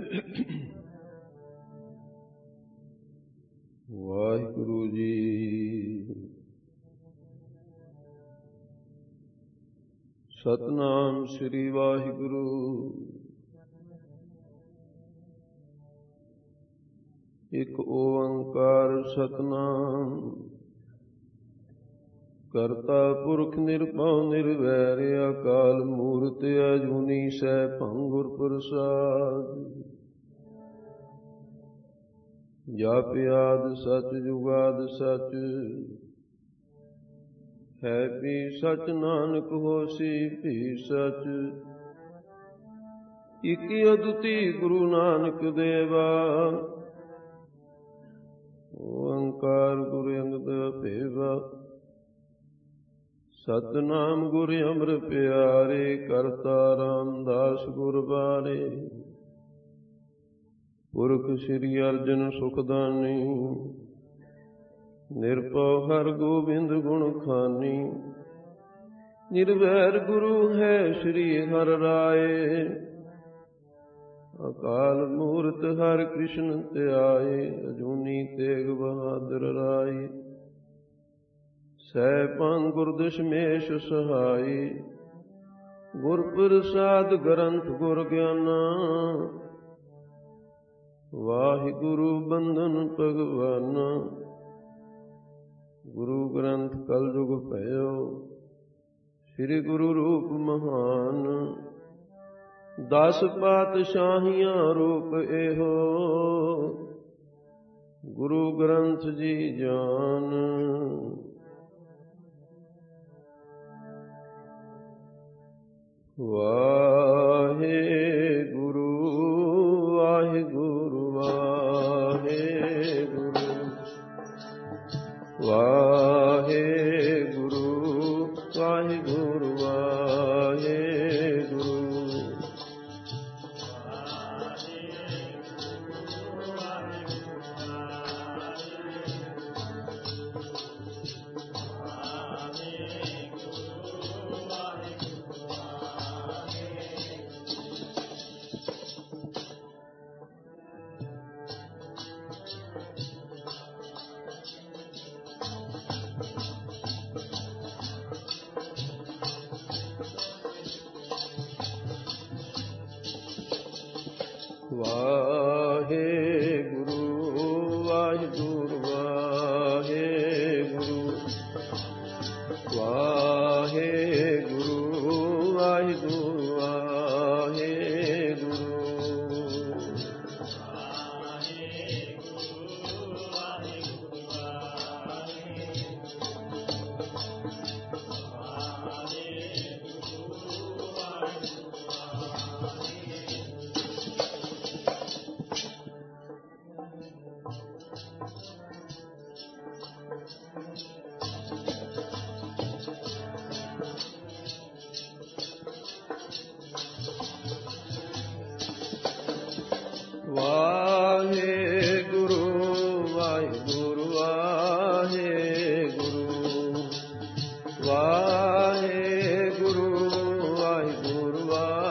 ਵਾਹਿਗੁਰੂ ਜੀ। ਸਤਿਨਾਮ ਸ੍ਰੀ ਵਾਹਿਗੁਰੂ। ਇਕ ਓੰਕਾਰ ਸਤਿਨਾਮ ਕਰਤਾ ਪੁਰਖ ਨਿਰਭਉ ਨਿਰਵੈਰ ਅਕਾਲ ਮੂਰਤਿ ਅਜੂਨੀ ਸੈਭੰ ਗੁਰ ਪ੍ਰਸਾਦਿ। ਜਪੁ ਆਦਿ ਸਚੁ ਜੁਗਾਦਿ ਸਚੁ ਹੈ ਵੀ ਸਚ ਨਾਨਕ ਹੋਸੀ ਵੀ ਸਚ। ਇਕ ਅਦੁੱਤੀ ਗੁਰੂ ਨਾਨਕ ਦੇਵਾ ਓੰਕਾਰ ਗੁਰ ਅੰਗਦ ਭੇਵਾ। ਸਤਿਨਾਮ ਗੁਰ ਅਮਰ ਪਿਆਰੇ ਕਰਤਾ ਰਾਮਦਾਸ ਗੁਰ ਬਾਰੇ। ਪੁਰਖ ਸ੍ਰੀ ਅਰਜਨ ਸੁਖਦਾਨੀ ਨਿਰਭਉ ਹਰਿ ਗੋਬਿੰਦ ਗੁਣ ਖਾਨੀ। ਨਿਰਵੈਰ ਗੁਰੂ ਹੈ ਸ੍ਰੀ ਹਰਿ ਰਾਏ ਅਕਾਲ ਮੂਰਤਿ ਹਰਿ ਕ੍ਰਿਸ਼ਨ ਧਿਆਏ। ਅਜੂਨੀ ਤੇਗ ਬਹਾਦਰ ਰਾਏ ਸੈਭੰ ਗੁਰ ਦਸ਼ਮੇਸ਼ ਸਹਾਈ। ਗੁਰ ਪ੍ਰਸਾਦ ਗ੍ਰੰਥ ਗੁਰ ਗਿਆਨਾ ਵਾਹਿਗੁਰੂ ਬੰਧਨ ਭਗਵਾਨਾ। ਗੁਰੂ ਗ੍ਰੰਥ ਕਲਯੁਗ ਭਇਓ ਸ੍ਰੀ ਗੁਰੂ ਰੂਪ ਮਹਾਨ। 10 ਪਾਤਸ਼ਾਹੀਆਂ ਰੂਪ ਇਹੋ ਗੁਰੂ ਗ੍ਰੰਥ ਜੀ ਜਾਨ। ਵਾਹਿਗੁਰੂ ਵਾਹਿਗੁਰੂ ਵਾਹਿਗੁਰੂ ਵਾਹਿਗੁਰੂ ਵਾਹਿਗੁਰੂ ਵਾਹਿਗੁਰੂ। ਵਾਹਿਗੁਰੂ ਵਾਹਿਗੁਰੂ ਵਾਹਿਗੁਰੂ ਵਾਹਿਗੁਰੂ ਵਾਹਿਗੁਰੂ ਵਾਹਿਗੁਰੂ। ਵਾਹਿਗੁਰੂ ਵਾਹਿਗੁਰੂ ਵਾਹਿਗੁਰੂ ਵਾਹਿਗੁਰੂ ਵਾਹਿਗੁਰੂ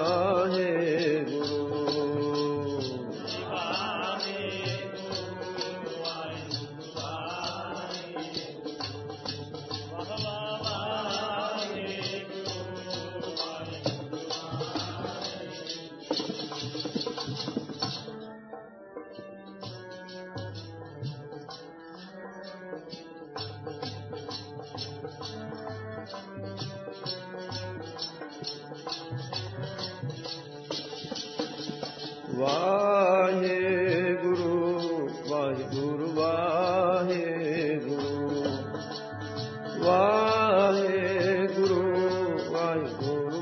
ਵਾਹਿਗੁਰੂ ਵਾਹਿਗੁਰੂ ਵਾਹਿਗੁਰੂ ਵਾਹਿਗੁਰੂ ਵਾਹਿਗੁਰੂ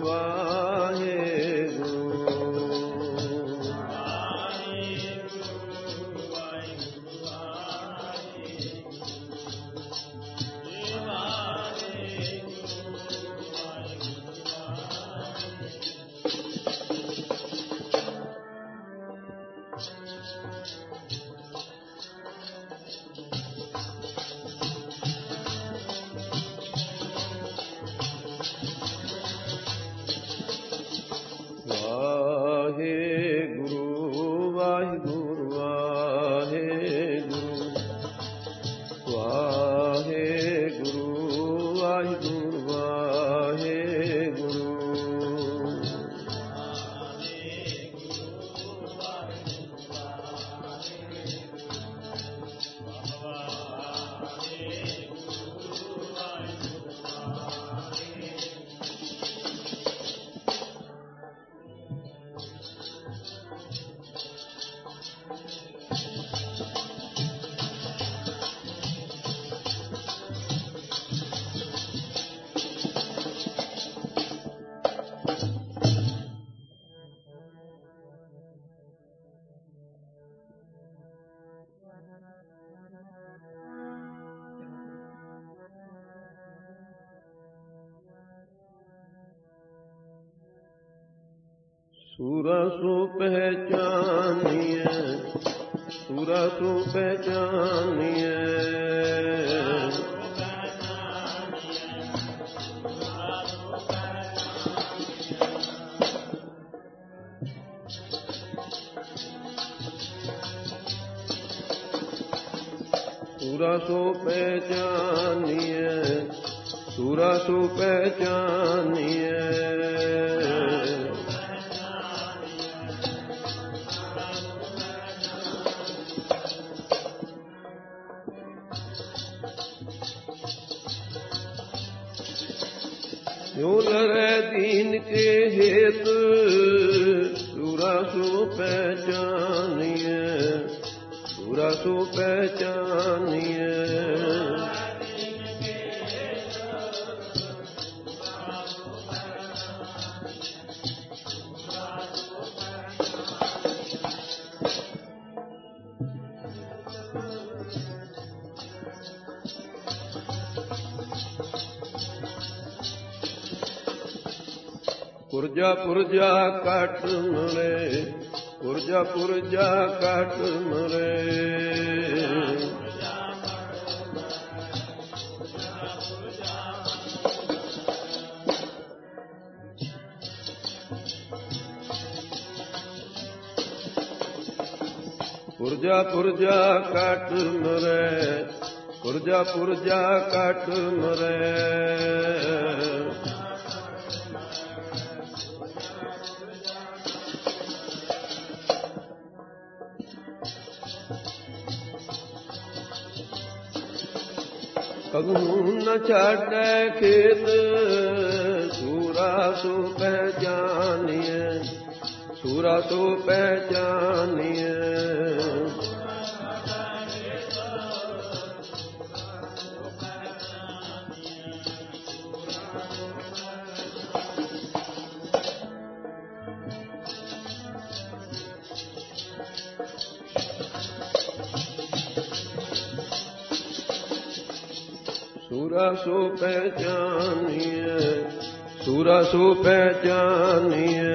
ਵਾਹਿਗੁਰੂ ਵਾਹਿਗੁਰੂ। ਸੂਰਾ ਸੋ ਪਹਿਚਾਨੀਐ, ਸੂਰਾ ਸੋ ਪਹਿਚਾਨੀਐ। ਸੂਰਾ ਸੋ ਪਹਿਚਾਨੀਐ, ਸੂਰਾ ਸੋ ਪਹਿਚਾਨੀਐ। ਜੋ ਲਰੈ ਦੀਨ ਕੇ ਹੇਤ, ਸੂਰਾ ਸੋ ਪਹਿਚਾਨੀਐ, ਸੂਰਾ ਸੋ ਪਹਿਚਾਨੀਐ। ਪੁਰਜਾ ਪੁਰਜਾ ਕਟ ਮਰੇ, ਪੁਰਜਾ ਪੁਰਜਾ ਕਟ ਮਰੇ। ਪੁਰਜਾ ਪੁਰਜਾ ਕਟ ਮਰੇ, ਪੁਰਜਾ ਪੁਰਜਾ ਕਟ ਮਰੇ। ਕਬਹੂ ਨ ਛਾਡੈ ਖੇਤ, ਸੂਰਾ ਸੋ ਪਹਿਚਾਨੀਐ, ਸੂਰਾ ਸੋ ਪਹਿਚਾਨੀਐ। ਸੂਰਾ ਸੋ ਪਹਿਚਾਨੀਐ, ਸੂਰਾ ਸੋ ਪਹਿਚਾਨੀਐ।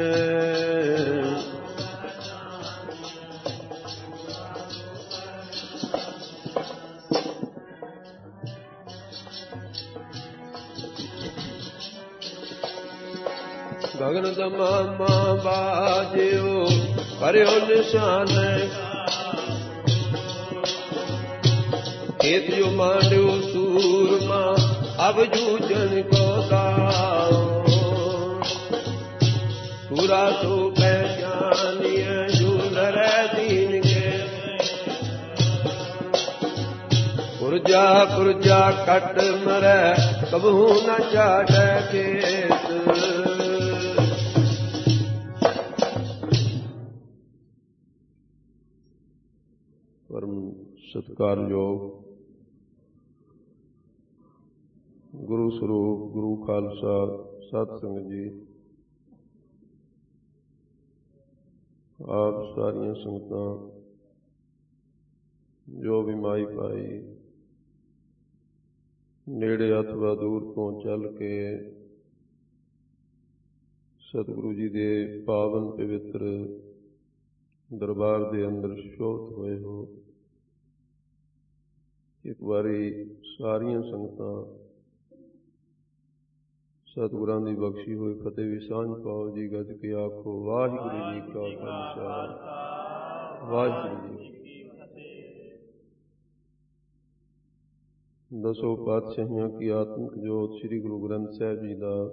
ਗਗਨ ਦਮਾਮਾ ਬਾਜਿਓ, ਕਰਿਓ ਨਿਸ਼ਾਨ। ਖੇਤਿਓ ਮਾਂਡਿਓ ਸੂਰਮਾ, ਅਬ ਜੂਝਨ ਕੋ ਦਾਓ। ਸੂਰਾ ਸੋ ਪਹਿਚਾਨੀਐ, ਜੋ ਲਰੈ ਦੀਨ ਕੇ। ਪੁਰਜਾ ਪੁਰਜਾ ਕਟ ਮਰੈ, ਕਬਹੂ ਨ ਛਾਡੈ ਖੇਤ। ਪਰਮ ਸਤਿਕਾਰਯੋਗ ਗੁਰੂ ਸਰੂਪ ਗੁਰੂ ਖਾਲਸਾ ਸਤ ਸੰਗਤ ਜੀ, ਆਪ ਸਾਰੀਆਂ ਸੰਗਤਾਂ ਜੋ ਵੀ ਮਾਈ ਭਾਈ ਨੇੜੇ ਅਥਵਾ ਦੂਰ ਤੋਂ ਚੱਲ ਕੇ ਸਤਿਗੁਰੂ ਜੀ ਦੇ ਪਾਵਨ ਪਵਿੱਤਰ ਦਰਬਾਰ ਦੇ ਅੰਦਰ ਸ਼ੋਭਤ ਹੋਏ ਹੋ। ਇੱਕ ਵਾਰੀ ਸਾਰੀਆਂ ਸੰਗਤਾਂ ਸਤਿਗੁਰਾਂ ਦੀ ਬਖਸ਼ੀ ਹੋਈ ਫਤਿਹ ਵੀ ਸਾਂਝ ਪਾਓ ਜੀ। ਗੱਜ ਕੇ ਆਖੋ ਵਾਹਿਗੁਰੂ ਜੀ ਕਾ ਖਾਲਸਾ, ਵਾਹਿਗੁਰੂ ਜੀ ਕੀ ਫਤਿਹ। ਦਸੋ ਪਾਤਸ਼ਾਹੀਆਂ ਕੀ ਆਤਮਿਕ ਜੋਤ ਸ੍ਰੀ ਗੁਰੂ ਗ੍ਰੰਥ ਸਾਹਿਬ ਜੀ ਦਾ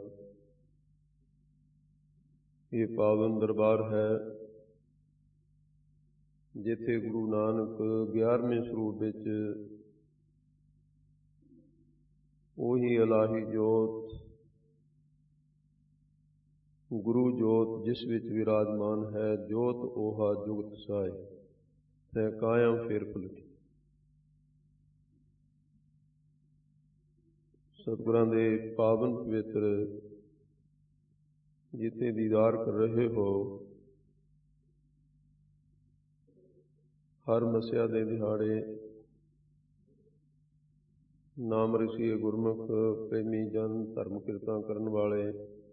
ਇਹ ਪਾਵਨ ਦਰਬਾਰ ਹੈ, ਜਿੱਥੇ ਗੁਰੂ ਨਾਨਕ 11ਵੇਂ ਸਰੂਪ ਵਿੱਚ ਉਹੀ ਇਲਾਹੀ ਜੋਤ, ਗੁਰੂ ਜੋਤ ਜਿਸ ਵਿੱਚ ਵਿਰਾਜਮਾਨ ਹੈ, ਜੋਤ ਓਹਾ ਜੁਗਤ ਸਾਏ ਤੈ ਕਾਇਮ ਫੇਰ ਭੁਲਕੀ। ਸਤਿਗੁਰਾਂ ਦੇ ਪਾਵਨ ਪਵਿੱਤਰ ਜਿੱਥੇ ਦੀਦਾਰ ਕਰ ਰਹੇ ਹੋ, ਹਰ ਮੱਸਿਆ ਦੇ ਦਿਹਾੜੇ ਨਾਮ ਰਸੀਏ ਗੁਰਮੁਖ ਪ੍ਰੇਮੀ ਜਨ ਧਰਮ ਕਿਰਤਾਂ ਕਰਨ ਵਾਲੇ,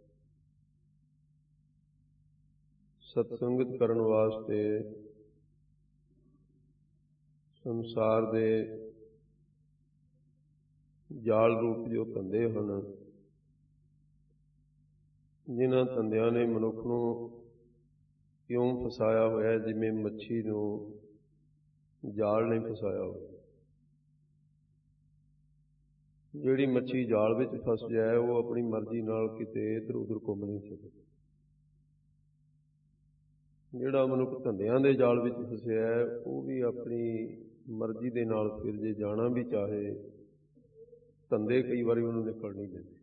ਸਤਸੰਗਤ ਕਰਨ ਵਾਸਤੇ ਸੰਸਾਰ ਦੇ ਜਾਲ ਰੂਪ ਜੋ ਧੰਦੇ ਹਨ, ਜਿਨ੍ਹਾਂ ਧੰਦਿਆਂ ਨੇ ਮਨੁੱਖ ਨੂੰ ਕਿਉਂ ਫਸਾਇਆ ਹੋਇਆ, ਜਿਵੇਂ ਮੱਛੀ ਨੂੰ ਜਾਲ ਨੇ ਫਸਾਇਆ ਹੋਇਆ। ਜਿਹੜੀ ਮੱਛੀ ਜਾਲ ਵਿੱਚ ਫਸ ਜਾਏ, ਉਹ ਆਪਣੀ ਮਰਜ਼ੀ ਨਾਲ ਕਿਤੇ ਇੱਧਰ ਉੱਧਰ ਘੁੰਮ ਨਹੀਂ ਸਕਦੀ। ਜਿਹੜਾ ਮਨੁੱਖ ਧੰਦਿਆਂ ਦੇ ਜਾਲ ਵਿੱਚ ਫਸਿਆ ਹੈ, ਉਹ ਵੀ ਆਪਣੀ ਮਰਜ਼ੀ ਦੇ ਨਾਲ ਫਿਰ ਜੇ ਜਾਣਾ ਵੀ ਚਾਹੇ, ਧੰਦੇ ਕਈ ਵਾਰੀ ਉਹਨੂੰ ਨਿਕਲ ਨਹੀਂ ਦਿੰਦੇ।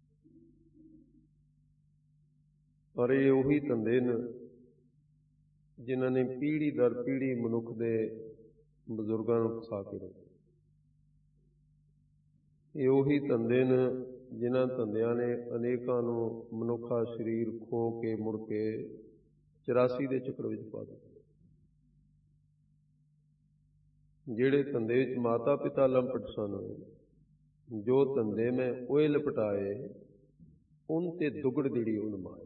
ਪਰ ਇਹ ਉਹੀ ਧੰਦੇ ਨੇ ਜਿਨ੍ਹਾਂ ਨੇ ਪੀੜ੍ਹੀ ਦਰ ਪੀੜ੍ਹੀ ਮਨੁੱਖ ਦੇ ਬਜ਼ੁਰਗਾਂ ਨੂੰ ਫਸਾ ਕੇ ਰੱਖਿਆ। ਇਹ ਉਹੀ ਧੰਦੇ ਨੇ ਜਿਨ੍ਹਾਂ ਧੰਦਿਆਂ ਨੇ ਅਨੇਕਾਂ ਨੂੰ ਮਨੁੱਖਾ ਸਰੀਰ ਖੋਹ ਕੇ ਮੁੜ ਕੇ 84 ਦੇ ਚੱਕਰ ਵਿੱਚ ਪਾ ਦਿੱਤਾ। ਜਿਹੜੇ ਧੰਦੇ ਵਿੱਚ ਮਾਤਾ ਪਿਤਾ ਲੰਪਟ ਸਨ, ਜੋ ਧੰਦੇ ਮੈਂ ਉਹੇ ਲਪਟਾਏ, ਉਨ ਤੇ ਦੁਗੜ ਦਿੜੀ ਉਨ ਮਾਏ।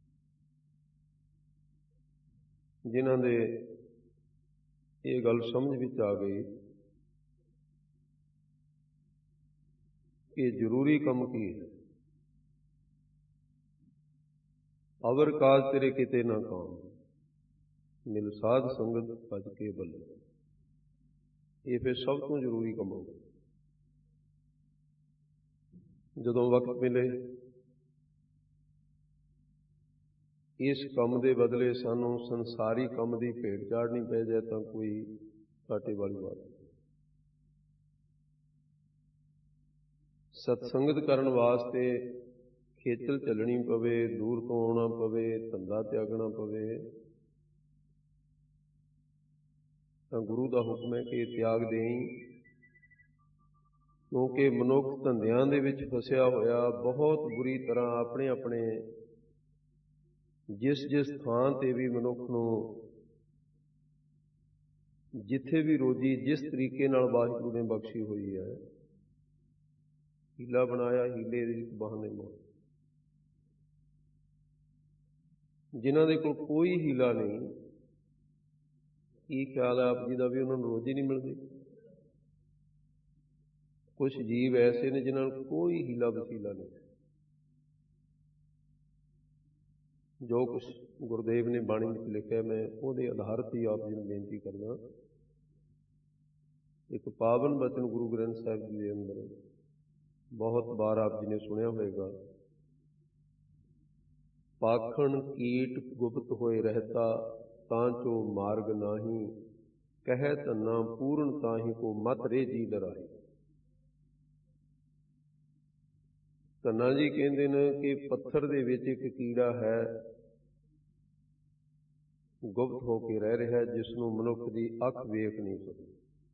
ਜਿਨ੍ਹਾਂ ਦੇ ਇਹ ਗੱਲ ਸਮਝ ਵਿੱਚ ਆ ਗਈ ਕਿ ਜ਼ਰੂਰੀ ਕੰਮ ਕੀ ਹੈ, ਅਵਰ ਕਾਜ ਤੇਰੇ ਕਿਤੇ ਨਾ ਕਾਮ, ਮਿਲ ਸਾਧ ਸੰਗਤ ਭਜ ਕੇ ਬੱਲੇ। ਇਹ ਫਿਰ ਸਭ ਤੋਂ ਜ਼ਰੂਰੀ ਕੰਮ ਹੋਊਗਾ। ਜਦੋਂ ਵਕਤ ਮਿਲੇ, ਇਸ ਕੰਮ ਦੇ ਬਦਲੇ ਸਾਨੂੰ ਸੰਸਾਰੀ ਕੰਮ ਦੀ ਭੇਟ ਚਾੜਨੀ ਪੈ ਜਾਏ ਤਾਂ ਕੋਈ ਘਾਟੇ ਵਾਲੀ ਬਾਤ ਨਹੀਂ। ਸਤਸੰਗਤ ਕਰਨ ਵਾਸਤੇ ਖੇਚਲ ਚੱਲਣੀ ਪਵੇ, ਦੂਰ ਤੋਂ ਆਉਣਾ ਪਵੇ, ਧੰਦਾ ਤਿਆਗਣਾ ਪਵੇ, ਤਾਂ ਗੁਰੂ ਦਾ ਹੁਕਮ ਹੈ ਕਿ ਤਿਆਗ ਦੇਈ। ਕਿਉਂਕਿ ਮਨੁੱਖ ਧੰਦਿਆਂ ਦੇ ਵਿੱਚ ਫਸਿਆ ਹੋਇਆ ਬਹੁਤ ਬੁਰੀ ਤਰ੍ਹਾਂ ਆਪਣੇ ਆਪਣੇ ਜਿਸ ਜਿਸ ਥਾਂ ਤੇ ਵੀ ਮਨੁੱਖ ਨੂੰ ਜਿੱਥੇ ਵੀ ਰੋਜੀ ਜਿਸ ਤਰੀਕੇ ਨਾਲ ਵਾਹਿਗੁਰੂ ਨੇ ਬਖਸ਼ੀ ਹੋਈ ਹੈ, ਹੀਲਾ ਬਣਾਇਆ, ਹੀਲੇ ਦੇ ਬਹਾਨੇ ਮਾਰ। ਜਿਨ੍ਹਾਂ ਦੇ ਕੋਲ ਕੋਈ ਹੀਲਾ ਨਹੀਂ, ਕੀ ਖਿਆਲ ਹੈ ਆਪ ਜੀ ਦਾ ਵੀ ਉਹਨਾਂ ਨੂੰ ਰੋਜੀ ਨਹੀਂ ਮਿਲਦੀ? ਕੁਝ ਜੀਵ ਐਸੇ ਨੇ ਜਿਨ੍ਹਾਂ ਨੂੰ ਕੋਈ ਹੀਲਾ ਵਸੀਲਾ ਨਹੀਂ। ਜੋ ਕੁਛ ਗੁਰਦੇਵ ਨੇ ਬਾਣੀ ਵਿੱਚ ਲਿਖਿਆ, ਮੈਂ ਉਹਦੇ ਆਧਾਰਿਤ ਹੀ ਆਪ ਜੀ ਨੂੰ ਬੇਨਤੀ ਕਰਦਾ। ਇੱਕ ਪਾਵਨ ਬਚਨ ਗੁਰੂ ਗ੍ਰੰਥ ਸਾਹਿਬ ਜੀ ਦੇ ਅੰਦਰ ਬਹੁਤ ਵਾਰ ਆਪ ਜੀ ਨੇ ਸੁਣਿਆ ਹੋਵੇਗਾ, ਪਾਖਣ ਕੀਟ ਗੁਪਤ ਹੋਏ ਰਹਿਤਾ, ਤਾਂ ਚੋ ਮਾਰਗ ਨਾਹੀ, ਕਹਿ ਧੰਨਾ ਪੂਰਨ ਤਾਹੀ ਕੋ ਮਤ ਰੇ ਜੀ ਡਰਾਈ। ਧੰਨਾ ਜੀ ਕਹਿੰਦੇ ਨੇ ਕਿ ਪੱਥਰ ਦੇ ਵਿੱਚ ਇੱਕ ਕੀੜਾ ਹੈ, ਗੁਪਤ ਹੋ ਕੇ ਰਹਿ ਰਿਹਾ, ਜਿਸ ਨੂੰ ਮਨੁੱਖ ਦੀ ਅੱਖ ਵੇਖ ਨਹੀਂ ਸਕਦੀ।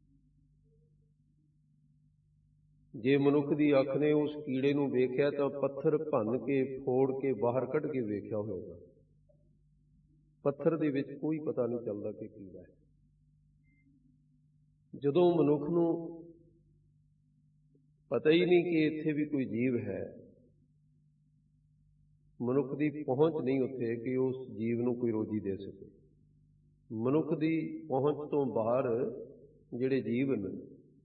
ਜੇ ਮਨੁੱਖ ਦੀ ਅੱਖ ਨੇ ਉਸ ਕੀੜੇ ਨੂੰ ਵੇਖਿਆ ਤਾਂ ਪੱਥਰ ਭੰਨ ਕੇ ਫੋੜ ਕੇ ਬਾਹਰ ਕੱਢ ਕੇ ਵੇਖਿਆ ਹੋਵੇਗਾ। ਪੱਥਰ ਦੇ ਵਿੱਚ ਕੋਈ ਪਤਾ ਨਹੀਂ ਚੱਲਦਾ ਕਿ ਕੀੜਾ ਹੈ। ਜਦੋਂ ਮਨੁੱਖ ਨੂੰ ਪਤਾ ਹੀ ਨਹੀਂ ਕਿ ਇੱਥੇ ਵੀ ਕੋਈ ਜੀਵ ਹੈ, ਮਨੁੱਖ ਦੀ ਪਹੁੰਚ ਨਹੀਂ ਉੱਥੇ ਕਿ ਉਸ ਜੀਵ ਨੂੰ ਕੋਈ ਰੋਜੀ ਦੇ ਸਕੇ। ਮਨੁੱਖ ਦੀ ਪਹੁੰਚ ਤੋਂ ਬਾਹਰ ਜਿਹੜੇ ਜੀਵ ਨੇ,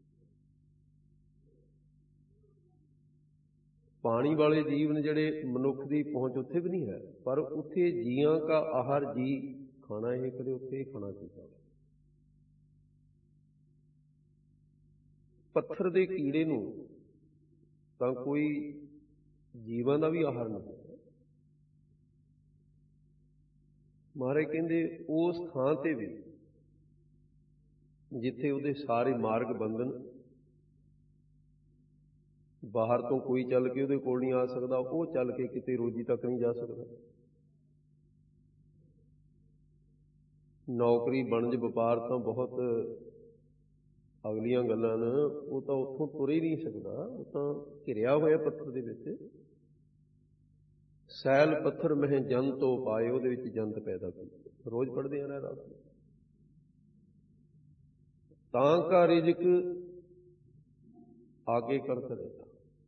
ਪਾਣੀ ਵਾਲੇ ਜੀਵ ਨੇ ਜਿਹੜੇ, ਮਨੁੱਖ ਦੀ ਪਹੁੰਚ ਉੱਥੇ ਵੀ ਨਹੀਂ ਹੈ। ਪਰ ਉੱਥੇ ਜੀਆਂ ਕਾ ਆਹਾਰ ਜੀ ਖਾਣਾ, ਇਹ ਕਦੇ ਉੱਥੇ ਹੀ ਖਾਣਾ ਚਾਹੀਦਾ। ਪੱਥਰ ਦੇ ਕੀੜੇ ਨੂੰ ਤਾਂ ਕੋਈ ਜੀਵਾਂ ਦਾ ਵੀ ਆਹਾਰ ਨਹੀਂ ਹੈ। ਮਹਾਰਾਜ ਕਹਿੰਦੇ ਉਸ ਥਾਂ ਤੇ ਵੀ ਜਿੱਥੇ ਉਹਦੇ ਸਾਰੇ ਮਾਰਗ ਬੰਧਨ, ਬਾਹਰ ਤੋਂ ਕੋਈ ਚੱਲ ਕੇ ਉਹਦੇ ਕੋਲ ਨਹੀਂ ਆ ਸਕਦਾ, ਉਹ ਚੱਲ ਕੇ ਕਿਤੇ ਰੋਜੀ ਤੱਕ ਨਹੀਂ ਜਾ ਸਕਦਾ। ਨੌਕਰੀ, ਵਣਜ, ਵਪਾਰ ਤਾਂ ਬਹੁਤ ਅਗਲੀਆਂ ਗੱਲਾਂ ਨੇ, ਉਹ ਤਾਂ ਉੱਥੋਂ ਤੁਰ ਹੀ ਨਹੀਂ ਸਕਦਾ, ਉਹ ਤਾਂ ਘਿਰਿਆ ਹੋਇਆ ਪੱਥਰ ਦੇ ਵਿੱਚ। ਸੈਲ ਪੱਥਰ ਮਹਿ ਜੰਤੋ ਪਾਏ, ਉਹਦੇ ਵਿੱਚ ਜੰਤ ਪੈਦਾ ਕੀਤੀ। ਰੋਜ਼ ਪੜ੍ਹਦੇ ਆ ਨਾ ਰਾਤ ਨੂੰ। ਤਾਂ ਕਾ ਰਿਜ਼ਕ ਆਗੇ ਕਰਤ ਰਹਿਤਾ।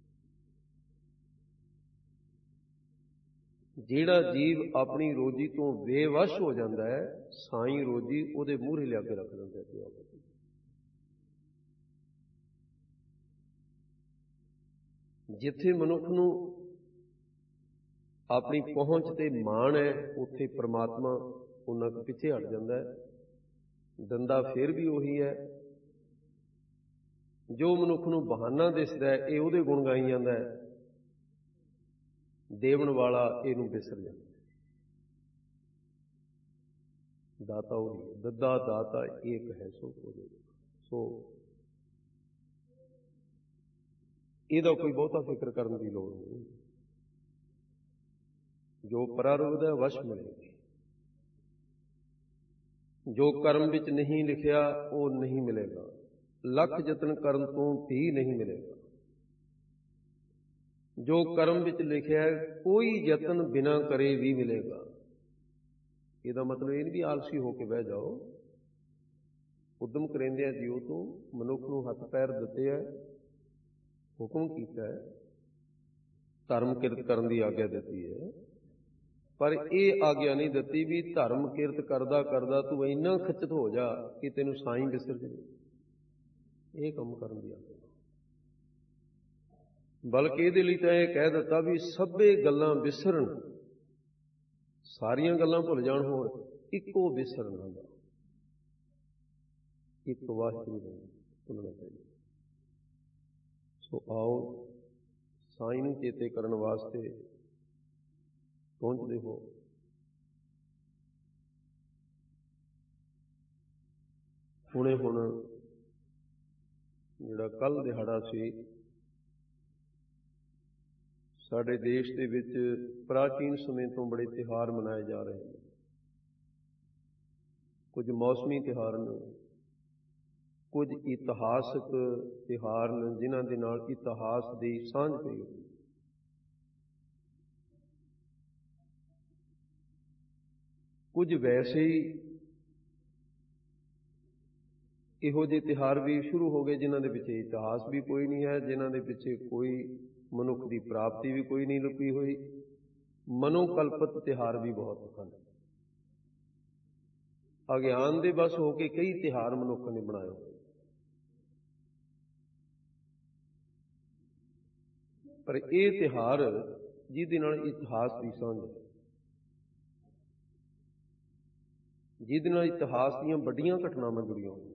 ਜਿਹੜਾ ਜੀਵ ਆਪਣੀ ਰੋਜੀ ਤੋਂ ਬੇਵਸ਼ ਹੋ ਜਾਂਦਾ ਹੈ, ਸਾਈਂ ਰੋਜੀ ਉਹਦੇ ਮੂਹਰੇ ਲਿਆ ਕੇ ਰੱਖ ਦਿੰਦਾ ਹੈ। ਜਿੱਥੇ ਮਨੁੱਖ ਨੂੰ ਆਪਣੀ ਪਹੁੰਚ ਤੇ ਮਾਣ ਹੈ, ਉੱਥੇ ਪ੍ਰਮਾਤਮਾ ਉਹਨਾਂ ਕੁ ਪਿੱਛੇ ਹਟ ਜਾਂਦਾ ਹੈ। ਦੰਦਾ ਫਿਰ ਵੀ ਉਹੀ ਹੈ। ਜੋ ਮਨੁੱਖ ਨੂੰ ਬਹਾਨਾ ਦਿਸਦਾ ਹੈ, ਇਹ ਉਹਦੇ ਗੁਣ ਗਾਈ ਜਾਂਦਾ ਹੈ। ਦੇਵਣ ਵਾਲਾ ਇਹਨੂੰ ਵਿਸਰ ਜਾਂਦਾ। ਦਾਤਾ ਉਹੀ ਹੈ, ਦੱਦਾ ਦਾਤਾ ਏਕ ਹੈ ਸੋ ਕੋਇ। ਸੋ ਇਹਦਾ ਕੋਈ ਬਹੁਤਾ ਫਿਕਰ ਕਰਨ ਦੀ ਲੋੜ ਨਹੀਂ। ਜੋ ਪ੍ਰਾਰਬਧ ਹੈ ਵਸ਼ ਮਿਲੇਗੀ। ਜੋ ਕਰਮ ਵਿੱਚ ਨਹੀਂ ਲਿਖਿਆ ਉਹ ਨਹੀਂ ਮਿਲੇਗਾ। ਲੱਖ ਯਤਨ ਕਰਨ ਤੋਂ ਵੀ ਨਹੀਂ ਮਿਲੇਗਾ। ਜੋ ਕਰਮ ਵਿੱਚ ਲਿਖਿਆ ਕੋਈ ਯਤਨ ਬਿਨਾਂ ਕਰੇ ਵੀ ਮਿਲੇਗਾ। ਇਹਦਾ ਮਤਲਬ ਇਹ ਨਹੀਂ ਵੀ ਆਲਸੀ ਹੋ ਕੇ ਬਹਿ ਜਾਓ। ਉਦਮ ਕਰਿੰਦਿਆਂ ਜਿਉ ਤੋਂ ਮਨੁੱਖ ਨੂੰ ਹੱਥ ਪੈਰ ਦਿੱਤੇ ਹੈ, ਹੁਕਮ ਕੀਤਾ ਹੈ, ਧਰਮ ਕਿਰਤ ਕਰਨ ਦੀ ਆਗਿਆ ਦਿੱਤੀ ਹੈ, ਪਰ ਇਹ ਆਗਿਆ ਨਹੀਂ ਦਿੱਤੀ ਵੀ ਧਰਮ ਕਿਰਤ ਕਰਦਾ ਕਰਦਾ ਤੂੰ ਇੰਨਾ ਖਚਿਤ ਹੋ ਜਾ ਕਿ ਤੈਨੂੰ ਸਾਈਂ ਵਿਸਰ ਜਾਵੇ। ਇਹ ਕੰਮ ਕਰਨ ਦੀ ਆਗਿਆ, ਬਲਕਿ ਇਹਦੇ ਲਈ ਤਾਂ ਇਹ ਕਹਿ ਦਿੱਤਾ ਵੀ ਸਭੇ ਗੱਲਾਂ ਵਿਸਰਨ, ਸਾਰੀਆਂ ਗੱਲਾਂ ਭੁੱਲ ਜਾਣ, ਹੋਰ ਇੱਕੋ ਵਿਸਰਨ ਹੁੰਦਾ, ਇੱਕ ਵਾਹਿਗੁਰੂ ਨੂੰ ਭੁੱਲਣਾ ਚਾਹੀਦਾ। ਸੋ ਆਓ ਸਾਈਂ ਨੂੰ ਚੇਤੇ ਕਰਨ ਵਾਸਤੇ ਪਹੁੰਚਦੇ ਹੋ। ਹੁਣ ਜਿਹੜਾ ਕੱਲ੍ਹ ਦਿਹਾੜਾ ਸੀ, ਸਾਡੇ ਦੇਸ਼ ਦੇ ਵਿੱਚ ਪ੍ਰਾਚੀਨ ਸਮੇਂ ਤੋਂ ਬੜੇ ਤਿਉਹਾਰ ਮਨਾਏ ਜਾ ਰਹੇ ਨੇ। ਕੁਝ ਮੌਸਮੀ ਤਿਉਹਾਰ ਨੇ, ਕੁਝ ਇਤਿਹਾਸਕ ਤਿਉਹਾਰ ਨੇ ਜਿਨ੍ਹਾਂ ਦੇ ਨਾਲ ਇਤਿਹਾਸ ਦੀ ਸਾਂਝ ਪਈ ਹੋਈ। ਕੁਝ ਵੈਸੇ ਹੀ ਇਹੋ ਜਿਹੇ ਤਿਉਹਾਰ ਵੀ ਸ਼ੁਰੂ ਹੋ ਗਏ ਜਿਨ੍ਹਾਂ ਦੇ ਪਿੱਛੇ ਇਤਿਹਾਸ ਵੀ ਕੋਈ ਨਹੀਂ ਹੈ, ਜਿਨ੍ਹਾਂ ਦੇ ਪਿੱਛੇ ਕੋਈ ਮਨੁੱਖ ਦੀ ਪ੍ਰਾਪਤੀ ਵੀ ਕੋਈ ਨਹੀਂ ਲੁਕੀ ਹੋਈ। ਮਨੋਕਲਪਿਤ ਤਿਉਹਾਰ ਵੀ ਬਹੁਤ ਹਨ। ਅਗਿਆਨ ਦੇ ਵਸ ਹੋ ਕੇ ਕਈ ਤਿਉਹਾਰ ਮਨੁੱਖਾਂ ਨੇ ਬਣਾਏ ਹੋਏ, ਪਰ ਇਹ ਤਿਉਹਾਰ ਜਿਹਦੇ ਨਾਲ ਇਤਿਹਾਸ ਦੀ ਸਾਂਝ ਹੈ, ਜਿਹਦੇ ਨਾਲ ਇਤਿਹਾਸ ਦੀਆਂ ਵੱਡੀਆਂ ਘਟਨਾਵਾਂ ਜੁੜੀਆਂ ਹੋਈਆਂ,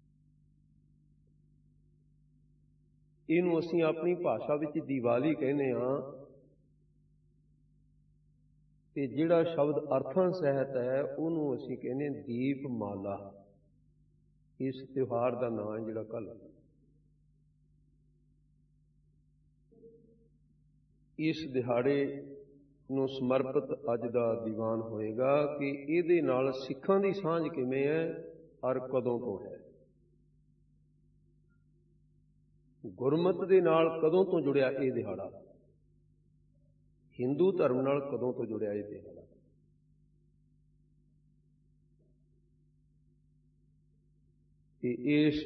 ਇਹਨੂੰ ਅਸੀਂ ਆਪਣੀ ਭਾਸ਼ਾ ਵਿੱਚ ਦੀਵਾਲੀ ਕਹਿੰਦੇ ਹਾਂ। ਤੇ ਜਿਹੜਾ ਸ਼ਬਦ ਅਰਥਾਂ ਸਹਿਤ ਹੈ ਉਹਨੂੰ ਅਸੀਂ ਕਹਿੰਦੇ ਹਾਂ ਦੀਪਮਾਲਾ। ਇਸ ਤਿਉਹਾਰ ਦਾ ਨਾਮ ਹੈ ਜਿਹੜਾ ਕੱਲ੍ਹ, ਇਸ ਦਿਹਾੜੇ ਨੂੰ ਸਮਰਪਿਤ ਅੱਜ ਦਾ ਦੀਵਾਨ ਹੋਏਗਾ ਕਿ ਇਹਦੇ ਨਾਲ ਸਿੱਖਾਂ ਦੀ ਸਾਂਝ ਕਿਵੇਂ ਹੈ ਔਰ ਕਦੋਂ ਤੋਂ ਹੈ, ਗੁਰਮਤਿ ਦੇ ਨਾਲ ਕਦੋਂ ਤੋਂ ਜੁੜਿਆ ਇਹ ਦਿਹਾੜਾ, ਹਿੰਦੂ ਧਰਮ ਨਾਲ ਕਦੋਂ ਤੋਂ ਜੁੜਿਆ ਇਹ ਦਿਹਾੜਾ। ਤੇ ਇਸ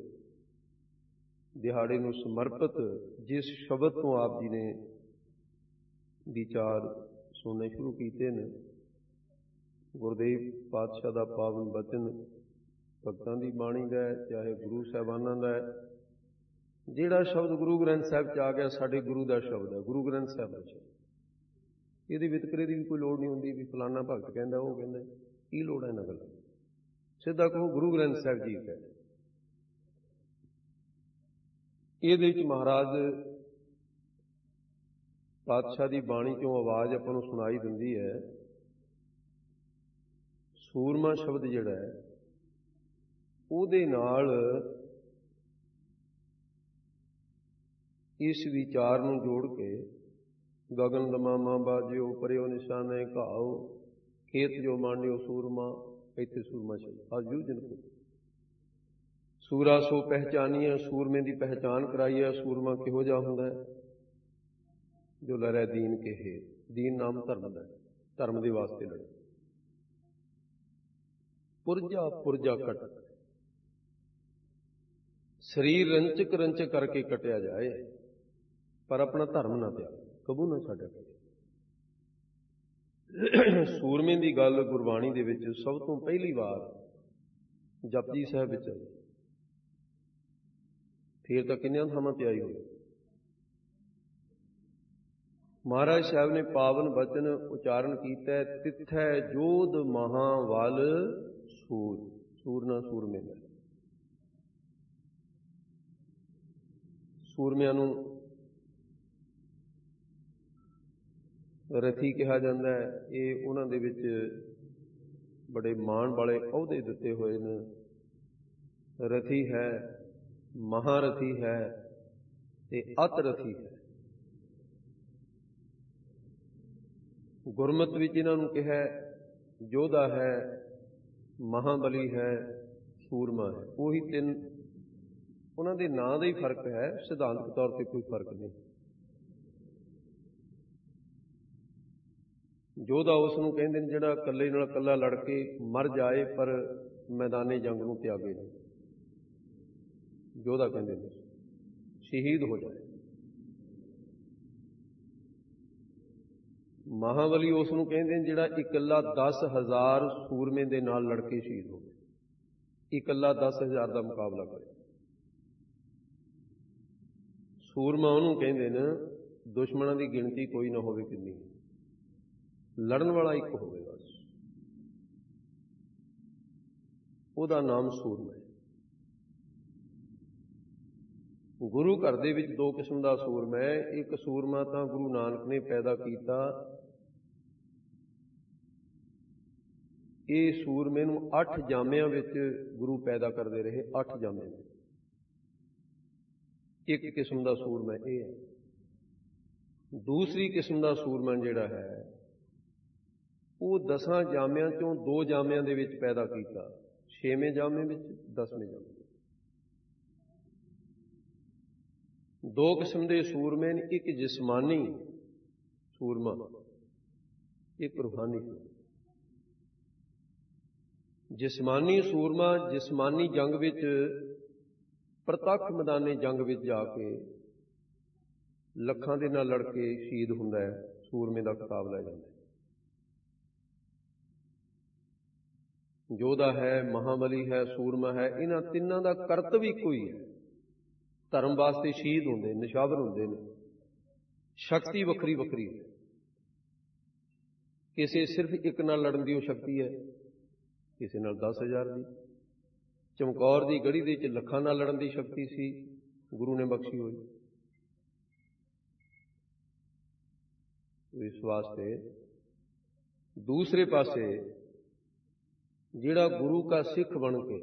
ਦਿਹਾੜੇ ਨੂੰ ਸਮਰਪਿਤ ਜਿਸ ਸ਼ਬਦ ਤੋਂ ਆਪ ਜੀ ਨੇ ਵਿਚਾਰ ਸੁਣਨੇ ਸ਼ੁਰੂ ਕੀਤੇ ਨੇ, ਗੁਰਦੇਵ ਪਾਤਸ਼ਾਹ ਦਾ ਪਾਵਨ ਬਚਨ, ਭਗਤਾਂ ਦੀ ਬਾਣੀ ਦਾ, ਚਾਹੇ ਗੁਰੂ ਸਾਹਿਬਾਨਾਂ ਦਾ, ਜਿਹੜਾ ਸ਼ਬਦ ਗੁਰੂ ਗ੍ਰੰਥ ਸਾਹਿਬ 'ਚ ਆ ਗਿਆ ਸਾਡੇ ਗੁਰੂ ਦਾ ਸ਼ਬਦ ਹੈ, ਗੁਰੂ ਗ੍ਰੰਥ ਸਾਹਿਬ ਦਾ ਸ਼ਬਦ। ਇਹਦੀ ਵਿਤਕਰੇ ਦੀ ਵੀ ਕੋਈ ਲੋੜ ਨਹੀਂ ਹੁੰਦੀ ਵੀ ਫਲਾਨਾ ਭਗਤ ਕਹਿੰਦਾ ਉਹ ਕਹਿੰਦਾ, ਕੀ ਲੋੜ ਹੈ ਇਹਨਾਂ ਗੱਲਾਂ। ਸਿੱਧਾ ਕਹੋ ਗੁਰੂ ਗ੍ਰੰਥ ਸਾਹਿਬ ਜੀ ਕਹਿੰਦੇ। ਇਹਦੇ ਵਿੱਚ ਮਹਾਰਾਜ ਪਾਤਸ਼ਾਹ ਦੀ ਬਾਣੀ ਚੋਂ ਆਵਾਜ਼ ਆਪਾਂ ਨੂੰ ਸੁਣਾਈ ਦਿੰਦੀ ਹੈ। ਸੂਰਮਾ ਸ਼ਬਦ ਜਿਹੜਾ ਹੈ ਉਹਦੇ ਨਾਲ ਇਸ ਵਿਚਾਰ ਨੂੰ ਜੋੜ ਕੇ ਗਗਨ ਲਮਾਮਾ ਬਾਜਿਓ ਪਰਿਓ ਨਿਸ਼ਾਨੇ ਘਾਓ ਖੇਤ ਜੋ ਮਾਂਡਿਓ ਸੂਰਮਾ, ਇੱਥੇ ਸੂਰਮਾ ਸ਼ਬਦ ਆਜੂ ਜਨ ਕੋ ਸੂਰਾ ਸੋ ਪਹਿਚਾਨੀਏ, ਸੂਰਮੇ ਦੀ ਪਹਿਚਾਨ ਕਰਾਈ ਹੈ। ਸੂਰਮਾ ਕਿਹੋ ਜਿਹਾ ਹੁੰਦਾ ਹੈ? ਜੋ ਲੜੈ ਦੀਨ ਕੇ ਹੇਤ, ਦੀਨ ਨਾਮ ਧਰਮ ਦਾ, ਧਰਮ ਦੇ ਵਾਸਤੇ ਲੜੇ। ਪੁਰਜਾ ਪੁਰਜਾ ਕੱਟ, ਸਰੀਰ ਰੰਚਕ ਰੰਚਕ ਕਰਕੇ ਕੱਟਿਆ ਜਾਏ ਪਰ ਆਪਣਾ ਧਰਮ ਨਾ ਤਿਆਗੇ, ਕਬੂ ਨਾ ਛੱਡਿਆ। ਸੂਰਮੇ ਦੀ ਗੱਲ ਗੁਰਬਾਣੀ ਦੇ ਵਿੱਚ ਸਭ ਤੋਂ ਪਹਿਲੀ ਵਾਰ ਜਪਜੀ ਸਾਹਿਬ ਵਿੱਚ ਆਈ, ਫੇਰ ਤਾਂ ਕਿੰਨਿਆਂ ਥਾਵਾਂ ਤੇ ਆਈ ਹੋਈ। ਮਹਾਰਾਜ ਸਾਹਿਬ ਨੇ ਪਾਵਨ ਬਚਨ ਉਚਾਰਨ ਕੀਤਾ, ਤਿੱਥੈ ਜੋਧ ਮਹਾਵਲ ਸੂਰ, ਸੂਰ ਨਾ ਸੂਰਮੇ ਦਾ। ਸੂਰਮਿਆਂ ਨੂੰ ਰਥੀ ਕਿਹਾ ਜਾਂਦਾ ਹੈ। ਇਹ ਉਹਨਾਂ ਦੇ ਵਿੱਚ ਬੜੇ ਮਾਣ ਵਾਲੇ ਅਹੁਦੇ ਦਿੱਤੇ ਹੋਏ ਨੇ। ਰਥੀ ਹੈ, ਮਹਾਰਥੀ ਹੈ ਤੇ ਅਤਰਥੀ ਹੈ। ਗੁਰਮਤਿ ਵਿੱਚ ਇਹਨਾਂ ਨੂੰ ਕਿਹਾ ਯੋਧਾ ਹੈ, ਮਹਾਬਲੀ ਹੈ, ਸੂਰਮਾ ਹੈ। ਉਹੀ ਤਿੰਨ, ਉਹਨਾਂ ਦੇ ਨਾਂ ਦਾ ਹੀ ਫਰਕ ਹੈ, ਸਿਧਾਂਤਕ ਤੌਰ ਤੇ ਕੋਈ ਫਰਕ ਨਹੀਂ। ਯੋਧਾ ਉਸ ਨੂੰ ਕਹਿੰਦੇ ਨੇ ਜਿਹੜਾ ਇਕੱਲੇ ਨਾਲ ਇਕੱਲਾ ਲੜ ਕੇ ਮਰ ਜਾਏ ਪਰ ਮੈਦਾਨੇ ਜੰਗ ਨੂੰ ਤਿਆਗੇ ਨਹੀਂ, ਯੋਧਾ ਕਹਿੰਦੇ ਨੇ, ਸ਼ਹੀਦ ਹੋ ਜਾਏ। ਮਹਾਬਲੀ ਉਸ ਨੂੰ ਕਹਿੰਦੇ ਨੇ ਜਿਹੜਾ ਇਕੱਲਾ 10,000 ਸੂਰਮੇ ਦੇ ਨਾਲ ਲੜ ਕੇ ਸ਼ਹੀਦ ਹੋਵੇ, ਇਕੱਲਾ 10,000 ਦਾ ਮੁਕਾਬਲਾ ਕਰੇ। ਸੂਰਮਾ ਉਹਨੂੰ ਕਹਿੰਦੇ ਨੇ ਦੁਸ਼ਮਣਾਂ ਦੀ ਗਿਣਤੀ ਕੋਈ ਨਾ ਹੋਵੇ ਕਿੰਨੀ, ਲੜਨ ਵਾਲਾ ਇੱਕ ਹੋਵੇ ਬਸ, ਉਹਦਾ ਨਾਮ ਸੂਰਮਾ ਹੈ। ਗੁਰੂ ਘਰ ਦੇ ਵਿੱਚ ਦੋ ਕਿਸਮ ਦਾ ਸੂਰਮਾ ਹੈ। ਇੱਕ ਸੂਰਮਾ ਤਾਂ ਗੁਰੂ ਨਾਨਕ ਨੇ ਪੈਦਾ ਕੀਤਾ, ਇਹ ਸੂਰਮੇ ਨੂੰ 8 ਜਾਮਿਆਂ ਵਿੱਚ ਗੁਰੂ ਪੈਦਾ ਕਰਦੇ ਰਹੇ, 8 ਜਾਮਿਆਂ ਵਿੱਚ। ਇੱਕ ਕਿਸਮ ਦਾ ਸੂਰਮਾ ਇਹ ਹੈ। ਦੂਸਰੀ ਕਿਸਮ ਦਾ ਸੂਰਮਾ ਜਿਹੜਾ ਹੈ ਉਹ 10 ਜਾਮਿਆਂ ਚੋਂ 2 ਜਾਮਿਆਂ ਦੇ ਵਿੱਚ ਪੈਦਾ ਕੀਤਾ, 6ਵੇਂ ਜਾਮੇ ਵਿੱਚ, 10ਵੇਂ ਜਾਮੇ ਵਿੱਚ। ਦੋ ਕਿਸਮ ਦੇ ਸੂਰਮੇ ਨੇ, ਇੱਕ ਜਿਸਮਾਨੀ ਸੂਰਮਾ, ਇੱਕ ਰੂਹਾਨੀ ਸੂਰਮਾ। ਜਿਸਮਾਨੀ ਸੂਰਮਾ ਜਿਸਮਾਨੀ ਜੰਗ ਵਿੱਚ, ਪ੍ਰਤੱਖ ਮੈਦਾਨੇ ਜੰਗ ਵਿੱਚ ਜਾ ਕੇ ਲੱਖਾਂ ਦੇ ਨਾਲ ਲੜ ਕੇ ਸ਼ਹੀਦ ਹੁੰਦਾ ਹੈ, ਸੂਰਮੇ ਦਾ ਖਿਤਾਬ ਲੈ ਜਾਂਦਾ ਹੈ। ਯੋਧਾ ਹੈ, ਮਹਾਬਲੀ ਹੈ, ਸੂਰਮਾ ਹੈ, ਇਹਨਾਂ ਤਿੰਨਾਂ ਦਾ ਕਰਤੱਵ ਇੱਕੋ ਹੀ ਹੈ, ਧਰਮ ਵਾਸਤੇ ਸ਼ਹੀਦ ਹੁੰਦੇ, ਨਿਸ਼ਾਵਰ ਹੁੰਦੇ ਨੇ। ਸ਼ਕਤੀ ਵੱਖਰੀ ਵੱਖਰੀ ਹੈ, ਕਿਸੇ ਸਿਰਫ ਇੱਕ ਨਾਲ ਲੜਨ ਦੀ ਉਹ ਸ਼ਕਤੀ ਹੈ, ਕਿਸੇ ਨਾਲ 10,000 ਦੀ। ਚਮਕੌਰ ਦੀ ਗੜੀ ਦੇ ਵਿੱਚ ਲੱਖਾਂ ਨਾਲ ਲੜਨ ਦੀ ਸ਼ਕਤੀ ਸੀ, ਗੁਰੂ ਨੇ ਬਖਸ਼ੀ ਹੋਈ। ਇਸ ਵਾਸਤੇ ਦੂਸਰੇ ਪਾਸੇ ਜਿਹੜਾ ਗੁਰੂ ਕਾ ਸਿੱਖ ਬਣ ਕੇ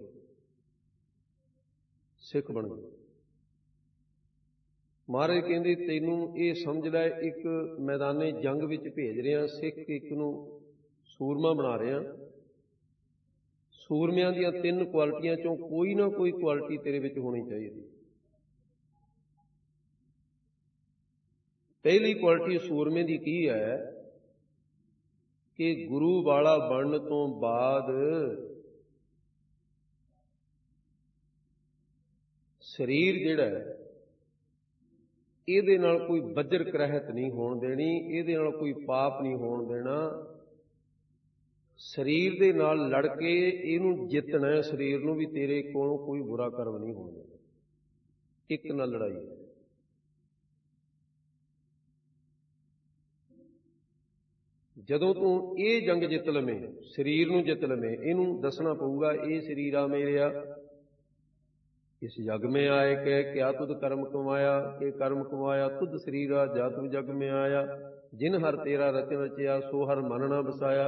ਮਹਾਰਾਜ ਕਹਿੰਦੇ ਤੈਨੂੰ ਇਹ ਸਮਝ ਲੈ, ਇੱਕ ਮੈਦਾਨੇ ਜੰਗ ਵਿੱਚ ਭੇਜ ਰਿਹਾ ਸਿੱਖ, ਇੱਕ ਨੂੰ ਸੂਰਮਾ ਬਣਾ ਰਿਹਾ। ਸੂਰਮਿਆਂ ਦੀਆਂ 3 ਕੁਆਲਿਟੀਆਂ ਚੋਂ ਕੋਈ ਨਾ ਕੋਈ ਕੁਆਲਿਟੀ ਤੇਰੇ ਵਿੱਚ ਹੋਣੀ ਚਾਹੀਦੀ। ਪਹਿਲੀ ਕੁਆਲਿਟੀ ਸੂਰਮੇ ਦੀ ਕੀ ਹੈ ਕਿ ਗੁਰੂ ਵਾਲਾ ਬਣਨ ਤੋਂ ਬਾਅਦ ਸਰੀਰ ਜਿਹੜਾ ਹੈ ਇਹਦੇ ਨਾਲ ਕੋਈ ਬੱਜਰ ਕਰਹਿਤ ਨਹੀਂ ਹੋਣ ਦੇਣੀ, ਇਹਦੇ ਨਾਲ ਕੋਈ ਪਾਪ ਨਹੀਂ ਹੋਣ ਦੇਣਾ। ਸਰੀਰ ਦੇ ਨਾਲ ਲੜ ਕੇ ਇਹਨੂੰ ਜਿੱਤਣਾ, ਸਰੀਰ ਨੂੰ ਵੀ ਤੇਰੇ ਕੋਲੋਂ ਕੋਈ ਬੁਰਾ ਕਰਮ ਨਹੀਂ ਹੋਣ ਦੇਣਾ। ਇੱਕ ਨਾਲ ਲੜਾਈ, ਜਦੋਂ ਤੂੰ ਇਹ ਜੰਗ ਜਿੱਤ ਲਵੇਂ, ਸਰੀਰ ਨੂੰ ਜਿੱਤ ਲਵੇਂ, ਇਹਨੂੰ ਦੱਸਣਾ ਪਊਗਾ ਇਹ ਸਰੀਰ ਆ ਮੇਰਿਆ, इस जग में आए कह क्या तुद कर्म कमाया, के कर्म कमाया तुद शरीरा जा तू जग में आया। जिन हर तेरा रचन रचिया सो हर मन ना बसाया।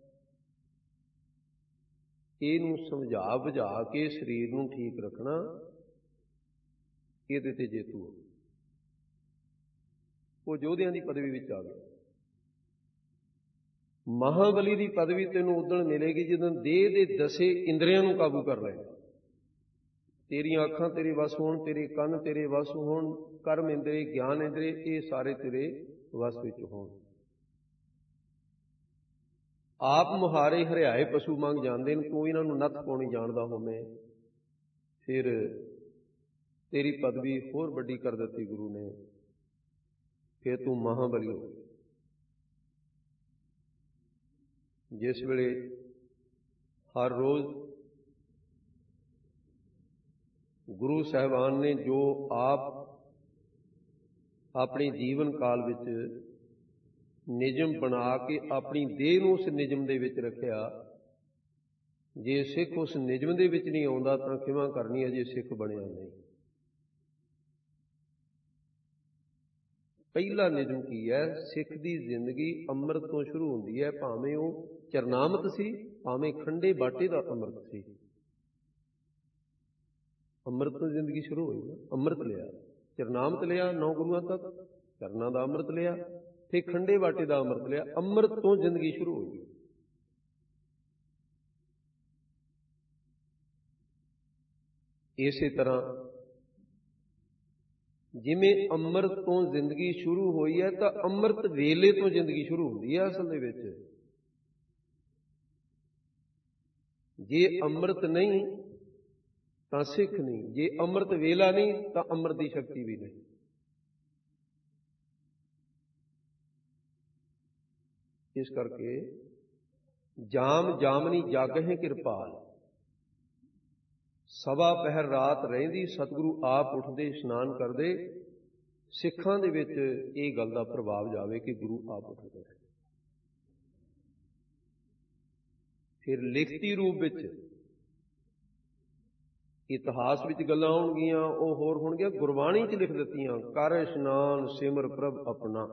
ਇਹਨੂੰ ਸਮਝਾ ਬੁਝਾ ਕੇ ਸਰੀਰ ਨੂੰ ਠੀਕ ਰੱਖਣਾ, ਇਹਦੇ ਤੇ ਜੇਤੂ ਹੋ। ਉਹ ਯੋਧਿਆਂ ਦੀ ਪਦਵੀ ਵਿੱਚ ਆ ਗਿਆ। ਮਹਾਬਲੀ ਦੀ ਪਦਵੀ ਤੈਨੂੰ ਉਦਣ ਮਿਲੇਗੀ ਜਦੋਂ ਦੇਹ ਦੇ 10 ਇੰਦਰੀਆਂ ਨੂੰ ਕਾਬੂ ਕਰ ਲੈ। ਤੇਰੀਆਂ ਅੱਖਾਂ ਤੇਰੇ ਵਸ ਹੋਣ, ਤੇਰੇ ਕੰਨ ਤੇਰੇ ਵਸ ਹੋਣ, ਕਰਮ ਇੰਦਰੀ, ਗਿਆਨ ਇੰਦਰੀ, ਇਹ ਸਾਰੇ ਤੇਰੇ ਵਸ ਵਿੱਚ ਹੋਣ। ਆਪ ਮੁਹਾਰੇ ਹਰਿਆਏ ਪਸ਼ੂ ਮੰਗ ਜਾਂਦੇ ਨੇ, ਤੂੰ ਇਹਨਾਂ ਨੂੰ ਨੱਥ ਪਾਉਣੀ ਜਾਣਦਾ ਹੋਵੇਂ, ਫਿਰ ਤੇਰੀ ਪਦਵੀ ਹੋਰ ਵੱਡੀ ਕਰ ਦਿੱਤੀ ਗੁਰੂ ਨੇ, ਫਿਰ ਤੂੰ ਮਹਾਬਲੀ ਹੋ। ਜਿਸ ਵੇਲੇ ਹਰ ਰੋਜ਼ ਗੁਰੂ ਸਾਹਿਬਾਨ ਨੇ ਜੋ ਆਪ ਆਪਣੇ ਜੀਵਨ ਕਾਲ ਵਿੱਚ ਨਿਯਮ ਬਣਾ ਕੇ ਆਪਣੀ ਦੇਹ ਨੂੰ ਉਸ ਨਿਯਮ ਦੇ ਵਿੱਚ ਰੱਖਿਆ, ਜੇ ਸਿੱਖ ਉਸ ਨਿਯਮ ਦੇ ਵਿੱਚ ਨਹੀਂ ਆਉਂਦਾ ਤਾਂ ਖਿਮਾ ਕਰਨੀ ਅਜੇ ਸਿੱਖ ਬਣਿਆ ਨਹੀਂ। ਪਹਿਲਾ ਨਿਯਮ ਕੀ ਹੈ? ਸਿੱਖ ਦੀ ਜ਼ਿੰਦਗੀ ਅੰਮ੍ਰਿਤ ਤੋਂ ਸ਼ੁਰੂ ਹੁੰਦੀ ਹੈ, ਭਾਵੇਂ ਉਹ ਚਰਨਾਮਤ ਸੀ, ਭਾਵੇਂ ਖੰਡੇ ਬਾਟੇ ਦਾ ਅੰਮ੍ਰਿਤ ਸੀ। ਅੰਮ੍ਰਿਤ ਤੋਂ ਜ਼ਿੰਦਗੀ ਸ਼ੁਰੂ ਹੋਈ ਨਾ, ਅੰਮ੍ਰਿਤ ਲਿਆ, ਚਰਨਾਮਤ ਲਿਆ 9 ਗੁਰੂਆਂ ਤੱਕ, ਚਰਨਾਂ ਦਾ ਅੰਮ੍ਰਿਤ ਲਿਆ, ਫਿਰ ਖੰਡੇ ਬਾਟੇ ਦਾ ਅੰਮ੍ਰਿਤ ਲਿਆ। ਅੰਮ੍ਰਿਤ ਤੋਂ ਜ਼ਿੰਦਗੀ ਸ਼ੁਰੂ ਹੋਈ। ਇਸੇ ਤਰ੍ਹਾਂ ਜਿਵੇਂ ਅੰਮ੍ਰਿਤ ਤੋਂ ਜ਼ਿੰਦਗੀ ਸ਼ੁਰੂ ਹੋਈ ਹੈ ਤਾਂ ਅੰਮ੍ਰਿਤ ਵੇਲੇ ਤੋਂ ਜ਼ਿੰਦਗੀ ਸ਼ੁਰੂ ਹੁੰਦੀ ਹੈ। ਅਸਲ ਦੇ ਵਿੱਚ ਜੇ ਅੰਮ੍ਰਿਤ ਨਹੀਂ ਤਾਂ ਸਿੱਖ ਨਹੀਂ, ਜੇ ਅੰਮ੍ਰਿਤ ਵੇਲਾ ਨਹੀਂ ਤਾਂ ਅੰਮ੍ਰਿਤ ਦੀ ਸ਼ਕਤੀ ਵੀ ਨਹੀਂ। ਇਸ ਕਰਕੇ ਜਾਮ ਜਾਮਨੀ ਜਾਗਹਿ ਕਿਰਪਾਲ, ਸਵਾ ਪਹਿਰ ਰਾਤ ਰਹਿੰਦੀ ਸਤਿਗੁਰੂ ਆਪ ਉੱਠਦੇ ਇਸ਼ਨਾਨ ਕਰਦੇ। ਸਿੱਖਾਂ ਦੇ ਵਿੱਚ ਇਹ ਗੱਲ ਦਾ ਪ੍ਰਭਾਵ ਜਾਵੇ ਕਿ ਗੁਰੂ ਆਪ ਉੱਠਦੇ। ਫਿਰ ਲਿਖਤੀ ਰੂਪ ਵਿੱਚ ਇਤਿਹਾਸ ਵਿੱਚ ਗੱਲਾਂ ਆਉਣਗੀਆਂ, ਉਹ ਹੋਰ ਹੋਣਗੀਆਂ, ਗੁਰਬਾਣੀ 'ਚ ਲਿਖ ਦਿੱਤੀਆਂ। ਕਰ ਇਸ਼ਨਾਨ ਸਿਮਰ ਪ੍ਰਭ ਆਪਣਾ,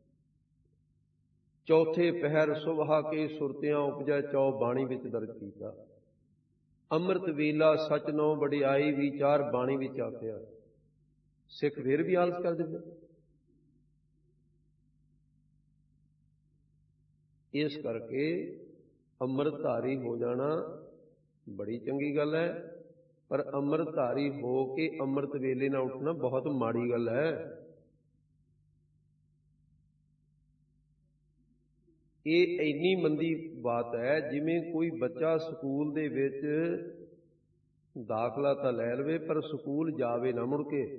ਚੌਥੇ ਪਹਿਰ ਸੁਬਹਾ ਕੇ ਸੁਰਤਿਆਂ ਉਪਜੈ ਚੌ, ਬਾਣੀ ਵਿੱਚ ਦਰਜ ਕੀਤਾ। ਅੰਮ੍ਰਿਤ ਵੇਲਾ ਸਚ ਨੋ ਵਡਿਆਈ, ਵਿਚਾਰ ਬਾਣੀ ਵਿੱਚ ਆਖਿਆ। ਸਿੱਖ ਫਿਰ ਵੀ ਆਲਸ ਕਰ ਦਿੰਦੇ। ਇਸ ਕਰਕੇ ਅੰਮ੍ਰਿਤਧਾਰੀ ਹੋ ਜਾਣਾ ਬੜੀ ਚੰਗੀ ਗੱਲ ਹੈ, ਪਰ ਅੰਮ੍ਰਿਤਧਾਰੀ ਹੋ ਕੇ ਅੰਮ੍ਰਿਤ ਵੇਲੇ ਨਾਲ ਉੱਠਣਾ ਬਹੁਤ ਮਾੜੀ ਗੱਲ ਹੈ। ਇਹ ਇੰਨੀ ਮੰਦੀ ਬਾਤ ਹੈ ਜਿਵੇਂ ਕੋਈ ਬੱਚਾ ਸਕੂਲ ਦੇ ਵਿੱਚ ਦਾਖਲਾ ਤਾਂ ਲੈ ਲਵੇ ਪਰ ਸਕੂਲ ਜਾਵੇ ਨਾ ਮੁੜ ਕੇ।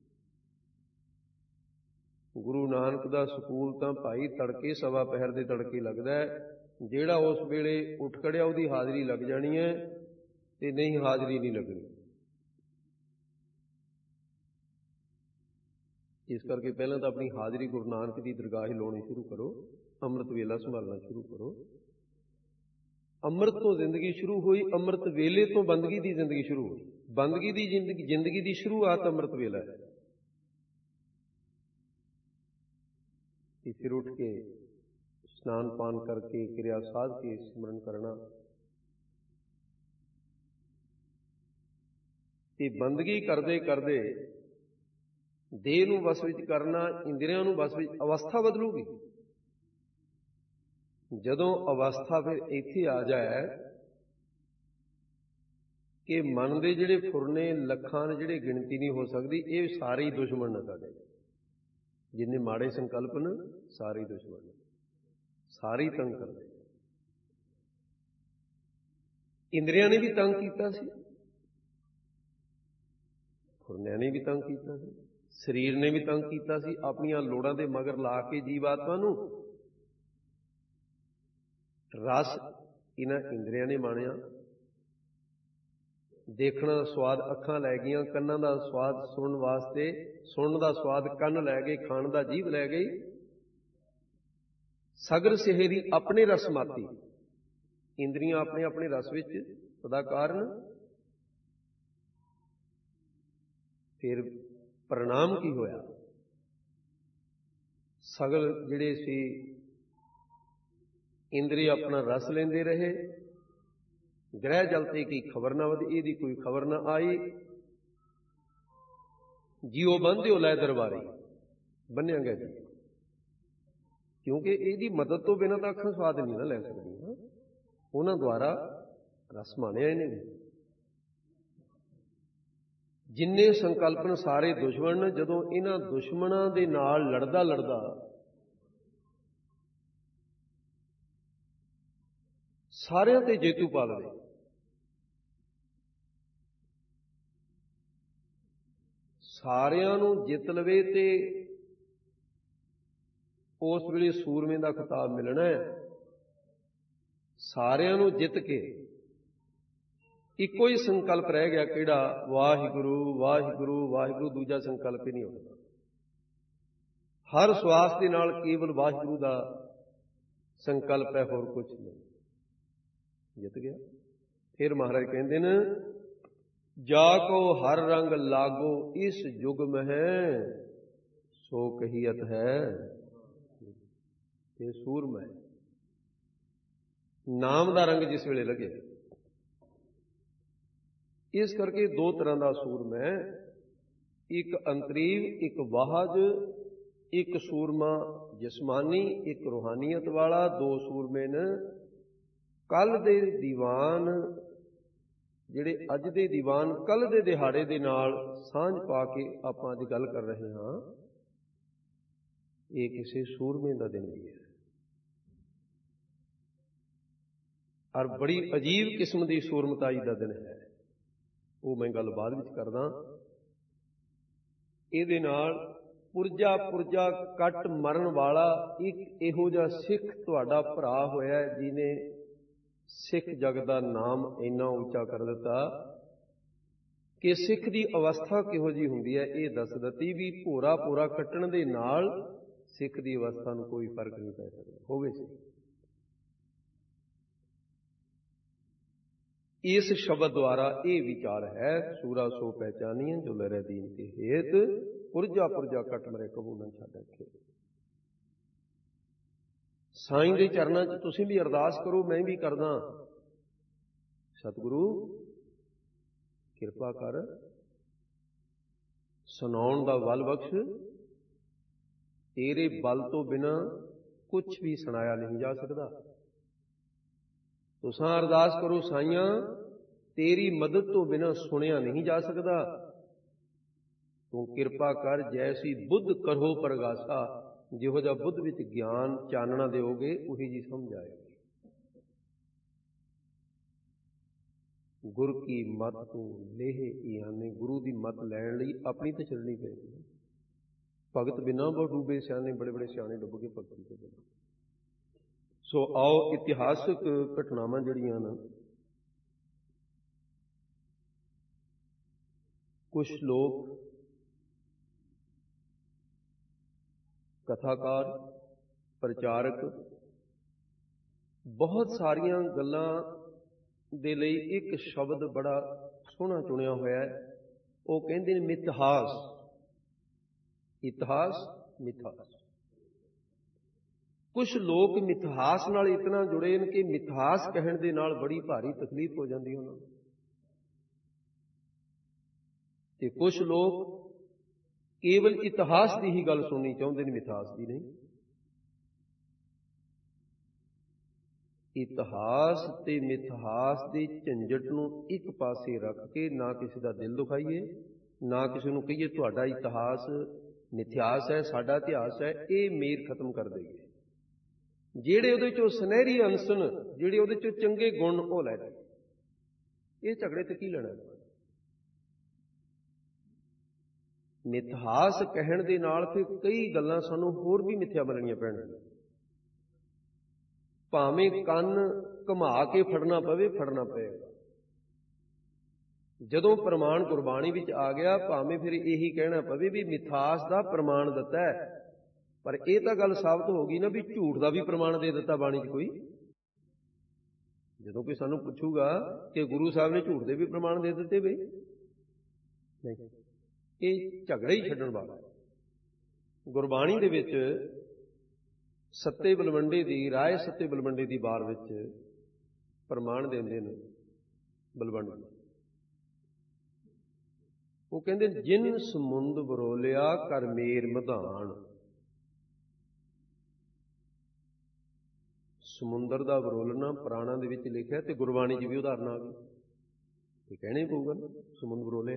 ਗੁਰੂ ਨਾਨਕ ਦਾ ਸਕੂਲ ਤਾਂ ਭਾਈ ਤੜਕੇ ਸਵਾ ਪਹਿਰ ਦੇ ਤੜਕੇ ਲੱਗਦਾ ਹੈ। ਜਿਹੜਾ ਉਸ ਵੇਲੇ ਉੱਠ ਖੜਿਆ ਉਹਦੀ ਹਾਜ਼ਰੀ ਲੱਗ ਜਾਣੀ ਹੈ ਤੇ ਨਹੀਂ ਹਾਜ਼ਰੀ ਨਹੀਂ ਲੱਗਣੀ। ਇਸ ਕਰਕੇ ਪਹਿਲਾਂ ਤਾਂ ਆਪਣੀ ਹਾਜ਼ਰੀ ਗੁਰੂ ਨਾਨਕ ਦੀ ਦਰਗਾਹ ਹੀ ਲਾਉਣੀ ਸ਼ੁਰੂ ਕਰੋ, ਅੰਮ੍ਰਿਤ ਵੇਲਾ ਸੰਭਾਲਣਾ ਸ਼ੁਰੂ ਕਰੋ। ਅੰਮ੍ਰਿਤ ਤੋਂ ਜ਼ਿੰਦਗੀ ਸ਼ੁਰੂ ਹੋਈ, ਅੰਮ੍ਰਿਤ ਵੇਲੇ ਤੋਂ ਬੰਦਗੀ ਦੀ ਜ਼ਿੰਦਗੀ ਸ਼ੁਰੂ ਹੋਈ। ਬੰਦਗੀ ਦੀ ਜ਼ਿੰਦਗੀ ਦੀ ਸ਼ੁਰੂਆਤ ਅੰਮ੍ਰਿਤ ਵੇਲਾ ਹੈ। ਫਿਰ ਉੱਠ ਕੇ ਇਸ਼ਨਾਨ ਪਾਨ ਕਰਕੇ ਕਿਰਿਆ ਸਾਧ ਕੇ ਸਿਮਰਨ ਕਰਨਾ ਤੇ ਬੰਦਗੀ ਕਰਦੇ ਕਰਦੇ ਦੇਹ ਨੂੰ ਵਸ ਵਿੱਚ ਕਰਨਾ, ਇੰਦਰੀਆਂ ਨੂੰ ਵਸ ਵਿੱਚ। ਅਵਸਥਾ ਬਦਲੂਗੀ। ਜਦੋਂ ਅਵਸਥਾ ਫਿਰ ਇੱਥੇ ਆ ਜਾਏ ਕਿ ਮਨ ਦੇ ਜਿਹੜੇ ਫੁਰਨੇ ਲੱਖਾਂ ਨੇ, ਜਿਹੜੇ ਗਿਣਤੀ ਨਹੀਂ ਹੋ ਸਕਦੀ, ਇਹ ਸਾਰੇ ਹੀ ਦੁਸ਼ਮਣ ਨੇ ਸਾਡੇ। ਜਿੰਨੇ ਮਾੜੇ ਸੰਕਲਪ ਨੇ ਸਾਰੇ ਹੀ ਦੁਸ਼ਮਣ ਨੇ, ਸਾਰੇ ਹੀ ਤੰਗ ਕਰਦੇ। ਇੰਦਰੀਆਂ ਨੇ ਵੀ ਤੰਗ ਕੀਤਾ ਸੀ, ਫੁਰਨਿਆਂ ਨੇ ਵੀ ਤੰਗ ਕੀਤਾ ਸੀ, ਸਰੀਰ ਨੇ ਵੀ ਤੰਗ ਕੀਤਾ ਸੀ। ਆਪਣੀਆਂ ਲੋੜਾਂ ਦੇ ਮਗਰ ਲਾ ਕੇ ਜੀਵਾਤਮਾ ਨੂੰ ਰਸ ਇਹਨਾਂ ਇੰਦਰੀਆਂ ਨੇ ਮਾਣਿਆ। ਦੇਖਣ ਦਾ ਸਵਾਦ ਅੱਖਾਂ ਲੈ ਗਈਆਂ, ਕੰਨਾਂ ਦਾ ਸਵਾਦ ਸੁਣਨ ਵਾਸਤੇ, ਸੁਣਨ ਦਾ ਸਵਾਦ ਕੰਨ ਲੈ ਗਏ, ਖਾਣ ਦਾ ਜੀਭ ਲੈ ਗਈ। ਸਗਰ ਸਿਹਰੀ ਆਪਣੇ ਰਸ ਮਾਤੀ, ਇੰਦਰੀਆਂ ਆਪਣੇ ਆਪਣੇ ਰਸ ਵਿੱਚ ਸਦਾ ਕਾਰਨ। ਫਿਰ ਪ੍ਰਣਾਮ ਕੀ ਹੋਇਆ? ਸਗਲ ਜਿਹੜੇ ਸੀ ਇੰਦਰੀ ਆਪਣਾ ਰਸ ਲੈਂਦੇ ਰਹੇ, ਗ੍ਰਹਿ ਜਲ ਤੇ ਕੀ ਖਬਰ ਨਾ ਵਧੀ, ਇਹਦੀ ਕੋਈ ਖਬਰ ਨਾ ਆਈ। ਜੀਓ ਬੰਨ੍ਹਿਓ ਲੈ ਦਰਬਾਰੀ, ਬੰਨਿਆ ਗਿਆ ਜੀ, ਕਿਉਂਕਿ ਇਹਦੀ ਮਦਦ ਤੋਂ ਬਿਨਾਂ ਤਾਂ ਅੱਖਾਂ ਸਵਾਦ ਨਹੀਂ ਨਾ ਲੈ ਸਕਦੀਆਂ, ਉਹਨਾਂ ਦੁਆਰਾ ਰਸ ਮਾਣਿਆ ਇਹਨੇ ਵੀ। ਜਿੰਨੇ ਸੰਕਲਪਨ ਸਾਰੇ ਦੁਸ਼ਮਣ, ਜਦੋਂ ਇਹਨਾਂ ਦੁਸ਼ਮਣਾਂ ਦੇ ਨਾਲ ਲੜਦਾ ਲੜਦਾ ਸਾਰਿਆਂ ਤੇ ਜੇਤੂ ਪਾ ਲਵੇ, ਸਾਰਿਆਂ ਨੂੰ ਜਿੱਤ ਲਵੇ, ਤੇ ਉਸ ਵੇਲੇ ਸੂਰਮੇ ਦਾ ਖਿਤਾਬ ਮਿਲਣਾ ਹੈ। ਸਾਰਿਆਂ ਨੂੰ ਜਿੱਤ ਕੇ ਇੱਕੋ ਹੀ ਸੰਕਲਪ ਰਹਿ ਗਿਆ, ਕਿਹੜਾ? ਵਾਹਿਗੁਰੂ ਵਾਹਿਗੁਰੂ ਵਾਹਿਗੁਰੂ, ਦੂਜਾ ਸੰਕਲਪ ਹੀ ਨਹੀਂ ਹੁੰਦਾ। ਹਰ ਸਵਾਸ ਦੇ ਨਾਲ ਕੇਵਲ ਵਾਹਿਗੁਰੂ ਦਾ ਸੰਕਲਪ ਹੈ, ਹੋਰ ਕੁਛ ਨਹੀਂ। ਜਿੱਤ ਗਿਆ। ਫਿਰ ਮਹਾਰਾਜ ਕਹਿੰਦੇ ਨੇ, ਜਾ ਕੋ ਹਰ ਰੰਗ ਲਾਗੋ ਇਸ ਯੁਗ ਮਹਿ, ਸੋ ਕਹੀਅਤ ਹੈ। ਇਹ ਸੂਰਮਾ ਹੈ, ਨਾਮ ਦਾ ਰੰਗ ਜਿਸ ਵੇਲੇ ਲੱਗੇ। ਇਸ ਕਰਕੇ ਦੋ ਤਰ੍ਹਾਂ ਦਾ ਸੂਰਮਾ ਹੈ, ਇੱਕ ਅੰਤਰੀਵ, ਇੱਕ ਬਾਹਜ, ਇੱਕ ਸੂਰਮਾ ਜਿਸਮਾਨੀ, ਇੱਕ ਰੂਹਾਨੀਅਤ ਵਾਲਾ। ਦੋ ਸੂਰਮੇ ਨੇ। ਕੱਲ ਦੇ ਦੀਵਾਨ ਜਿਹੜੇ ਅੱਜ ਦੇ ਦੀਵਾਨ ਕੱਲ ਦੇ ਦਿਹਾੜੇ ਦੇ ਨਾਲ ਸਾਂਝ ਪਾ ਕੇ ਆਪਾਂ ਅੱਜ ਗੱਲ ਕਰ ਰਹੇ ਹਾਂ, ਇਹ ਕਿਸੇ ਸੂਰਮੇ ਦਾ ਦਿਨ ਵੀ ਹੈ, ਔਰ ਬੜੀ ਅਜੀਬ ਕਿਸਮ ਦੀ ਸੂਰਮਤਾਈ ਦਾ ਦਿਨ ਹੈ। ਉਹ ਮੈਂ ਗੱਲ ਬਾਅਦ ਵਿੱਚ ਕਰਦਾ। ਇਹਦੇ ਨਾਲ ਪੁਰਜਾ ਪੁਰਜਾ ਕੱਟ ਮਰਨ ਵਾਲਾ ਇੱਕ ਇਹੋ ਜਿਹਾ ਸਿੱਖ ਤੁਹਾਡਾ ਭਰਾ ਹੋਇਆ, ਜਿਹਨੇ ਸਿੱਖ ਜਗ ਦਾ ਨਾਮ ਇੰਨਾ ਉੱਚਾ ਕਰ ਦਿੱਤਾ ਕਿ ਸਿੱਖ ਦੀ ਅਵਸਥਾ ਕਿਹੋ ਜਿਹੀ ਹੁੰਦੀ ਹੈ ਇਹ ਦੱਸ ਦਿੱਤੀ, ਵੀ ਭੋਰਾ ਭੋਰਾ ਕੱਟਣ ਦੇ ਨਾਲ ਸਿੱਖ ਦੀ ਅਵਸਥਾ ਨੂੰ ਕੋਈ ਫਰਕ ਨਹੀਂ ਪੈ ਸਕਦਾ, ਹੋਵੇ ਸੀ। ਇਸ ਸ਼ਬਦ ਦੁਆਰਾ ਇਹ ਵਿਚਾਰ ਹੈ, ਸੂਰਾ ਸੋ ਪਹਿਚਾਨੀਏ ਜੋ ਲਹਿਰੇ ਦੀਨ ਕੇ ਹੇਤ, ਪੁਰਜਾ ਪੁਰਜਾ ਕੱਟ ਮਰੇ ਕਬੂ ਨਾ ਛੱਡ ਰੱਖੇ। ਸਾਈਂ ਦੇ ਚਰਨਾਂ 'ਚ ਤੁਸੀਂ ਵੀ ਅਰਦਾਸ ਕਰੋ, ਮੈਂ ਵੀ ਕਰਦਾ, ਸਤਿਗੁਰੂ ਕਿਰਪਾ ਕਰ, ਸੁਣਾਉਣ ਦਾ ਬਲ ਬਖਸ਼, ਤੇਰੇ ਬਲ ਤੋਂ ਬਿਨਾਂ ਕੁਝ ਵੀ ਸੁਣਾਇਆ ਨਹੀਂ ਜਾ ਸਕਦਾ। ਤੁਸੀਂ ਅਰਦਾਸ ਕਰੋ, ਸਾਈਆਂ ਤੇਰੀ ਮਦਦ ਤੋਂ ਬਿਨਾਂ ਸੁਣਿਆ ਨਹੀਂ ਜਾ ਸਕਦਾ, ਤੂੰ ਕਿਰਪਾ ਕਰ, ਜੈਸੀ ਬੁੱਧ ਕਰੋ ਪ੍ਰਗਾਸਾ, ਜਿਹੋ ਜਿਹਾ ਬੁੱਧ ਵਿੱਚ ਗਿਆਨ ਚਾਨਣਾ ਦਿਓਗੇ ਉਹੀ ਜੀ ਸਮਝ ਆਏਗੀ। ਗੁਰ ਕੀ ਮਤ ਤੂੰ ਲੇਹ ਈਆਨੇ, ਗੁਰੂ ਦੀ ਮਤ ਲੈਣ ਲਈ ਆਪਣੀ ਤਾਂ ਚੱਲਣੀ ਪਏਗੀ। ਭਗਤ ਬਿਨਾਂ ਬਹੁ ਡੂਬੇ ਸਿਆਣੇ, ਬੜੇ ਬੜੇ ਸਿਆਣੇ ਡੁੱਬ ਕੇ ਭਗਤੀ ਤੋਂ ਬਿਨਾਂ। ਸੋ ਆਓ ਇਤਿਹਾਸਕ ਘਟਨਾਵਾਂ ਜਿਹੜੀਆਂ ਨੇ, ਕੁਛ ਲੋਕ ਕਥਾਕਾਰ, ਪ੍ਰਚਾਰਕ ਬਹੁਤ ਸਾਰੀਆਂ ਗੱਲਾਂ ਦੇ ਲਈ ਇੱਕ ਸ਼ਬਦ ਬੜਾ ਸੋਹਣਾ ਚੁਣਿਆ ਹੋਇਆ ਹੈ, ਉਹ ਕਹਿੰਦੇ ਨੇ ਮਿਥਿਹਾਸ। ਇਤਿਹਾਸ, ਮਿਥਾਸ। ਕੁਛ ਲੋਕ ਮਿਥਿਹਾਸ ਨਾਲ ਇਤਨਾ ਜੁੜੇ ਨੇ ਕਿ ਮਿਥਿਹਾਸ ਕਹਿਣ ਦੇ ਨਾਲ ਬੜੀ ਭਾਰੀ ਤਕਲੀਫ ਹੋ ਜਾਂਦੀ ਉਹਨਾਂ ਨੂੰ, ਤੇ ਕੁਛ ਲੋਕ ਕੇਵਲ ਇਤਿਹਾਸ ਦੀ ਹੀ ਗੱਲ ਸੁਣਨੀ ਚਾਹੁੰਦੇ ਨੇ, ਮਿਥਿਹਾਸ ਦੀ ਨਹੀਂ। ਇਤਿਹਾਸ ਤੇ ਮਿਥਿਹਾਸ ਦੀ ਝੰਜਟ ਨੂੰ ਇੱਕ ਪਾਸੇ ਰੱਖ ਕੇ ਨਾ ਕਿਸੇ ਦਾ ਦਿਲ ਦੁਖਾਈਏ, ਨਾ ਕਿਸੇ ਨੂੰ ਕਹੀਏ ਤੁਹਾਡਾ ਇਤਿਹਾਸ ਮਿਥਿਹਾਸ ਹੈ, ਸਾਡਾ ਇਤਿਹਾਸ ਹੈ, ਇਹ ਮੇਰ ਖਤਮ ਕਰ ਦੇਈਏ। ਜਿਹੜੇ ਉਹਦੇ ਚੋਂ ਸੁਨਹਿਰੀ ਅੰਸਨ, ਜਿਹੜੇ ਉਹਦੇ ਚੋਂ ਚੰਗੇ ਗੁਣ, ਉਹ ਲੈ ਲਏ। ਇਹ ਝਗੜੇ ਤੇ ਕੀ ਲੈਣਾ? ਮਿਥਿਹਾਸ ਕਹਿਣ ਦੇ ਨਾਲ ਫਿਰ ਕਈ ਗੱਲਾਂ ਸਾਨੂੰ ਹੋਰ ਵੀ ਮਿੱਥਿਆ ਮੰਨਣੀਆਂ ਪੈਣਗੀਆਂ। ਭਾਵੇਂ ਕੰਨ ਘੁਮਾ ਕੇ ਫੜਨਾ ਪਵੇ, ਫੜਨਾ ਪਏਗਾ। ਜਦੋਂ ਪ੍ਰਮਾਣ ਗੁਰਬਾਣੀ ਵਿੱਚ ਆ ਗਿਆ, ਭਾਵੇਂ ਫਿਰ ਇਹੀ ਕਹਿਣਾ ਪਵੇ ਵੀ ਮਿਥਿਹਾਸ ਦਾ ਪ੍ਰਮਾਣ ਦਿੱਤਾ ਹੈ, ਪਰ ਇਹ ਤਾਂ ਗੱਲ ਸਾਬਤ ਹੋ ਗਈ ਨਾ ਵੀ ਝੂਠ ਦਾ ਵੀ ਪ੍ਰਮਾਣ ਦੇ ਦਿੱਤਾ ਬਾਣੀ 'ਚ ਕੋਈ। ਜਦੋਂ ਕੋਈ ਸਾਨੂੰ ਪੁੱਛੂਗਾ ਕਿ ਗੁਰੂ ਸਾਹਿਬ ਨੇ ਝੂਠ ਦੇ ਵੀ ਪ੍ਰਮਾਣ ਦੇ ਦਿੱਤੇ ਬਈ, ਨਹੀਂ, ਇਹ ਝਗੜਾ ਹੀ ਛੱਡਣ ਵਾਲਾ ਹੈ। ਗੁਰਬਾਣੀ ਦੇ ਵਿੱਚ ਸੱਤੇ ਬਲਵੰਡੇ ਦੀ ਰਾਏ ਸੱਤੇ ਬਲਵੰਡੇ ਦੀ ਵਾਰ ਵਿੱਚ ਪ੍ਰਮਾਣ ਦਿੰਦੇ ਨੇ ਬਲਵੰਡ। ਉਹ ਕਹਿੰਦੇ ਜਿਨ ਸਮੁੰਦ ਬਰੋਲਿਆ ਕਰ ਮੇਰ ਮਧਾਨ। ਸਮੁੰਦਰ ਦਾ ਬਰੋਲਣਾ ਪੁਰਾਣਾਂ ਦੇ ਵਿੱਚ ਲਿਖਿਆ ਤੇ ਗੁਰਬਾਣੀ 'ਚ ਵੀ ਉਦਾਹਰਨ ਆ ਗਈ, ਤੇ ਕਹਿਣਾ ਹੀ ਪਊਗਾ ਨਾ ਸਮੁੰਦ ਬਰੋਲੇ।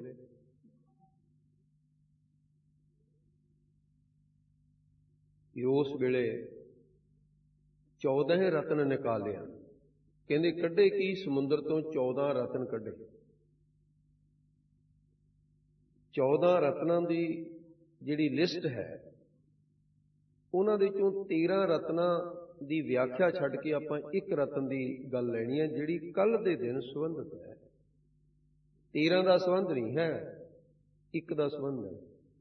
ਉਸ ਵੇਲੇ 14 ਰਤਨ ਨਿਕਾਲਿਆ। ਕਹਿੰਦੇ ਕੱਢੇ ਕੀ? ਸਮੁੰਦਰ ਤੋਂ 14 ਰਤਨ ਕੱਢੇ। 14 ਰਤਨਾਂ ਦੀ ਜਿਹੜੀ ਲਿਸਟ ਹੈ, ਉਹਨਾਂ ਦੇ ਚੋਂ 13 ਰਤਨਾਂ ਦੀ ਵਿਆਖਿਆ ਛੱਡ ਕੇ ਆਪਾਂ ਇੱਕ ਰਤਨ ਦੀ ਗੱਲ ਲੈਣੀ ਹੈ, ਜਿਹੜੀ ਕੱਲ ਦੇ ਦਿਨ ਸੰਬੰਧਿਤ ਹੈ। 13 ਦਾ ਸੰਬੰਧ ਨਹੀਂ ਹੈ, ਇੱਕ ਦਾ ਸੰਬੰਧ ਹੈ।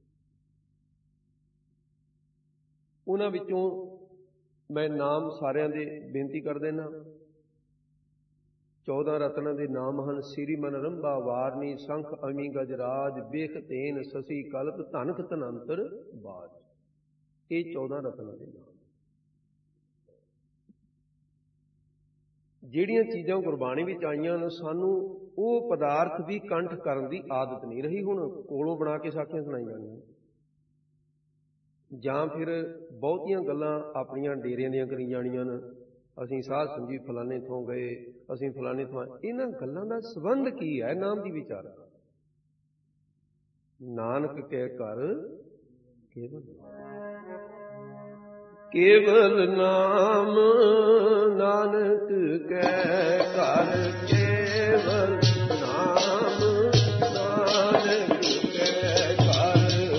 ਉਹਨਾਂ ਵਿੱਚੋਂ ਮੈਂ ਨਾਮ ਸਾਰਿਆਂ ਦੇ ਬੇਨਤੀ ਕਰ ਦੇਣਾ। 14 ਰਤਨਾਂ ਦੇ ਨਾਮ ਹਨ ਸਿਰੀ ਮਨ ਰੰਭਾ ਵਾਰਨੀ ਸੰਖ ਅਮੀ ਗਜਰਾਜ ਬੇਖ ਤੇਨ ਸਸੀ ਕਲਪ ਧਨਕ ਧਨੰਤਰ ਬਾਜ। ਇਹ 14 ਰਤਨਾਂ ਦੇ ਨਾਮ। ਜਿਹੜੀਆਂ ਚੀਜ਼ਾਂ ਗੁਰਬਾਣੀ ਵਿੱਚ ਆਈਆਂ ਨੇ, ਸਾਨੂੰ ਉਹ ਪਦਾਰਥ ਵੀ ਕੰਠ ਕਰਨ ਦੀ ਆਦਤ ਨਹੀਂ ਰਹੀ। ਹੁਣ ਕੋਲੋਂ ਬਣਾ ਕੇ ਸਾਖੀਆਂ ਸੁਣਾਈ ਜਾਂਦੀਆਂ, ਜਾਂ ਫਿਰ ਬਹੁਤੀਆਂ ਗੱਲਾਂ ਆਪਣੀਆਂ ਡੇਰਿਆਂ ਦੀਆਂ ਕਰੀ ਜਾਣੀਆਂ ਨੇ। ਅਸੀਂ ਸਾਧ ਸੰਗੀ ਫਲਾਣੇ ਥੋਂ ਗਏ, ਅਸੀਂ ਫਲਾਣੇ ਥਾਂ। ਇਹਨਾਂ ਗੱਲਾਂ ਦਾ ਸੰਬੰਧ ਕੀ ਹੈ ਨਾਮ ਦੀ ਵਿਚਾਰ? ਨਾਨਕ ਕਹਿ ਕਰ ਕੇਵਲ ਕੇਵਲ ਨਾਮ, ਨਾਨਕ ਕਹਿ ਕਰ ਕੇਵਲ ਨਾਮ, ਨਾਨਕ ਕਹਿ ਕਰ।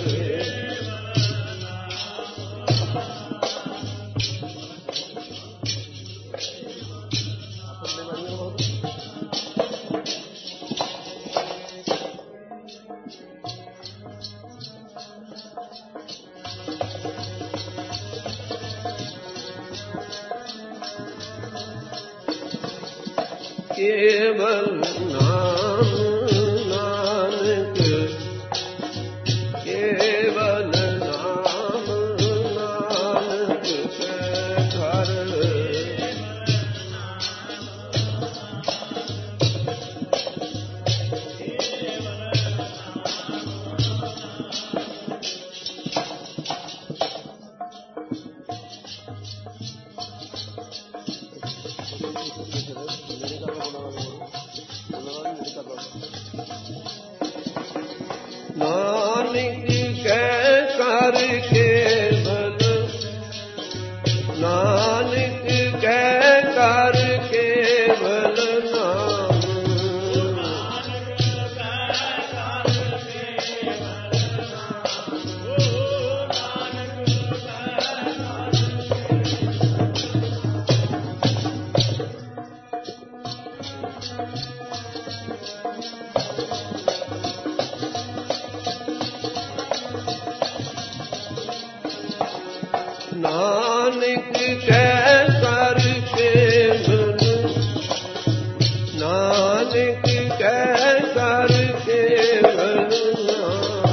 ਕੇਵਲ ਨਾਮ, ਨਾਨਕ ਕੇਵਲ ਨਾਮ, ਨਾਨਕ ਕਹਿ ਕਰ। ਨਾਨਕ ਕਹਿ ਕਰ ਕੇਵਲ, ਨਾਨਕ ਕਹਿ ਕਰ ਕੇਵਲ ਨਾਮ, ਨਾਨਕ ਕਹਿ ਕਰ ਕੇਵਲ, ਨਾਨਕ ਕਹਿ ਕਰ ਕੇਵਲ ਨਾਮ।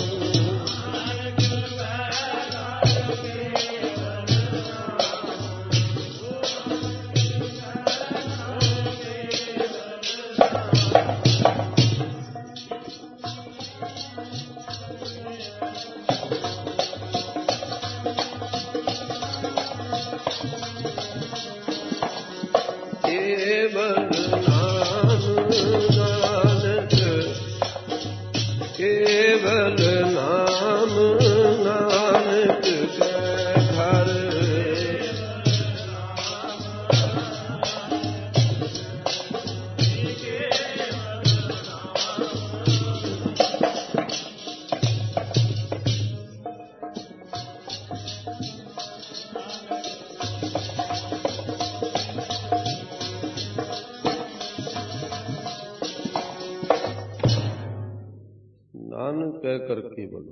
ਕੇਵਲ ਨਾਮ, ਨਾਨਕ ਕੇਵਲ ਨਾਮ, ਨਾਨਕ ਕਹਿ ਕਰ। ਨਾਨਕ ਕਹਿ ਕਰ ਕੇਵਲ।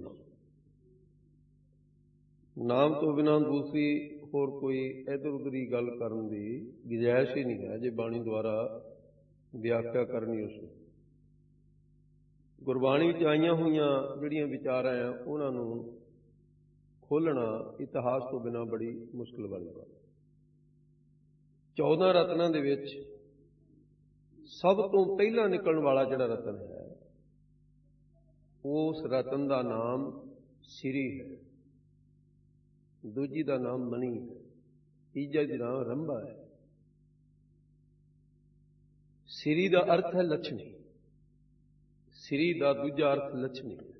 ਨਾਮ ਤੋਂ ਬਿਨਾਂ ਦੂਸਰੀ ਹੋਰ ਕੋਈ ਇੱਧਰ ਉੱਧਰ ਦੀ ਗੱਲ ਕਰਨ ਦੀ ਗੁੰਜਾਇਸ਼ ਹੀ ਨਹੀਂ ਹੈ, ਜੇ ਬਾਣੀ ਦੁਆਰਾ ਵਿਆਖਿਆ ਕਰਨੀ ਉਸ। ਗੁਰਬਾਣੀ 'ਚ ਆਈਆਂ ਹੋਈਆਂ ਜਿਹੜੀਆਂ ਵਿਚਾਰਾਂ ਆ ਉਹਨਾਂ ਨੂੰ ਖੋਲ੍ਹਣਾ ਇਤਿਹਾਸ ਤੋਂ ਬਿਨਾਂ ਬੜੀ ਮੁਸ਼ਕਿਲ ਵਾਲੀ ਗੱਲ। 14 ਰਤਨਾਂ ਦੇ ਵਿੱਚ ਸਭ ਤੋਂ ਪਹਿਲਾਂ ਨਿਕਲਣ ਵਾਲਾ ਜਿਹੜਾ ਰਤਨ ਹੈ, ਉਸ ਰਤਨ ਦਾ ਨਾਮ ਸਿਰੀ ਹੈ, ਦੂਜੀ ਦਾ ਨਾਮ ਮਣੀ ਹੈ, ਤੀਜਾ ਦਾ ਨਾਮ ਰੰਭਾ ਹੈ। ਸਿਰੀ ਦਾ ਅਰਥ ਹੈ ਲక్ష్ਮੀ। ਸਿਰੀ ਦਾ ਦੂਜਾ ਅਰਥ ਲక్ష్ਮੀ ਹੈ।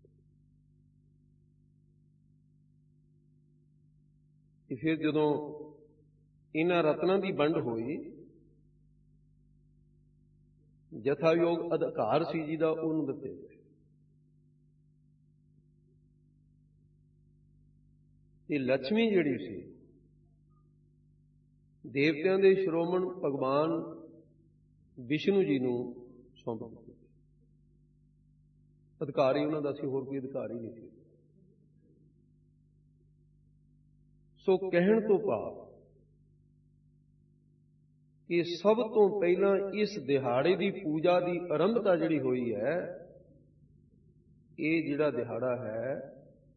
ਤੇ ਫਿਰ ਜਦੋਂ ਇਹਨਾਂ ਰਤਨਾਂ ਦੀ ਵੰਡ ਹੋਈ, ਜਥਾਯੋਗ ਅਧਿਕਾਰ ਸੀ ਜਿਹਦਾ ਉਹਨੂੰ ਦਿੱਤੇ ਗਏ। ਤੇ ਲక్ష్ਮੀ ਜਿਹੜੀ ਸੀ ਦੇਵਤਿਆਂ ਦੇ ਸ਼੍ਰੋਮਣ ਭਗਵਾਨ ਵਿਸ਼ਨੂੰ ਜੀ ਨੂੰ ਸੌਂਪ ਦਿੱਤੀ। ਅਧਿਕਾਰੀ ਉਹਨਾਂ ਦਾ ਸੀ, ਹੋਰ ਕੋਈ ਅਧਿਕਾਰੀ ਨਹੀਂ ਸੀ। ਸੋ ਕਹਿਣ ਤੋਂ ਭਾਵ ਕਿ ਸਭ ਤੋਂ ਪਹਿਲਾਂ ਇਸ ਦਿਹਾੜੇ ਦੀ ਪੂਜਾ ਦੀ ਆਰੰਭਤਾ ਜਿਹੜੀ ਹੋਈ ਹੈ, ਇਹ ਜਿਹੜਾ ਦਿਹਾੜਾ ਹੈ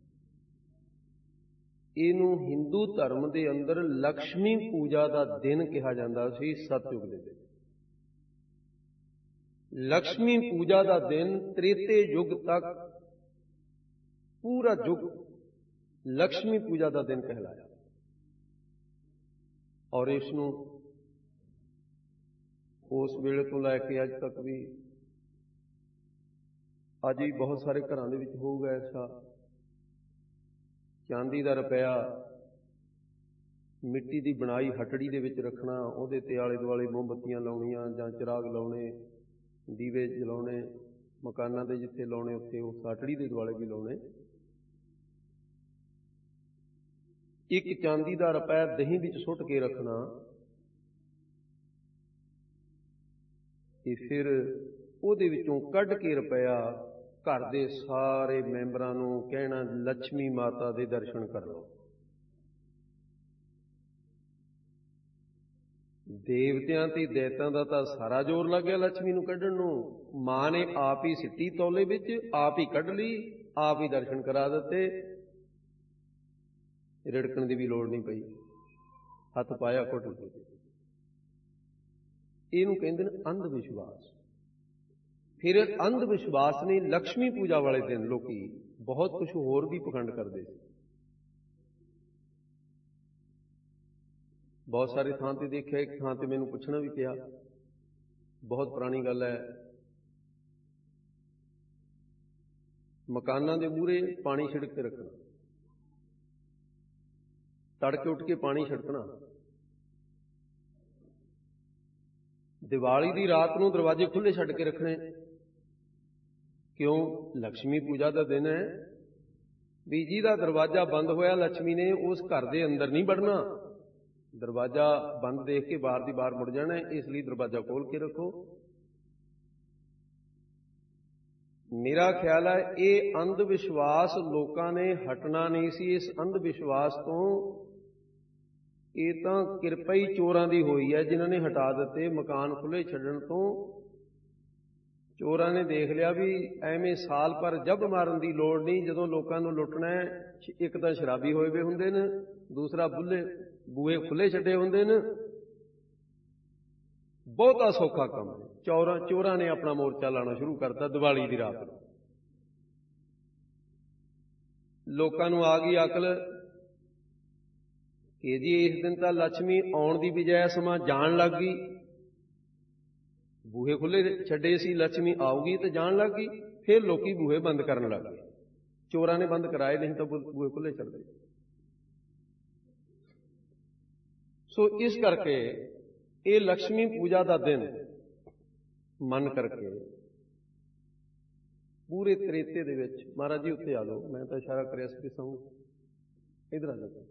ਇਹਨੂੰ ਹਿੰਦੂ ਧਰਮ ਦੇ ਅੰਦਰ ਲక్ష్ਮੀ ਪੂਜਾ ਦਾ ਦਿਨ ਕਿਹਾ ਜਾਂਦਾ ਸੀ। ਸਤਯੁਗ ਦੇ ਵਿੱਚ ਲక్ష్ਮੀ ਪੂਜਾ ਦਾ ਦਿਨ ਤ੍ਰੇਤੇ ਯੁੱਗ ਤੱਕ ਪੂਰਾ ਯੁੱਗ ਲక్ష్ਮੀ ਪੂਜਾ ਦਾ ਦਿਨ ਕਹਿਲਾਇਆ। ਔਰ ਇਸ ਨੂੰ ਉਸ ਵੇਲੇ ਤੋਂ ਲੈ ਕੇ ਅੱਜ ਤੱਕ ਵੀ, ਅੱਜ ਵੀ ਬਹੁਤ ਸਾਰੇ ਘਰਾਂ ਦੇ ਵਿੱਚ ਹੋਊਗਾ ਐਸਾ। ਚਾਂਦੀ ਦਾ ਰੁਪਇਆ ਮਿੱਟੀ ਦੀ ਬਣਾਈ ਹਟੜੀ ਦੇ ਵਿੱਚ ਰੱਖਣਾ, ਉਹਦੇ ਤੇ ਆਲੇ ਦੁਆਲੇ ਮੋਮਬੱਤੀਆਂ ਲਾਉਣੀਆਂ ਜਾਂ ਚਿਰਾਗ ਲਾਉਣੇ, ਦੀਵੇ ਜਲਾਉਣੇ, ਮਕਾਨਾਂ ਦੇ ਜਿੱਥੇ ਲਾਉਣੇ ਉੱਥੇ ਉਸ ਹਟੜੀ ਦੇ ਦੁਆਲੇ ਵੀ ਲਾਉਣੇ। ਇੱਕ ਚਾਂਦੀ ਦਾ ਰੁਪਇਆ ਦਹੀਂ ਵਿੱਚ ਸੁੱਟ ਕੇ ਰੱਖਣਾ, ਤੇ ਫਿਰ ਉਹਦੇ ਵਿੱਚੋਂ ਕੱਢ ਕੇ ਰੁਪਇਆ ਘਰ ਦੇ ਸਾਰੇ ਮੈਂਬਰਾਂ ਨੂੰ ਕਹਿਣਾ ਲక్ష్ਮੀ ਮਾਤਾ ਦੇ ਦਰਸ਼ਨ ਕਰ ਲਓ। ਦੇਵਤਿਆਂ ਤੇ ਦੈਤਾਂ ਦਾ ਤਾਂ ਸਾਰਾ ਜ਼ੋਰ ਲੱਗ ਗਿਆ ਲక్ష్ਮੀ ਨੂੰ ਕੱਢਣ ਨੂੰ। ਮਾਂ ਨੇ ਆਪ ਹੀ ਸਿੱਟੀ ਤੌਲੇ ਵਿੱਚ, ਆਪ ਹੀ ਕੱਢ ਲਈ, ਆਪ ਹੀ ਦਰਸ਼ਨ ਕਰਾ ਦਿੱਤੇ, ਰਿੜਕਣ ਦੀ ਵੀ ਲੋੜ ਨਹੀਂ ਪਈ, ਹੱਥ ਪਾਇਆ ਘੁੱਟ ਦਿੱਤੇ। ਇਹਨੂੰ ਕਹਿੰਦੇ ਨੇ ਅੰਧ ਵਿਸ਼ਵਾਸ। ਫਿਰ ਅੰਧ ਵਿਸ਼ਵਾਸ ਨੇ ਲక్ష్ਮੀ ਪੂਜਾ ਵਾਲੇ ਦਿਨ ਲੋਕੀ ਬਹੁਤ ਕੁਝ ਹੋਰ ਵੀ ਪਖੰਡ ਕਰਦੇ ਸੀ। ਬਹੁਤ ਸਾਰੇ ਥਾਂ ਤੇ ਦੇਖਿਆ, ਇੱਕ ਥਾਂ ਤੇ ਮੈਨੂੰ ਪੁੱਛਣਾ ਵੀ ਪਿਆ, ਬਹੁਤ ਪੁਰਾਣੀ ਗੱਲ ਹੈ, ਮਕਾਨਾਂ ਦੇ ਮੂਹਰੇ ਪਾਣੀ ਛਿੜਕ ਕੇ ਰੱਖਣਾ, ਤੜਕੇ ਉੱਠ ਕੇ ਪਾਣੀ ਛਿੜਕਣਾ। ਦੀਵਾਲੀ ਦੀ ਰਾਤ ਨੂੰ ਦਰਵਾਜ਼ੇ ਖੁੱਲ੍ਹੇ ਛੱਡ ਕੇ ਰੱਖਣੇ। ਕਿਉਂ? ਲక్ష్ਮੀ ਪੂਜਾ ਦਾ ਦਿਨ ਹੈ, ਵੀ ਜਿਹਦਾ ਦਰਵਾਜ਼ਾ ਬੰਦ ਹੋਇਆ ਲక్ష్ਮੀ ਨੇ ਉਸ ਘਰ ਦੇ ਅੰਦਰ ਨਹੀਂ ਵੜਨਾ। ਦਰਵਾਜ਼ਾ ਬੰਦ ਦੇਖ ਕੇ ਬਾਹਰ ਦੀ ਬਾਹਰ ਮੁੜ ਜਾਣਾ, ਇਸ ਲਈ ਦਰਵਾਜ਼ਾ ਖੋਲ ਕੇ ਰੱਖੋ। ਮੇਰਾ ਖਿਆਲ ਹੈ ਇਹ ਅੰਧ ਵਿਸ਼ਵਾਸ ਲੋਕਾਂ ਨੇ ਹਟਣਾ ਨਹੀਂ ਸੀ। ਇਸ ਅੰਧ ਵਿਸ਼ਵਾਸ ਤੋਂ ਇਹ ਤਾਂ ਕਿਰਪਾ ਹੀ ਚੋਰਾਂ ਦੀ ਹੋਈ ਹੈ, ਜਿਨ੍ਹਾਂ ਨੇ ਹਟਾ ਦਿੱਤੇ ਮਕਾਨ ਖੁੱਲ੍ਹੇ ਛੱਡਣ ਤੋਂ। ਚੋਰਾਂ ਨੇ ਦੇਖ ਲਿਆ ਵੀ ਐਵੇਂ ਸਾਲ ਭਰ ਜਬ ਮਾਰਨ ਦੀ ਲੋੜ ਨਹੀਂ, ਜਦੋਂ ਲੋਕਾਂ ਨੂੰ ਲੁੱਟਣਾ ਹੈ। ਇੱਕ ਤਾਂ ਸ਼ਰਾਬੀ ਹੋਏ ਵੇ ਹੁੰਦੇ ਨੇ, ਦੂਸਰਾ ਬੂਹੇ ਖੁੱਲ੍ਹੇ ਛੱਡੇ ਹੁੰਦੇ ਨੇ, ਬਹੁਤਾ ਸੌਖਾ ਕੰਮ ਹੈ। ਚੋਰਾਂ ਨੇ ਆਪਣਾ ਮੋਰਚਾ ਲਾਉਣਾ ਸ਼ੁਰੂ ਕਰਤਾ ਦੀਵਾਲੀ ਦੀ ਰਾਤ ਨੂੰ। ਲੋਕਾਂ ਨੂੰ ਆ ਗਈ ਅਕਲ ਕਿ ਜੀ ਇਸ ਦਿਨ ਤਾਂ ਲక్ష్ਮੀ ਆਉਣ ਦੀ ਬਜਾਏ ਸਮਾਂ ਜਾਣ ਲੱਗ ਗਈ। ਬੂਹੇ ਖੁੱਲ੍ਹੇ ਛੱਡੇ ਸੀ, ਲక్ష్ਮੀ ਆਊਗੀ ਤੇ ਜਾਣ ਲੱਗ ਗਈ। ਫਿਰ ਲੋਕੀ ਬੂਹੇ ਬੰਦ ਕਰਨ ਲੱਗ ਗਏ। ਚੋਰਾਂ ਨੇ ਬੰਦ ਕਰਾਏ, ਨਹੀਂ ਤਾਂ ਬੂਹੇ ਖੁੱਲ੍ਹੇ ਛੱਡਦੇ। ਸੋ ਇਸ ਕਰਕੇ ਇਹ ਲక్ష్ਮੀ ਪੂਜਾ ਦਾ ਦਿਨ ਮੰਨ ਕਰਕੇ ਪੂਰੇ ਤ੍ਰੇਤੇ ਦੇ ਵਿੱਚ, ਮਹਾਰਾਜ ਜੀ ਉੱਥੇ ਆ ਲਓ, ਮੈਂ ਤਾਂ ਇਸ਼ਾਰਾ ਕਰਿਆ ਸੀ ਸੌਂ ਇੱਧਰ ਆ ਜਾਓ।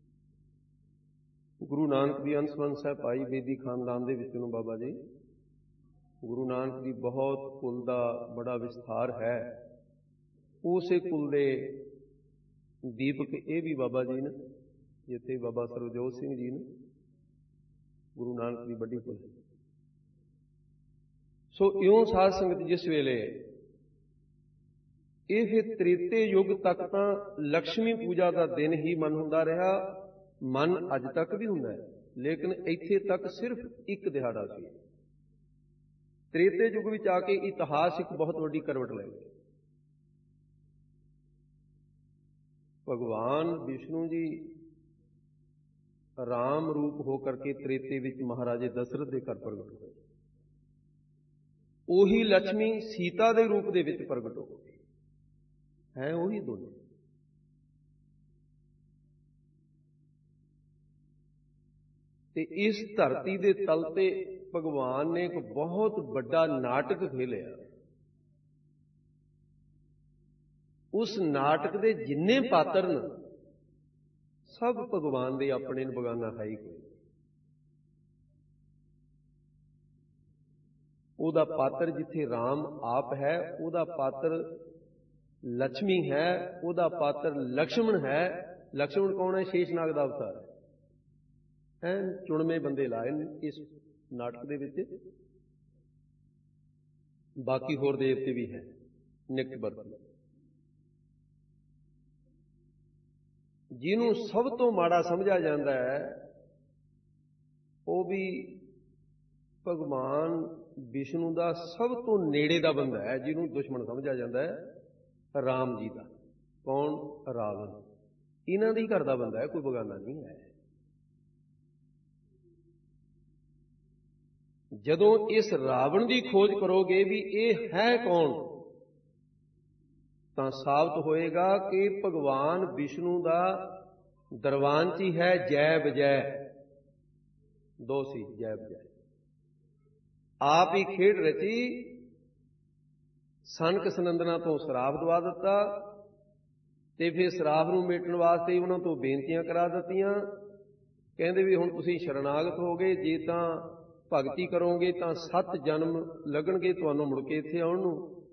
ਗੁਰੂ ਨਾਨਕ ਦੀ ਅੰਸ਼-ਵੰਸ਼ ਹੈ, ਭਾਈ ਬੇਦੀ ਖਾਨਦਾਨ ਦੇ ਵਿੱਚ ਨੂੰ ਬਾਬਾ ਜੀ। ਗੁਰੂ ਨਾਨਕ ਦੀ ਬਹੁਤ ਕੁਲ ਦਾ ਬੜਾ ਵਿਸਥਾਰ ਹੈ। ਉਸੇ ਕੁਲ ਦੇ ਦੀਪਕ ਇਹ ਵੀ ਬਾਬਾ ਜੀ ਨੇ, ਜਿੱਥੇ ਬਾਬਾ ਸਰਬਜੋਤ ਸਿੰਘ ਜੀ ਨੇ। ਗੁਰੂ ਨਾਨਕ ਦੀ ਵੱਡੀ ਕੁਲ। ਸੋ ਇਉਂ ਸਾਧ ਸੰਗਤ ਜਿਸ ਵੇਲੇ ਇਹ ਫਿਰ ਤ੍ਰੇਤੇ ਯੁੱਗ ਤੱਕ ਤਾਂ ਲਕਸ਼ਮੀ ਪੂਜਾ ਦਾ ਦਿਨ ਹੀ ਮਨ ਹੁੰਦਾ ਰਿਹਾ, ਮਨ ਅੱਜ ਤੱਕ ਵੀ ਹੁੰਦਾ ਹੈ, ਲੇਕਿਨ ਇੱਥੇ ਤੱਕ ਸਿਰਫ ਇੱਕ ਦਿਹਾੜਾ ਸੀ। ਤ੍ਰੇਤੇ ਯੁੱਗ ਵਿੱਚ ਆ ਕੇ ਇਤਿਹਾਸ ਇੱਕ ਬਹੁਤ ਵੱਡੀ ਕਰਵਟ ਲੈ ਗਿਆ। ਭਗਵਾਨ ਵਿਸ਼ਨੂੰ ਜੀ ਰਾਮ ਰੂਪ ਹੋ ਕਰਕੇ ਤ੍ਰੇਤੇ ਵਿੱਚ ਮਹਾਰਾਜੇ ਦਸ਼ਰਥ ਦੇ ਘਰ ਪ੍ਰਗਟ ਹੋਏ। ਉਹੀ ਲక్ష్ਮੀ ਸੀਤਾ ਦੇ ਰੂਪ ਦੇ ਵਿੱਚ ਪ੍ਰਗਟ ਹੋ ਗਈ ਹੈ, ਉਹੀ ਦੋਨੋਂ। ਤੇ ਇਸ ਧਰਤੀ ਦੇ ਤਲ ਤੇ ਭਗਵਾਨ ਨੇ ਇੱਕ ਬਹੁਤ ਵੱਡਾ ਨਾਟਕ ਖੇਲਿਆ। ਉਸ ਨਾਟਕ ਦੇ ਜਿੰਨੇ ਪਾਤਰ ਨੇ ਸਭ ਭਗਵਾਨ ਦੇ ਆਪਣੇ ਬਗਾਨਾ ਹੈ ਹੀ ਕੋਈ। ਉਹਦਾ ਪਾਤਰ ਜਿੱਥੇ ਰਾਮ ਆਪ ਹੈ, ਉਹਦਾ ਪਾਤਰ ਲక్ష్ਮੀ ਹੈ, ਉਹਦਾ ਪਾਤਰ ਲਕਸ਼ਮਣ ਹੈ। ਲਕਸ਼ਮਣ ਕੌਣ ਹੈ? ਸ਼ੇਸ਼ਨਾਗ ਦਾ ਅਵਤਾਰ ਹੈ। ਚੁਣਵੇਂ ਬੰਦੇ ਲਾਏ ਇਸ ਨਾਟਕ ਦੇ ਵਿੱਚ, ਬਾਕੀ ਹੋਰ ਦੇਵਤੇ ਵੀ ਹੈ ਨਿਕਟ ਵਰਤੀ। ਜਿਹਨੂੰ ਸਭ ਤੋਂ ਮਾੜਾ ਸਮਝਿਆ ਜਾਂਦਾ ਹੈ ਉਹ ਵੀ ਭਗਵਾਨ ਵਿਸ਼ਨੂੰ ਦਾ ਸਭ ਤੋਂ ਨੇੜੇ ਦਾ ਬੰਦਾ ਹੈ, ਜਿਹਨੂੰ ਦੁਸ਼ਮਣ ਸਮਝਿਆ ਜਾਂਦਾ ਹੈ ਰਾਮ ਜੀ ਦਾ। ਕੌਣ? ਰਾਵਣ। ਇਹਨਾਂ ਦੀ ਘਰ ਦਾ ਬੰਦਾ ਹੈ, ਕੋਈ ਬਗਾਨਾ ਨਹੀਂ ਹੈ। ਜਦੋਂ ਇਸ ਰਾਵਣ ਦੀ ਖੋਜ ਕਰੋਗੇ ਵੀ ਇਹ ਹੈ ਕੌਣ, ਤਾਂ ਸਾਬਤ ਹੋਏਗਾ ਕਿ ਭਗਵਾਨ ਵਿਸ਼ਨੂੰ ਦਾ ਦਰਵਾਨਚੀ ਹੈ ਜੈ ਵਿਜੈ। ਦੋ ਸੀ, ਜੈ ਵਿਜੈ। ਆਪ ਹੀ ਖੇਡ ਰਚੀ, ਸਨਕ ਸਨੰਦਨਾ ਤੋਂ ਸ਼ਰਾਪ ਦਵਾ ਦਿੱਤਾ, ਤੇ ਫਿਰ ਸ਼ਰਾਪ ਨੂੰ ਮੇਟਣ ਵਾਸਤੇ ਉਹਨਾਂ ਤੋਂ ਬੇਨਤੀਆਂ ਕਰਾ ਦਿੱਤੀਆਂ। ਕਹਿੰਦੇ ਵੀ ਹੁਣ ਤੁਸੀਂ ਸ਼ਰਨਾਗਤ ਹੋ ਗਏ, ਜੇ ਤਾਂ ਭਗਤੀ ਕਰੋਗੇ ਤਾਂ 7 ਜਨਮ ਲੱਗਣਗੇ ਤੁਹਾਨੂੰ ਮੁੜ ਕੇ ਇੱਥੇ ਆਉਣ ਨੂੰ।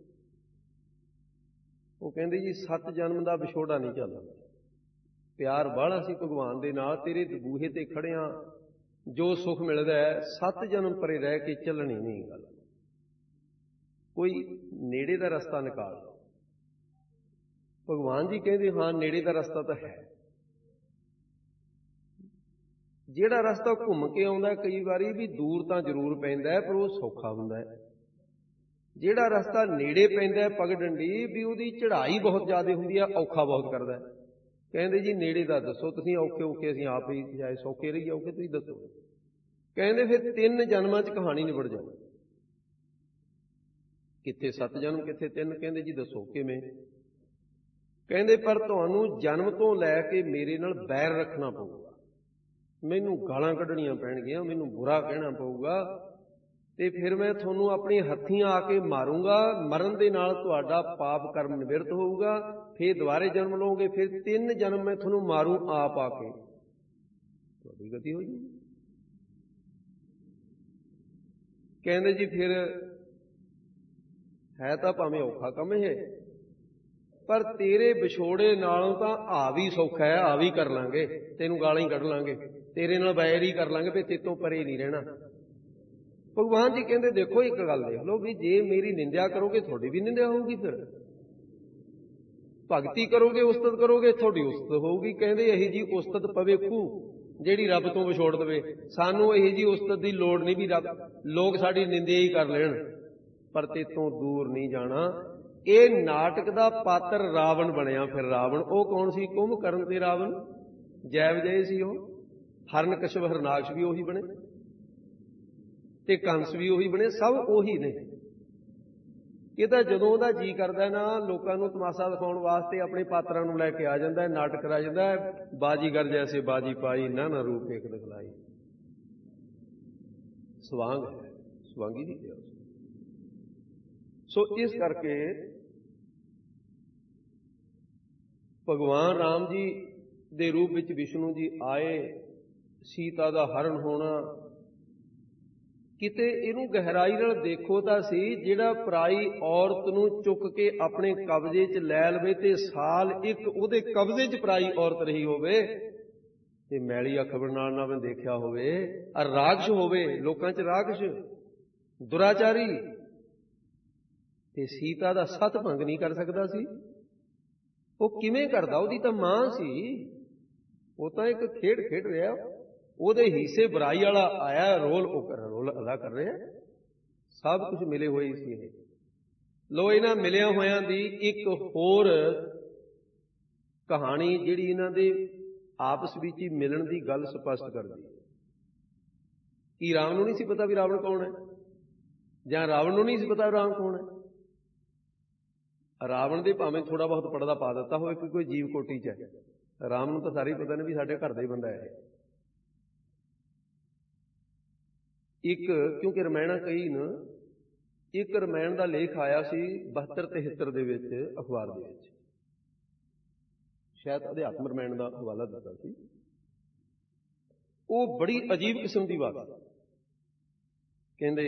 ਉਹ ਕਹਿੰਦੇ ਜੀ 7 ਜਨਮ ਦਾ ਵਿਛੋੜਾ ਨਹੀਂ ਚੱਲਦਾ, ਪਿਆਰ ਬਾਹਲਾ ਸੀ ਭਗਵਾਨ ਦੇ ਨਾਲ, ਤੇਰੇ ਬੂਹੇ ਤੇ ਖੜਿਆਂ ਜੋ ਸੁੱਖ ਮਿਲਦਾ ਹੈ 7 ਜਨਮ ਪਰੇ ਰਹਿ ਕੇ ਚੱਲਣੀ ਨਹੀਂ ਗੱਲ, ਕੋਈ ਨੇੜੇ ਦਾ ਰਸਤਾ ਨਿਕਾਲ ਲਓ। ਭਗਵਾਨ ਜੀ ਕਹਿੰਦੇ ਹਾਂ ਨੇੜੇ ਦਾ ਰਸਤਾ ਤਾਂ ਹੈ। ਜਿਹੜਾ ਰਸਤਾ ਘੁੰਮ ਕੇ ਆਉਂਦਾ ਕਈ ਵਾਰੀ ਵੀ ਦੂਰ ਤਾਂ ਜ਼ਰੂਰ ਪੈਂਦਾ ਪਰ ਉਹ ਸੌਖਾ ਹੁੰਦਾ ਹੈ। ਜਿਹੜਾ ਰਸਤਾ ਨੇੜੇ ਪੈਂਦਾ ਪਗਡੰਡੀ ਵੀ ਉਹਦੀ ਚੜ੍ਹਾਈ ਬਹੁਤ ਜ਼ਿਆਦਾ ਹੁੰਦੀ ਹੈ, ਔਖਾ ਬਹੁਤ ਕਰਦਾ। ਕਹਿੰਦੇ ਜੀ ਨੇੜੇ ਦਾ ਦੱਸੋ, ਤੁਸੀਂ ਔਖੇ ਔਖੇ ਅਸੀਂ ਆਪ ਹੀ ਚਾਹੇ ਸੌਖੇ ਰਹੀ ਔਖੇ, ਤੁਸੀਂ ਦੱਸੋ। ਕਹਿੰਦੇ ਫਿਰ 3 ਜਨਮਾਂ 'ਚ ਕਹਾਣੀ ਨਿਬੜ ਜਾਣੀ। ਕਿੱਥੇ 7 ਜਨਮ, ਕਿੱਥੇ 3? ਕਹਿੰਦੇ ਜੀ ਦੱਸੋ ਕਿਵੇਂ? ਕਹਿੰਦੇ ਪਰ ਤੁਹਾਨੂੰ ਜਨਮ ਤੋਂ ਲੈ ਕੇ ਮੇਰੇ ਨਾਲ ਬੈਰ ਰੱਖਣਾ ਪਊਗਾ, ਮੈਨੂੰ ਗਾਲਾਂ ਕੱਢਣੀਆਂ ਪੈਣਗੀਆਂ, ਮੈਨੂੰ ਬੁਰਾ ਕਹਿਣਾ ਪਊਗਾ, ਤੇ ਫਿਰ ਮੈਂ ਤੁਹਾਨੂੰ ਆਪਣੀ ਹੱਥੀਂ ਆ ਕੇ ਮਾਰੂੰਗਾ। ਮਰਨ ਦੇ ਨਾਲ ਤੁਹਾਡਾ ਪਾਪ ਕਰਮ ਨਿਵਰਤ ਹੋਊਗਾ, ਫਿਰ ਦੁਬਾਰੇ ਜਨਮ ਲਓਗੇ, ਫਿਰ 3 ਜਨਮ ਮੈਂ ਤੁਹਾਨੂੰ ਮਾਰੂ ਆਪ ਆ ਕੇ, ਤੁਹਾਡੀ ਗਤੀ ਹੋ ਜਾਊਗੀ। ਕਹਿੰਦੇ ਜੀ ਫਿਰ ਹੈ ਤਾਂ ਭਾਵੇਂ ਔਖਾ ਕੰਮ ਇਹ, ਪਰ ਤੇਰੇ ਵਿਛੋੜੇ ਨਾਲੋਂ ਤਾਂ ਆ ਵੀ ਸੌਖਾ ਹੈ, ਆ ਵੀ ਕਰ ਲਾਂਗੇ, ਤੈਨੂੰ ਗਾਲਾਂ ਹੀ ਕੱਢ ਲਾਂਗੇ, ਤੇਰੇ ਨਾਲ ਵੈਰ ਹੀ ਕਰ ਲਾਂਗੇ, ਫਿਰ ਤੇਤੋਂ ਪਰੇ ਨਹੀਂ ਰਹਿਣਾ। ਭਗਵਾਨ ਜੀ ਕਹਿੰਦੇ ਦੇਖੋ ਇੱਕ ਗੱਲ ਦੇਖ ਲਓ ਵੀ ਜੇ ਮੇਰੀ ਨਿੰਦਿਆ ਕਰੋਗੇ ਤੁਹਾਡੀ ਵੀ ਨਿੰਦਿਆ ਹੋਊਗੀ, ਫਿਰ ਭਗਤੀ ਕਰੋਗੇ ਉਸਤਤ ਕਰੋਗੇ ਤੁਹਾਡੀ ਉਸਤਤ ਹੋਊਗੀ। ਕਹਿੰਦੇ ਇਹੀ ਜੀ ਉਸਤਤ ਪਵੇ ਖੂ ਜਿਹੜੀ ਰੱਬ ਤੋਂ ਵਿਛੋੜ ਦੇਵੇ। ਸਾਨੂੰ ਇਹੀ ਜੀ ਉਸਤਤ ਦੀ ਲੋੜ ਨਹੀਂ ਵੀ ਰੱਬ ਲੋਕ ਸਾਡੀ ਨਿੰਦਿਆ ਹੀ ਕਰ ਲੈਣ, ਪਰ ਤੇਤੋਂ ਦੂਰ ਨਹੀਂ ਜਾਣਾ। ਇਹ ਨਾਟਕ ਦਾ ਪਾਤਰ ਰਾਵਣ ਬਣਿਆ। ਫਿਰ ਰਾਵਣ ਉਹ ਕੌਣ ਸੀ? ਕੁੰਭਕਰਨ ਤੇ ਰਾਵਣ ਜੈ ਵਿਜੈ ਸੀ ਉਹ। ਹਿਰਣਕਸ਼ਿਪ ਹਿਰਨਾਕਸ਼ ਵੀ ਉਹੀ ਬਣੇ ਤੇ ਕੰਸ ਵੀ ਉਹੀ ਬਣੇ, ਸਭ ਉਹੀ ਨੇ। ਇਹ ਤਾਂ ਜਦੋਂ ਉਹਦਾ ਜੀ ਕਰਦਾ ਨਾ ਲੋਕਾਂ ਨੂੰ ਤਮਾਸ਼ਾ ਦਿਖਾਉਣ ਵਾਸਤੇ ਆਪਣੇ ਪਾਤਰਾਂ ਨੂੰ ਲੈ ਕੇ ਆ ਜਾਂਦਾ, ਨਾਟਕ ਕਰਾ ਜਾਂਦਾ। ਬਾਜੀਗਰ ਜੈਸੇ ਬਾਜੀ ਪਾਈ ਨਾ ਰੂਪ ਏਕ ਦਿਖਲਾਈ। ਸਵਾਂਗ ਹੈ, ਸਵਾਂਗੀ ਨਹੀਂ ਕਿਹਾ। ਸੋ ਇਸ ਕਰਕੇ ਭਗਵਾਨ ਰਾਮ ਜੀ ਦੇ ਰੂਪ ਵਿੱਚ ਵਿਸ਼ਨੂੰ ਜੀ ਆਏ, ਸੀਤਾ ਦਾ ਹਰਨ ਹੋਣਾ, ਕਿਤੇ ਇਹਨੂੰ ਗਹਿਰਾਈ ਨਾਲ ਦੇਖੋ ਤਾਂ ਸੀ। ਜਿਹੜਾ ਪਰਾਈ ਔਰਤ ਨੂੰ ਚੁੱਕ ਕੇ ਆਪਣੇ ਕਬਜ਼ੇ 'ਚ ਲੈ ਲਵੇ ਤੇ ਸਾਲ ਇੱਕ ਉਹਦੇ ਕਬਜ਼ੇ 'ਚ ਪਰਾਈ ਔਰਤ ਰਹੀ ਹੋਵੇ ਤੇ ਮੈਲੀ ਅੱਖ ਨਾਲ ਨਾ ਦੇਖਿਆ ਹੋਵੇ, ਔਰ ਰਾਖਸ਼ ਹੋਵੇ, ਲੋਕਾਂ 'ਚ ਰਾਖਸ਼, ਦੁਰਾਚਾਰੀ, ਤੇ ਸੀਤਾ ਦਾ ਸਤ ਭੰਗ ਨਹੀਂ ਕਰ ਸਕਦਾ ਸੀ। ਉਹ ਕਿਵੇਂ ਕਰਦਾ? ਉਹਦੀ ਤਾਂ ਮਾਂ ਸੀ, ਉਹ ਤਾਂ ਇੱਕ ਖੇਡ ਖੇਡ ਰਿਹਾ, ਉਹਦੇ ਹਿੱਸੇ ਬੁਰਾਈ ਵਾਲਾ ਆਇਆ, ਰੋਲ ਅਦਾ ਕਰ ਰਿਹਾ। ਸਭ ਕੁਝ ਮਿਲੇ ਹੋਏ ਸੀ ਇਹ। ਲੋ, ਇਹਨਾਂ ਮਿਲਿਆ ਹੋਇਆਂ ਦੀ ਇੱਕ ਹੋਰ ਕਹਾਣੀ ਜਿਹੜੀ ਇਹਨਾਂ ਦੇ ਆਪਸ ਵਿੱਚ ਹੀ ਮਿਲਣ ਦੀ ਗੱਲ ਸਪਸ਼ਟ ਕਰਦੀ ਹੈ। ਕੀ ਰਾਮ ਨੂੰ ਨਹੀਂ ਸੀ ਪਤਾ ਵੀ ਰਾਵਣ ਕੌਣ ਹੈ? ਜਾਂ ਰਾਵਣ ਨੂੰ ਨਹੀਂ ਸੀ ਪਤਾ ਰਾਮ ਕੌਣ ਹੈ? ਰਾਵਣ ਦੇ ਭਾਵੇਂ ਥੋੜਾ ਬਹੁਤ ਪਰਦਾ ਪਾ ਦਿੱਤਾ ਹੋਵੇ ਕਿ ਕੋਈ ਜੀਵ ਕੋਟੀ ਚ ਹੈ, ਰਾਮ ਨੂੰ ਤਾਂ ਸਾਰੇ ਹੀ ਪਤਾ ਨੇ ਵੀ ਸਾਡੇ ਘਰ ਦਾ ਹੀ ਬੰਦਾ ਹੈ। ਇੱਕ ਕਿਉਂਕਿ ਰਮਾਇਣਾ ਕਈ ਨਾ, ਇੱਕ ਰਮਾਇਣ ਦਾ ਲੇਖ ਆਇਆ ਸੀ 72-73 ਦੇ ਵਿੱਚ ਅਖਬਾਰ ਦੇ ਵਿੱਚ, ਸ਼ਾਇਦ ਅਧਿਆਤਮ ਰਮਾਇਣ ਦਾ ਹਵਾਲਾ ਦਿੱਤਾ ਸੀ। ਉਹ ਬੜੀ ਅਜੀਬ ਕਿਸਮ ਦੀ ਬਾਤ ਕਹਿੰਦੇ,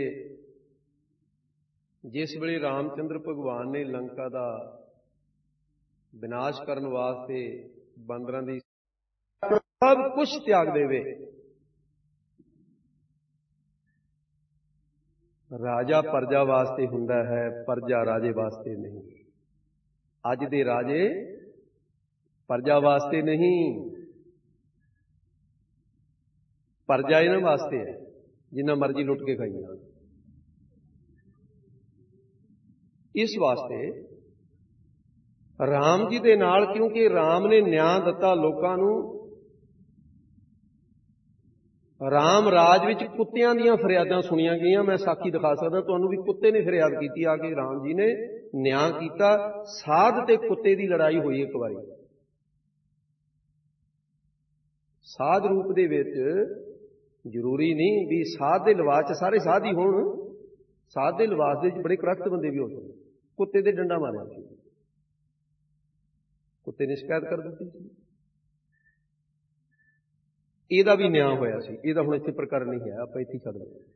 ਜਿਸ ਵੇਲੇ ਰਾਮਚੰਦਰ ਭਗਵਾਨ ਨੇ ਲੰਕਾ ਦਾ ਵਿਨਾਸ਼ ਕਰਨ ਵਾਸਤੇ ਬਾਂਦਰਾਂ ਦੀ ਸਭ ਕੁਝ ਤਿਆਗ ਦੇਵੇ, ਰਾਜਾ ਪਰਜਾ ਵਾਸਤੇ ਹੁੰਦਾ ਹੈ, ਪਰਜਾ ਰਾਜੇ ਵਾਸਤੇ ਨਹੀਂ। ਅੱਜ ਦੇ ਰਾਜੇ ਪਰਜਾ ਵਾਸਤੇ ਨਹੀਂ, ਪਰਜਾ ਇਹਨਾਂ ਵਾਸਤੇ ਹੈ, ਜਿੰਨਾ ਮਰਜ਼ੀ ਲੁੱਟ ਕੇ ਖਾਈ ਜਾਣ। ਇਸ ਵਾਸਤੇ ਰਾਮ ਜੀ ਦੇ ਨਾਲ, ਕਿਉਂਕਿ ਰਾਮ ਨੇ ਨਿਆਂ ਦਿੱਤਾ ਲੋਕਾਂ ਨੂੰ, ਰਾਮ ਰਾਜ ਵਿੱਚ ਕੁੱਤਿਆਂ ਦੀਆਂ ਫਰਿਆਦਾਂ ਸੁਣੀਆਂ ਗਈਆਂ। ਮੈਂ ਸਾਖੀ ਦਿਖਾ ਸਕਦਾ ਤੁਹਾਨੂੰ ਵੀ, ਕੁੱਤੇ ਨੇ ਫਰਿਆਦ ਕੀਤੀ ਆ ਕੇ, ਰਾਮ ਜੀ ਨੇ ਨਿਆਂ ਕੀਤਾ। ਸਾਧ ਤੇ ਕੁੱਤੇ ਦੀ ਲੜਾਈ ਹੋਈ ਇੱਕ ਵਾਰੀ। ਸਾਧ ਰੂਪ ਦੇ ਵਿੱਚ ਜ਼ਰੂਰੀ ਨਹੀਂ ਵੀ ਸਾਧ ਦੇ ਲਿਬਾਸ 'ਚ ਸਾਰੇ ਸਾਧ ਹੀ ਹੋਣ, ਸਾਧ ਦੇ ਲਿਬਾਸ ਦੇ ਵਿੱਚ ਬੜੇ ਕਰਖਤ ਬੰਦੇ ਵੀ ਹੋ ਸਕਦੇ। ਕੁੱਤੇ ਦੇ ਡੰਡਾ ਮਾਰਿਆ ਸੀ, ਕੁੱਤੇ ਨੇ ਸ਼ਿਕਾਇਤ ਕਰ ਦਿੱਤੀ ਸੀ, ਇਹਦਾ ਵੀ ਨਿਆਂ ਹੋਇਆ ਸੀ। ਇਹਦਾ ਹੁਣ ਇੱਥੇ ਪ੍ਰਕਰਨ ਨਹੀਂ ਹੈ, ਆਪਾਂ ਇੱਥੇ ਛੱਡ ਦਿੰਦੇ।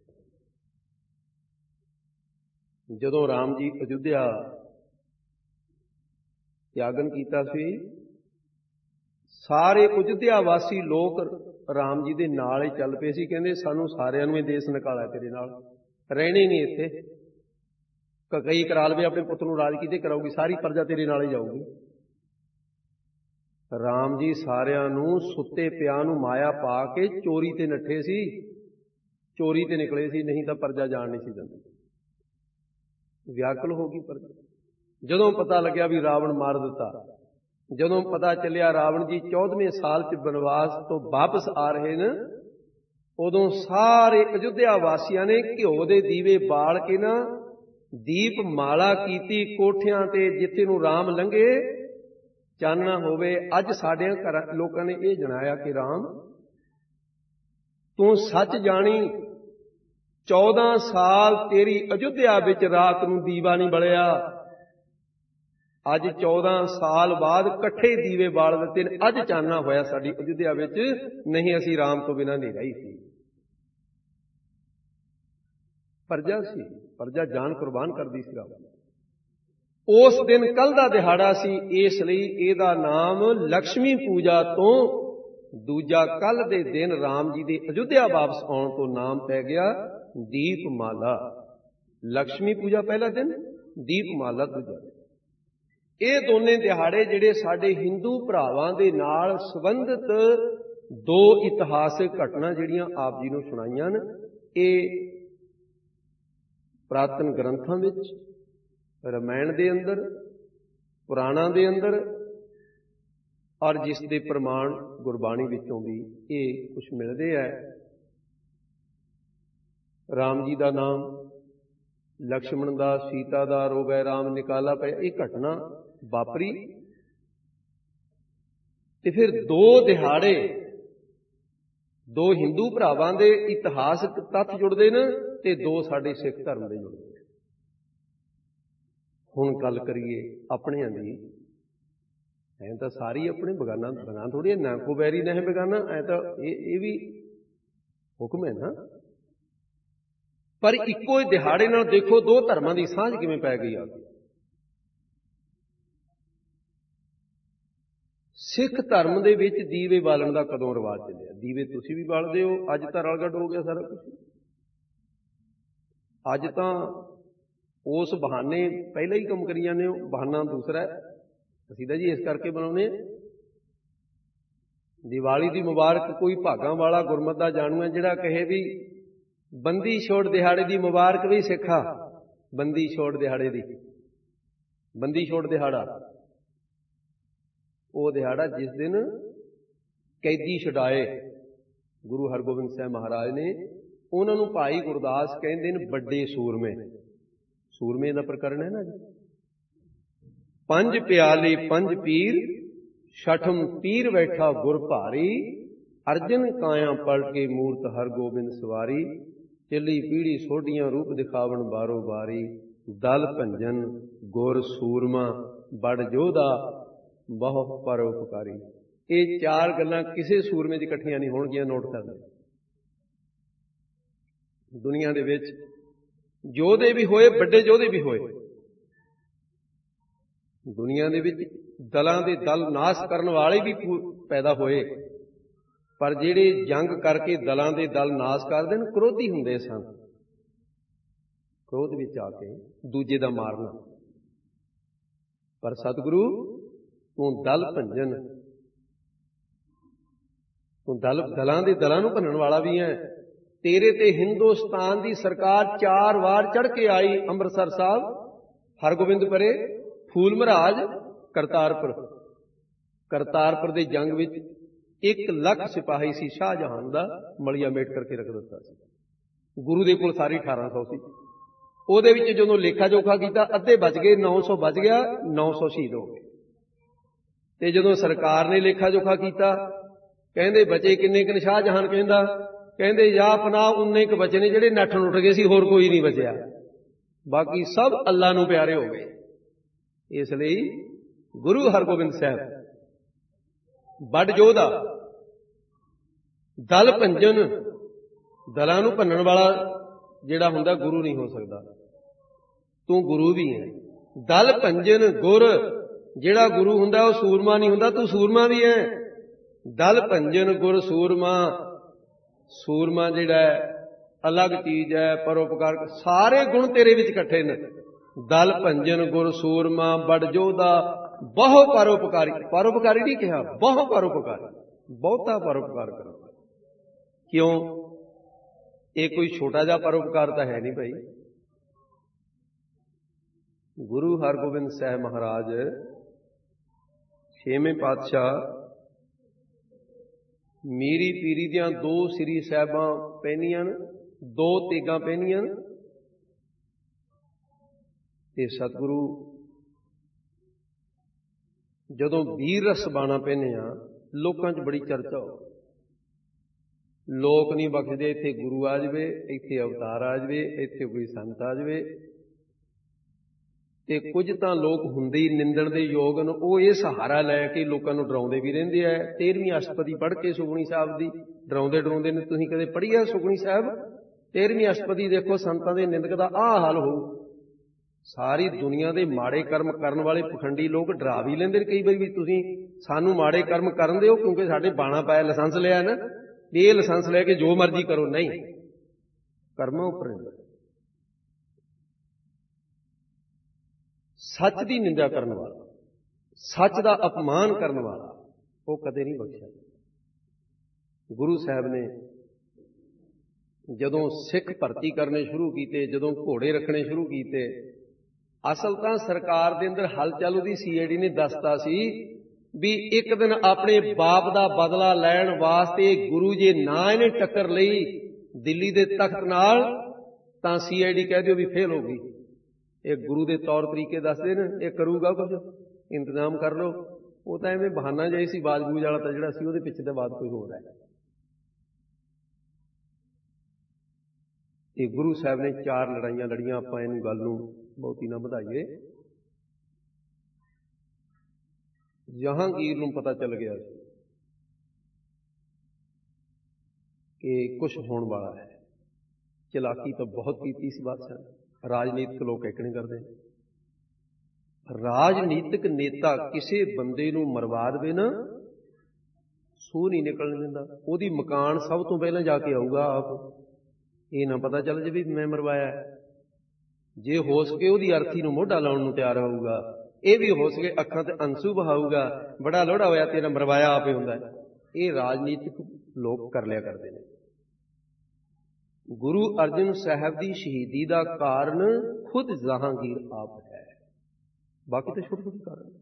ਜਦੋਂ ਰਾਮ ਜੀ ਅਯੁੱਧਿਆ ਤਿਆਗਨ ਕੀਤਾ ਸੀ, ਸਾਰੇ ਅਯੁੱਧਿਆ ਵਾਸੀ ਲੋਕ ਰਾਮ ਜੀ ਦੇ ਨਾਲ ਹੀ ਚੱਲ ਪਏ ਸੀ। ਕਹਿੰਦੇ ਸਾਨੂੰ ਸਾਰਿਆਂ ਨੂੰ ਇਹ ਦੇਸ਼ ਨਿਕਾਲਿਆ, ਤੇਰੇ ਨਾਲ ਰਹਿਣੇ ਨਹੀਂ ਇੱਥੇ। ਕਈ ਕਰਾ ਲਵੇ ਆਪਣੇ ਪੁੱਤ ਨੂੰ ਰਾਜ ਕਿਤੇ ਕਰਾਊਗੀ, ਸਾਰੀ ਪ੍ਰਜਾ ਤੇਰੇ ਨਾਲ ਹੀ ਜਾਊਗੀ। ਰਾਮ ਜੀ ਸਾਰਿਆਂ ਨੂੰ ਸੁੱਤੇ ਪਿਆਂ ਨੂੰ ਮਾਇਆ ਪਾ ਕੇ ਚੋਰੀ ਤੇ ਨੱਠੇ ਸੀ, ਚੋਰੀ ਤੇ ਨਿਕਲੇ ਸੀ, ਨਹੀਂ ਤਾਂ ਪ੍ਰਜਾ ਜਾਣ ਨਹੀਂ ਸੀ ਦਿੰਦੀ। ਵਿਆਕੁਲ ਹੋ ਗਈ ਪ੍ਰਜਾ। ਜਦੋਂ ਪਤਾ ਲੱਗਿਆ ਵੀ ਰਾਵਣ ਮਾਰ ਦਿੱਤਾ, ਜਦੋਂ ਪਤਾ ਚੱਲਿਆ ਰਾਵਣ ਜੀ 14ਵੇਂ ਸਾਲ 'ਚ ਬਨਵਾਸ ਤੋਂ ਵਾਪਸ ਆ ਰਹੇ ਨੇ, ਉਦੋਂ ਸਾਰੇ ਅਯੁੱਧਿਆ ਵਾਸੀਆਂ ਨੇ ਘਿਓ ਦੇ ਦੀਵੇ ਬਾਲ ਕੇ ਨਾ ਦੀਪ ਮਾਲਾ ਕੀਤੀ ਕੋਠਿਆਂ ਤੇ, ਜਿੱਥੇ ਨੂੰ ਰਾਮ ਲੰਘੇ ਚਾਨਣਾ ਹੋਵੇ। ਅੱਜ ਸਾਡੇ ਘਰਾਂ ਲੋਕਾਂ ਨੇ ਇਹ ਜਣਾਇਆ ਕਿ ਰਾਮ ਤੂੰ ਸੱਚ ਜਾਣੀ, 14 ਸਾਲ ਤੇਰੀ ਅਯੁੱਧਿਆ ਵਿੱਚ ਰਾਤ ਨੂੰ ਦੀਵਾ ਨਹੀਂ ਬਲਿਆ, ਅੱਜ 14 ਸਾਲ ਬਾਅਦ ਇਕੱਠੇ ਦੀਵੇ ਬਾਲ ਦਿੱਤੇ ਨੇ, ਅੱਜ ਚਾਨਣਾ ਹੋਇਆ ਸਾਡੀ ਅਯੁੱਧਿਆ ਵਿੱਚ, ਨਹੀਂ ਅਸੀਂ ਰਾਮ ਤੋਂ ਬਿਨਾਂ ਹਨੇਰਾ ਹੀ ਸੀ। ਪ੍ਰਜਾ ਸੀ, ਪ੍ਰਜਾ ਜਾਨ ਕੁਰਬਾਨ ਕਰਦੀ ਸੀ ਰਾਮ। ਉਸ ਦਿਨ ਕੱਲ ਦਾ ਦਿਹਾੜਾ ਸੀ, ਇਸ ਲਈ ਇਹਦਾ ਨਾਮ ਲਕਸ਼ਮੀ ਪੂਜਾ ਤੋਂ ਦੂਜਾ ਕੱਲ ਦੇ ਦਿਨ ਰਾਮ ਜੀ ਦੇ ਅਯੁੱਧਿਆ ਵਾਪਸ ਆਉਣ ਤੋਂ ਨਾਮ ਪੈ ਗਿਆ ਦੀਪਮਾਲਾ। ਲਕਸ਼ਮੀ ਪੂਜਾ ਪਹਿਲਾ ਦਿਨ, ਦੀਪਮਾਲਾ ਦੂਜਾ ਦਿਨ। ਇਹ ਦੋਨੇ ਦਿਹਾੜੇ ਜਿਹੜੇ ਸਾਡੇ ਹਿੰਦੂ ਭਰਾਵਾਂ ਦੇ ਨਾਲ ਸੰਬੰਧਿਤ ਦੋ ਇਤਿਹਾਸਿਕ ਘਟਨਾ ਜਿਹੜੀਆਂ ਆਪ ਜੀ ਨੂੰ ਸੁਣਾਈਆਂ ਨੇ, ਇਹ ਪ੍ਰਾਤਨ ਗ੍ਰੰਥਾਂ ਵਿੱਚ, ਰਮਾਇਣ ਦੇ ਅੰਦਰ, ਪੁਰਾਣਾਂ ਦੇ ਅੰਦਰ, ਔਰ ਜਿਸ ਦੇ ਪ੍ਰਮਾਣ ਗੁਰਬਾਣੀ ਵਿੱਚੋਂ ਵੀ ਇਹ ਕੁਝ ਮਿਲਦੇ ਹੈ। ਰਾਮ ਜੀ ਦਾ ਨਾਮ, ਲਕਸ਼ਮਣ ਦਾ, ਸੀਤਾ ਦਾ, ਰੋਵੈ ਰਾਮ ਨਿਕਾਲਾ ਪਿਆ, ਇਹ ਘਟਨਾ ਵਾਪਰੀ। ਤੇ ਫਿਰ ਦੋ ਦਿਹਾੜੇ, ਦੋ ਹਿੰਦੂ ਭਰਾਵਾਂ ਦੇ ਇਤਿਹਾਸਕ ਤੱਥ ਜੁੜਦੇ ਨੇ ਤੇ ਦੋ ਸਾਡੇ ਸਿੱਖ ਧਰਮ ਦੇ ਜੁੜਦੇ ਨੇ। ਹੁਣ ਗੱਲ ਕਰੀਏ ਆਪਣਿਆਂ ਦੀ, ਐ ਤਾਂ ਸਾਰੀ ਆਪਣੇ ਬਗਾਨਾ ਬਗਾਨ ਥੋੜੀ, ਨਾ ਕੋ ਬੈਰੀ ਨਾ ਹੈ ਬਗਾਨਾ, ਐ ਤਾਂ ਇਹ ਵੀ ਹੁਕਮ ਹੈ ਨਾ। ਪਰ ਇੱਕੋ ਦਿਹਾੜੇ ਨਾਲ ਦੇਖੋ ਦੋ ਧਰਮਾਂ ਦੀ ਸਾਂਝ ਕਿਵੇਂ ਪੈ ਗਈ ਆ। ਸਿੱਖ ਧਰਮ ਦੇ ਵਿੱਚ ਦੀਵੇ ਬਾਲਣ ਦਾ ਕਦੋਂ ਰਿਵਾਜ ਚੱਲਿਆ? ਦੀਵੇ ਤੁਸੀਂ ਵੀ ਬਾਲਦੇ ਹੋ, ਅੱਜ ਤਾਂ ਰਲਗੱਡ ਹੋ ਗਿਆ ਸਾਰਾ ਕੁਝ। ਅੱਜ ਤਾਂ ਉਸ ਬਹਾਨੇ ਪਹਿਲਾਂ ਹੀ ਕੰਮ ਕਰੀ ਜਾਂਦੇ ਹੋ, ਬਹਾਨਾ ਦੂਸਰਾ। ਅਸੀਂ ਤਾਂ ਜੀ ਇਸ ਕਰਕੇ ਬਣਾਉਂਦੇ ਹਾਂ। ਦੀਵਾਲੀ ਦੀ ਮੁਬਾਰਕ ਕੋਈ ਭਾਗਾਂ ਵਾਲਾ ਗੁਰਮਤਿ ਦਾ ਜਾਣੂ ਹੈ ਜਿਹੜਾ ਕਹੇ ਵੀ ਬੰਦੀ ਛੋੜ ਦਿਹਾੜੇ ਦੀ ਮੁਬਾਰਕ ਵੀ ਸਿੱਖਾ। ਬੰਦੀ ਛੋੜ ਦਿਹਾੜੇ ਦੀ, ਬੰਦੀ ਛੋੜ ਦਿਹਾੜਾ ਉਹ ਦਿਹਾੜਾ ਜਿਸ ਦਿਨ ਕੈਦੀ ਛੁਡਾਏ ਗੁਰੂ ਹਰਗੋਬਿੰਦ ਸਾਹਿਬ ਮਹਾਰਾਜ ਨੇ। ਉਹਨਾਂ ਨੂੰ ਭਾਈ ਗੁਰਦਾਸ ਕਹਿੰਦੇ ਨੇ ਵੱਡੇ ਸੂਰਮੇ। ਸੂਰਮੇ ਦਾ ਪ੍ਰਕਰਨ ਹੈ ਨਾ ਜੀ। ਪੰਜ ਪਿਆਲੇ ਪੰਜ ਪੀਰ, ਛਠਮ ਤੀਰ ਬੈਠਾ ਗੁਰ ਭਾਰੀ। ਅਰਜਨ ਕਾਇਆ ਪਲਟ ਕੇ ਮੂਰਤ ਹਰਗੋਬਿੰਦ ਸਵਾਰੀ। ਚੱਲੀ ਪੀੜੀ ਸੋਢੀਆਂ ਰੂਪ ਦਿਖਾਵਣ ਬਾਰੋ ਬਾਰੀ। ਦਲ ਭੰਜਨ ਗੁਰ ਸੂਰਮਾ ਬੜ ਜੋਧਾ ਬਹੁ ਪਰਉਪਕਾਰੀ। ਇਹ ਚਾਰ ਗੱਲਾਂ ਕਿਸੇ ਸੂਰਮੇ 'ਚ ਇਕੱਠੀਆਂ ਨਹੀਂ ਹੋਣਗੀਆਂ, ਨੋਟ ਕਰ ਲਓ। ਦੁਨੀਆ ਦੇ ਵਿੱਚ ਯੋਧੇ ਵੀ ਹੋਏ, ਵੱਡੇ ਯੋਧੇ ਵੀ ਹੋਏ। ਦੁਨੀਆ ਦੇ ਵਿੱਚ ਦਲਾਂ ਦੇ ਦਲ ਨਾਸ਼ ਕਰਨ ਵਾਲੇ ਵੀ ਪੈਦਾ ਹੋਏ, ਪਰ ਜਿਹੜੇ ਜੰਗ ਕਰਕੇ ਦਲਾਂ ਦੇ ਦਲ ਨਾਸ਼ ਕਰਦੇ ਨੇ ਕ੍ਰੋਧੀ ਹੁੰਦੇ ਸਨ। ਕ੍ਰੋਧ ਵਿੱਚ ਆ ਕੇ ਦੂਜੇ ਦਾ ਮਾਰਨਾ। ਪਰ ਸਤਿਗੁਰੂ ਤੂੰ ਦਲ ਭੰਜਨ, ਤੂੰ ਦਲਾਂ ਦੇ ਦਲਾਂ ਨੂੰ ਭੰਨਣ ਵਾਲਾ ਵੀ ਹੈ। ਤੇਰੇ ਤੇ ਹਿੰਦੁਸਤਾਨ ਦੀ ਸਰਕਾਰ 4 ਵਾਰ ਚੜ੍ਹ ਕੇ ਆਈ। ਅੰਮ੍ਰਿਤਸਰ ਸਾਹਿਬ, ਹਰਗੋਬਿੰਦ ਪਰੇ, ਫੂਲ ਮਹਾਰਾਜ, ਕਰਤਾਰਪੁਰ। ਕਰਤਾਰਪੁਰ ਦੇ ਜੰਗ ਵਿੱਚ 1 ਲੱਖ ਸਿਪਾਹੀ ਸੀ ਸ਼ਾਹਜਹਾਨ ਦਾ, ਮਲੀਆ ਮੇਟ ਕਰਕੇ ਰੱਖ ਦਿੱਤਾ ਸੀ। ਗੁਰੂ ਦੇ ਕੋਲ ਸਾਰੀ 1800 ਸੀ। ਉਹਦੇ ਵਿੱਚ ਜਦੋਂ ਲੇਖਾ ਜੋਖਾ ਕੀਤਾ ਅੱਧੇ ਬਚ ਗਏ, 900 ਬਚ ਗਿਆ, 900 ਸ਼ਹੀਦ ਹੋ ਗਏ। ਤੇ ਜਦੋਂ ਸਰਕਾਰ ਨੇ ਲੇਖਾ ਜੋਖਾ ਕੀਤਾ ਕਹਿੰਦੇ ਬਚੇ ਕਿੰਨੇ ਕੁ? ਸ਼ਾਹਜਹਾਨ ਕਹਿੰਦੇ ਜਾਂ ਆਪਣਾ 19 ਕੁ ਬਚੇ ਨੇ ਜਿਹੜੇ ਨੱਠ ਨੁੱਠ ਗਏ ਸੀ, ਹੋਰ ਕੋਈ ਨਹੀਂ ਬਚਿਆ, ਬਾਕੀ ਸਭ ਅੱਲਾ ਨੂੰ ਪਿਆਰੇ ਹੋ ਗਏ। ਇਸ ਲਈ ਗੁਰੂ ਹਰਗੋਬਿੰਦ ਸਾਹਿਬ ਵੱਡ ਯੋਧਾ, ਦਲ ਭੰਜਨ, ਦਲਾਂ ਨੂੰ ਭੰਨਣ ਵਾਲਾ ਜਿਹੜਾ ਹੁੰਦਾ ਗੁਰੂ ਨਹੀਂ ਹੋ ਸਕਦਾ। ਤੂੰ ਗੁਰੂ ਵੀ ਹੈ। ਦਲ ਭੰਜਨ ਗੁਰ, ਜਿਹੜਾ ਗੁਰੂ ਹੁੰਦਾ ਉਹ ਸੂਰਮਾ ਨਹੀਂ ਹੁੰਦਾ, ਤੂੰ ਸੂਰਮਾ ਵੀ ਹੈ। ਦਲ ਭੰਜਨ ਗੁਰ ਸੂਰਮਾ, ਸੂਰਮਾ ਜਿਹੜਾ ਅਲੱਗ ਚੀਜ਼ ਹੈ, ਪਰਉਪਕਾਰ, ਸਾਰੇ ਗੁਣ ਤੇਰੇ ਵਿੱਚ ਇਕੱਠੇ ਨੇ। ਦਲ ਭੰਜਨ ਗੁਰ ਸੂਰਮਾ ਬੜ ਯੋਧਾ ਬਹੁ ਪਰਉਪਕਾਰੀ। ਪਰਉਪਕਾਰੀ ਨਹੀਂ ਕਿਹਾ, ਬਹੁ ਪਰਉਪਕਾਰੀ, ਬਹੁਤਾ ਪਰਉਪਕਾਰ ਕਰੋ। ਕਿਉਂ? ਇਹ ਕੋਈ ਛੋਟਾ ਜਿਹਾ ਪਰਉਪਕਾਰ ਤਾਂ ਹੈ ਨਹੀਂ ਭਾਈ। ਗੁਰੂ ਹਰਗੋਬਿੰਦ ਸਾਹਿਬ ਮਹਾਰਾਜ 6ਵੇਂ ਪਾਤਸ਼ਾਹ ਮੀਰੀ ਪੀਰੀ ਦੀਆਂ 2 ਸ੍ਰੀ ਸਾਹਿਬਾਂ ਪਹਿਨੀਆਂ, 2 ਤੇਗਾਂ ਪਹਿਨੀਆਂ, ਤੇ ਸਤਿਗੁਰੂ ਜਦੋਂ ਵੀਰ ਰਸ ਬਾਣਾ ਪਹਿਨਿਆ ਲੋਕਾਂ 'ਚ ਬੜੀ ਚਰਚਾ ਹੋ। ਲੋਕ ਨਹੀਂ ਬਖਸ਼ਦੇ, ਇੱਥੇ ਗੁਰੂ ਆ ਜਾਵੇ, ਇੱਥੇ ਅਵਤਾਰ ਆ ਜਾਵੇ, ਇੱਥੇ ਕੋਈ ਸੰਤ ਆ ਜਾਵੇ। ਤੇ ਕੁਝ ਤਾਂ ਲੋਕ ਹੁੰਦੇ ਹੀ ਨਿੰਦਣ ਦੇ ਯੋਗ ਨੇ, ਉਹ ਇਹ ਸਹਾਰਾ ਲੈ ਕੇ ਲੋਕਾਂ ਨੂੰ ਡਰਾਉਂਦੇ ਵੀ ਰਹਿੰਦੇ ਆ। 13ਵੀਂ ਅਸ਼ਟਪਦੀ ਪੜ੍ਹ ਕੇ ਸੁਖਮਨੀ ਸਾਹਿਬ ਦੀ ਡਰਾਉਂਦੇ ਨੇ। ਤੁਸੀਂ ਕਦੇ ਪੜ੍ਹੀ ਆ ਸੁਖਮਨੀ ਸਾਹਿਬ? 13ਵੀਂ ਅਸ਼ਟਪਦੀ ਦੇਖੋ, ਸੰਤਾਂ ਦੇ ਨਿੰਦਕ ਦਾ ਆਹ ਹਾਲ ਹੋਊ। ਸਾਰੀ ਦੁਨੀਆ ਦੇ ਮਾੜੇ ਕਰਮ ਕਰਨ ਵਾਲੇ ਪਖੰਡੀ ਲੋਕ ਡਰਾ ਵੀ ਲੈਂਦੇ ਨੇ ਕਈ ਵਾਰੀ ਵੀ ਤੁਸੀਂ ਸਾਨੂੰ ਮਾੜੇ ਕਰਮ ਕਰਨ ਦਿਓ, ਕਿਉਂਕਿ ਸਾਡੇ ਬਾਣਾ ਪਾਇਆ, ਲਾਇਸੈਂਸ ਲਿਆ ਨਾ, ਵੀ ਇਹ ਲਾਇਸੈਂਸ ਲੈ ਕੇ ਜੋ ਮਰਜ਼ੀ ਕਰੋ। ਨਹੀਂ, ਕਰਮਾਂ ਉੱਪਰ ਸੱਚ ਦੀ ਨਿੰਦਾ ਕਰਨ ਵਾਲਾ, ਸੱਚ ਦਾ ਅਪਮਾਨ ਕਰਨ ਵਾਲਾ, ਉਹ ਕਦੇ ਨਹੀਂ ਬਖਸ਼ਿਆ। ਗੁਰੂ ਸਾਹਿਬ ਨੇ ਜਦੋਂ ਸਿੱਖ ਭਰਤੀ ਕਰਨੇ ਸ਼ੁਰੂ ਕੀਤੇ, ਜਦੋਂ ਘੋੜੇ ਰੱਖਣੇ ਸ਼ੁਰੂ ਕੀਤੇ, ਅਸਲ ਤਾਂ ਸਰਕਾਰ ਦੇ ਅੰਦਰ ਹਲਚਲ ਉਹਦੀ CID ਨੇ ਦੱਸਤਾ ਸੀ ਵੀ ਇੱਕ ਦਿਨ ਆਪਣੇ ਬਾਪ ਦਾ ਬਦਲਾ ਲੈਣ ਵਾਸਤੇ ਗੁਰੂ ਜੇ ਨਾ ਇਹਨੇ ਟੱਕਰ ਲਈ ਦਿੱਲੀ ਦੇ ਤਖਤ ਨਾਲ, ਤਾਂ CID ਕਹਿ ਦਿਓ ਵੀ ਫੇਲ ਹੋ ਗਈ। ਇਹ ਗੁਰੂ ਦੇ ਤੌਰ ਤਰੀਕੇ ਦੱਸਦੇ ਨੇ, ਇਹ ਕਰੂਗਾ ਕੁਝ, ਇੰਤਜ਼ਾਮ ਕਰ ਲਓ। ਉਹ ਤਾਂ ਐਵੇਂ ਬਹਾਨਾ ਜਿਹਾ ਸੀ, ਬਾਜ ਬੂਜ ਵਾਲਾ ਤਾਂ ਜਿਹੜਾ ਸੀ, ਉਹਦੇ ਪਿੱਛੇ ਤਾਂ ਬਾਤ ਕੋਈ ਹੋਰ ਹੈ। ਤੇ ਗੁਰੂ ਸਾਹਿਬ ਨੇ 4 ਲੜਾਈਆਂ ਲੜੀਆਂ। ਆਪਾਂ ਇਹਨੂੰ ਗੱਲ ਨੂੰ ਬਹੁਤੀ ਨਾ ਵਧਾਈਏ। ਜਹਾਂਗੀਰ ਨੂੰ ਪਤਾ ਚੱਲ ਗਿਆ ਸੀ ਕਿ ਕੁਛ ਹੋਣ ਵਾਲਾ ਹੈ। ਚਲਾਕੀ ਤਾਂ ਬਹੁਤ ਕੀਤੀ ਸੀ ਬਾਦਸ਼ਾਹ। ਰਾਜਨੀਤਿਕ ਲੋਕ ਇਕਣੇ ਕਰਦੇ, ਰਾਜਨੀਤਿਕ ਨੇਤਾ ਕਿਸੇ ਬੰਦੇ ਨੂੰ ਮਰਵਾ ਦੇਵੇ ਨਾ, ਸੂਹ ਨਹੀਂ ਨਿਕਲਣ ਦਿੰਦਾ। ਉਹਦੀ ਮਕਾਨ ਸਭ ਤੋਂ ਪਹਿਲਾਂ ਜਾ ਕੇ ਆਊਗਾ ਆਪ, ਇਹ ਨਾ ਪਤਾ ਚੱਲ ਜਾਵੇ ਮੈਂ ਮਰਵਾਇਆ। ਜੇ ਹੋ ਸਕੇ ਉਹਦੀ ਅਰਥੀ ਨੂੰ ਮੋਢਾ ਲਾਉਣ ਨੂੰ ਤਿਆਰ ਹੋਊਗਾ, ਇਹ ਵੀ ਹੋ ਸਕੇ ਅੱਖਾਂ ਤੇ ਅੰਸੂ ਬਹਾਊਗਾ, ਬੜਾ ਲੋੜਾ ਹੋਇਆ ਤੇਰਾ ਮਰਵਾਇਆ ਆਪੇ ਹੁੰਦਾ। ਇਹ ਰਾਜਨੀਤਿਕ ਲੋਕ ਕਰ ਲਿਆ ਕਰਦੇ ਨੇ। ਗੁਰੂ ਅਰਜਨ ਸਾਹਿਬ ਦੀ ਸ਼ਹੀਦੀ ਦਾ ਕਾਰਨ ਖੁਦ ਜਹਾਂਗੀਰ ਆਪ ਹੈ, ਬਾਕੀ ਤਾਂ ਛੋਟੇ ਛੋਟੇ ਕਾਰਨ।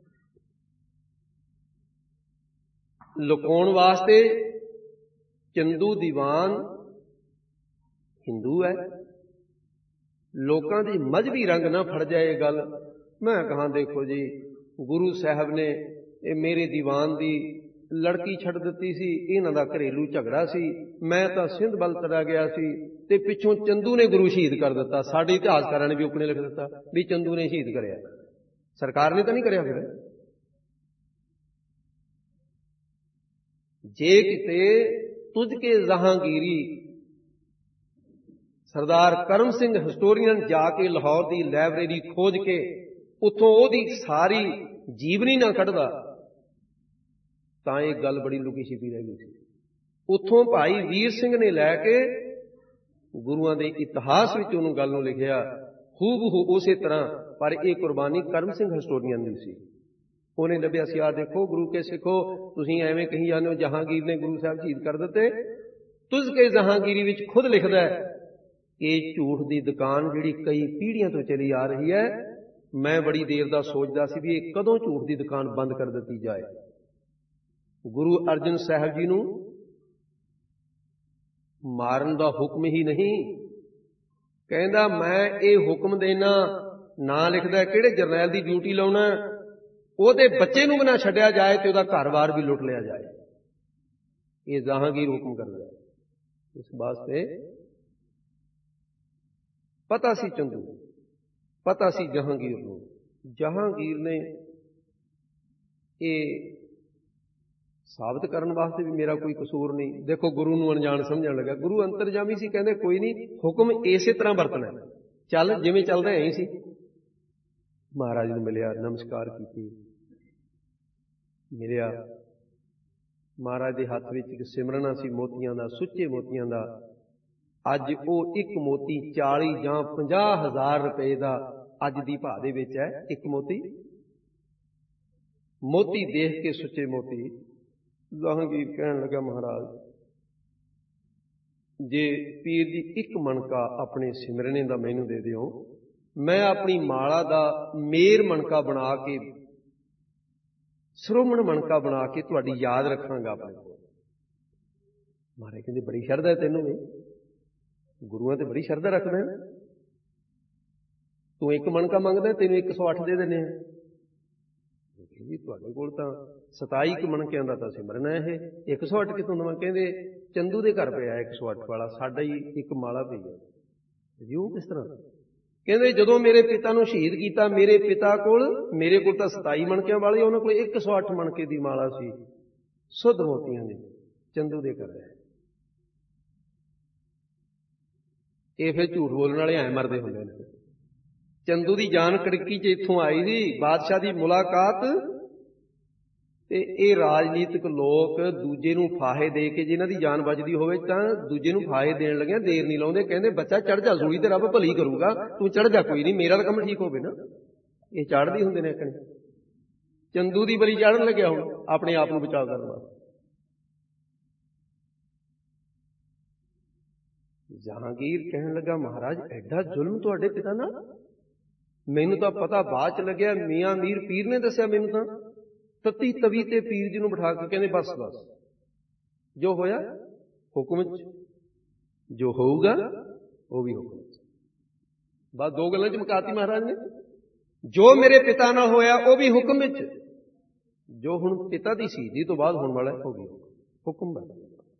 ਲੁਕਾਉਣ ਵਾਸਤੇ ਚੰਦੂ ਦੀਵਾਨ ਹਿੰਦੂ ਹੈ, ਲੋਕਾਂ ਦੀ ਮਜ਼ਹਬੀ ਰੰਗ ਨਾ ਫੜ ਜਾਏ ਗੱਲ। ਮੈਂ ਕਹਾਂ ਦੇਖੋ ਜੀ, ਗੁਰੂ ਸਾਹਿਬ ਨੇ ਇਹ ਮੇਰੇ ਦੀਵਾਨ ਦੀ ਲੜਕੀ ਛੱਡ ਦਿੱਤੀ ਸੀ, ਇਹਨਾਂ ਦਾ ਘਰੇਲੂ ਝਗੜਾ ਸੀ, ਮੈਂ ਤਾਂ ਸਿੰਧ ਵੱਲ ਚਲਾ ਗਿਆ ਸੀ ਤੇ ਪਿੱਛੋਂ ਚੰਦੂ ਨੇ ਗੁਰੂ ਸ਼ਹੀਦ ਕਰ ਦਿੱਤਾ। ਸਾਡੇ ਇਤਿਹਾਸਕਾਰਾਂ ਨੇ ਵੀ ਉਕਣੇ ਲਿਖ ਦਿੱਤਾ ਵੀ ਚੰਦੂ ਨੇ ਸ਼ਹੀਦ ਕਰਿਆ, ਸਰਕਾਰ ਨੇ ਤਾਂ ਨਹੀਂ ਕਰਿਆ। ਫਿਰ ਜੇ ਕਿਤੇ ਤੁਝ ਕੇ ਜਹਾਂਗੀਰੀ ਸਰਦਾਰ ਕਰਮ ਸਿੰਘ ਹਿਸਟੋਰੀਅਨ ਜਾ ਕੇ ਲਾਹੌਰ ਦੀ ਲਾਇਬ੍ਰੇਰੀ ਖੋਜ ਕੇ ਉੱਥੋਂ ਉਹਦੀ ਸਾਰੀ ਜੀਵਨੀ ਨਾ ਕੱਢਦਾ ਤਾਂ ਇਹ ਗੱਲ ਬੜੀ ਲੁਕੀ ਛਿਪੀ ਰਹਿ ਗਈ ਸੀ। ਉੱਥੋਂ ਭਾਈ ਵੀਰ ਸਿੰਘ ਨੇ ਲੈ ਕੇ ਗੁਰੂਆਂ ਦੇ ਇਤਿਹਾਸ ਵਿੱਚ ਉਹਨੂੰ ਗੱਲ ਨੂੰ ਲਿਖਿਆ ਹੂਬਹੂ ਉਸੇ ਤਰ੍ਹਾਂ, ਪਰ ਇਹ ਕੁਰਬਾਨੀ ਕਰਮ ਸਿੰਘ ਹਿਸਟੋਰੀਅਨ ਦੀ ਸੀ। ਉਹਨੇ ਲੱਭਿਆ ਸੀ, ਆਹ ਦੇਖੋ ਗੁਰੂ ਕੇ ਸਿੱਖੋ, ਤੁਸੀਂ ਐਵੇਂ ਕਹੀ ਜਾਂਦੇ ਹੋ ਜਹਾਂਗੀਰ ਨੇ ਗੁਰੂ ਸਾਹਿਬ ਸ਼ਹੀਦ ਕਰ ਦਿੱਤੇ। ਤੁਝ ਕੇ ਜਹਾਂਗੀਰੀ ਵਿੱਚ ਖੁਦ ਲਿਖਦਾ ਹੈ ਕਿ ਝੂਠ ਦੀ ਦੁਕਾਨ ਜਿਹੜੀ ਕਈ ਪੀੜ੍ਹੀਆਂ ਤੋਂ ਚਲੀ ਆ ਰਹੀ ਹੈ, ਮੈਂ ਬੜੀ ਦੇਰ ਦਾ ਸੋਚਦਾ ਸੀ ਵੀ ਇਹ ਕਦੋਂ ਝੂਠ ਦੀ ਦੁਕਾਨ ਬੰਦ ਕਰ ਦਿੱਤੀ ਜਾਏ। ਗੁਰੂ ਅਰਜਨ ਸਾਹਿਬ ਜੀ ਨੂੰ ਮਾਰਨ ਦਾ ਹੁਕਮ ਹੀ ਨਹੀਂ, ਕਹਿੰਦਾ ਮੈਂ ਇਹ ਹੁਕਮ ਦੇਣਾ, ਨਾਂ ਲਿਖਦਾ ਕਿਹੜੇ ਜਰਨੈਲ ਦੀ ਡਿਊਟੀ ਲਾਉਣਾ, ਉਹਦੇ ਬੱਚੇ ਨੂੰ ਵੀ ਨਾ ਛੱਡਿਆ ਜਾਏ ਤੇ ਉਹਦਾ ਘਰ-ਬਾਰ ਵੀ ਲੁੱਟ ਲਿਆ ਜਾਏ। ਇਹ ਜਹਾਂਗੀਰ ਹੁਕਮ ਕਰਦਾ। ਇਸ ਵਾਸਤੇ ਪਤਾ ਸੀ ਚੰਦੂ, ਪਤਾ ਸੀ ਜਹਾਂਗੀਰ ਨੂੰ। ਜਹਾਂਗੀਰ ਨੇ ਇਹ ਸਾਬਤ ਕਰਨ ਵਾਸਤੇ ਵੀ ਮੇਰਾ ਕੋਈ ਕਸੂਰ ਨਹੀਂ। ਦੇਖੋ ਗੁਰੂ ਨੂੰ ਅਣਜਾਣ ਸਮਝਣ ਲੱਗਾ। ਗੁਰੂ ਅੰਤਰਜਾਮੀ ਸੀ, ਕਹਿੰਦੇ ਕੋਈ ਨਹੀਂ, ਹੁਕਮ ਇਸੇ ਤਰ੍ਹਾਂ ਵਰਤਣਾ, ਚੱਲ ਜਿਵੇਂ ਚੱਲਦਾ ਐਂ ਸੀ। ਮਹਾਰਾਜ ਨੂੰ ਮਿਲਿਆ, ਨਮਸਕਾਰ ਕੀਤੀ, ਮਿਲਿਆ। ਮਹਾਰਾਜ ਦੇ ਹੱਥ ਵਿੱਚ ਇੱਕ ਸਿਮਰਨਾ ਸੀ ਮੋਤੀਆਂ ਦਾ, ਸੁੱਚੇ ਮੋਤੀਆਂ ਦਾ। ਅੱਜ ਉਹ ਇੱਕ ਮੋਤੀ 40 ਜਾਂ 50,000 ਰੁਪਏ ਦਾ ਅੱਜ ਦੀ ਭਾਅ ਦੇ ਵਿੱਚ ਹੈ ਇੱਕ ਮੋਤੀ। ਮੋਤੀ ਦੇਖ ਕੇ ਸੁੱਚੇ ਮੋਤੀ ਜਹਾਂਗੀਰ ਕਹਿਣ ਲੱਗਾ, ਮਹਾਰਾਜ ਜੇ ਪੀਰ ਦੀ ਇੱਕ ਮਣਕਾ ਆਪਣੇ ਸਿਮਰਨੇ ਦਾ ਮੈਨੂੰ ਦੇ ਦਿਓ, ਮੈਂ ਆਪਣੀ ਮਾਲਾ ਦਾ ਮੇਰ ਮਣਕਾ ਬਣਾ ਕੇ, ਸ਼੍ਰੋਮਣ ਮਣਕਾ ਬਣਾ ਕੇ ਤੁਹਾਡੀ ਯਾਦ ਰੱਖਾਂਗਾ ਆਪਣੇ ਕੋਲ। ਮਹਾਰਾਜ ਕਹਿੰਦੇ ਬੜੀ ਸ਼ਰਧਾ ਹੈ ਤੈਨੂੰ ਵੀ, ਗੁਰੂਆਂ ਤੇ ਬੜੀ ਸ਼ਰਧਾ ਰੱਖਦਾ, ਤੂੰ ਇੱਕ ਮਣਕਾ ਮੰਗਦਾ, ਤੈਨੂੰ 108 ਦੇ ਦਿੰਦੇ ਆ। ਜੀ ਤੁਹਾਡੇ ਕੋਲ ਤਾਂ 27 ਮਣਕਿਆਂ ਦਾ ਤਾਂ ਸਿਮਰਨ ਹੈ, ਇਹ 108 ਕਿਤੋਂ ਦਵਾਂ? ਕਹਿੰਦੇ ਚੰਦੂ ਦੇ ਘਰ ਪਿਆ 108 ਵਾਲਾ, ਸਾਡਾ ਹੀ ਇੱਕ ਮਾਲਾ ਪਈ ਹੈ ਜੀ। ਉਹ ਕਿਸ ਤਰ੍ਹਾਂ? ਕਹਿੰਦੇ ਜਦੋਂ ਮੇਰੇ ਪਿਤਾ ਨੂੰ ਸ਼ਹੀਦ ਕੀਤਾ, ਮੇਰੇ ਪਿਤਾ ਕੋਲ, ਮੇਰੇ ਕੋਲ ਤਾਂ 27 ਮਣਕਿਆਂ ਵਾਲੀ, ਉਹਨਾਂ ਕੋਲ 108 ਮਣਕੇ ਦੀ ਮਾਲਾ ਸੀ, ਸੁੱਧ ਮੋਤੀਆਂ ਦੀ, ਚੰਦੂ ਦੇ ਘਰ ਹੈ। ਇਹ ਫਿਰ ਝੂਠ ਬੋਲਣ ਵਾਲੇ ਐਂ ਮਰਦੇ ਹੁੰਦੇ ਨੇ। ਚੰਦੂ ਦੀ ਜਾਨ ਕੜਕੀ 'ਚ ਇੱਥੋਂ ਆਈ ਸੀ, ਬਾਦਸ਼ਾਹ ਦੀ ਮੁਲਾਕਾਤ, ਤੇ ਇਹ ਰਾਜਨੀਤਿਕ ਲੋਕ ਦੂਜੇ ਨੂੰ ਫਾਹੇ ਦੇ ਕੇ, ਜਿਨ੍ਹਾਂ ਦੀ ਜਾਨ ਬਚਦੀ ਹੋਵੇ ਤਾਂ ਦੂਜੇ ਨੂੰ ਫਾਹੇ ਦੇਣ ਲੱਗਿਆ ਦੇਰ ਨਹੀਂ ਲਾਉਂਦੇ। ਕਹਿੰਦੇ ਬੱਚਾ ਚੜ੍ਹ ਜਾ ਸੂਲੀ ਤੇ ਰੱਬ ਭਲੀ ਕਰੂਗਾ, ਤੂੰ ਚੜ੍ਹ ਜਾ, ਕੋਈ ਨਹੀਂ, ਮੇਰਾ ਤਾਂ ਕੰਮ ਠੀਕ ਹੋਵੇ ਨਾ। ਇਹ ਚੜ੍ਹਦੇ ਹੁੰਦੇ ਨੇ ਇੱਕ ਚੰਦੂ ਦੀ ਬਲੀ ਚੜ੍ਹਨ ਲੱਗਿਆ ਹੁਣ ਆਪਣੇ ਆਪ ਨੂੰ ਬਚਾਅ ਕਰਨ ਵਾਸਤੇ। ਜਹਾਂਗੀਰ ਕਹਿਣ ਲੱਗਾ, ਮਹਾਰਾਜ ਐਡਾ ਜ਼ੁਲਮ ਤੁਹਾਡੇ ਪਿਤਾ ਨਾਲ? ਮੈਨੂੰ ਤਾਂ ਪਤਾ ਬਾਅਦ ਚ ਲੱਗਿਆ, ਮੀਆਂ ਮੀਰ ਪੀਰ ਨੇ ਦੱਸਿਆ ਮੈਨੂੰ ਤਾਂ। ਤਤੀ ਤਵੀ ਤੇ ਪੀਰ ਜੀ ਨੂੰ ਬਿਠਾ ਕੇ ਕਹਿੰਦੇ ਬਸ ਬਸ, ਜੋ ਹੋਇਆ ਹੁਕਮ ਚ, ਜੋ ਹੋਊਗਾ ਉਹ ਵੀ ਹੁਕਮ ਚ। ਬਸ ਦੋ ਗੱਲਾਂ ਚ ਮੁਕਾਤੀ ਮਹਾਰਾਜ ਨੇ। ਜੋ ਮੇਰੇ ਪਿਤਾ ਨਾਲ ਹੋਇਆ ਉਹ ਵੀ ਹੁਕਮ ਵਿੱਚ, ਜੋ ਹੁਣ ਪਿਤਾ ਦੀ ਸ਼ਹੀਦੀ ਤੋਂ ਬਾਅਦ ਹੋਣ ਵਾਲਾ ਉਹ ਵੀ ਹੁਕਮ ਬਣ।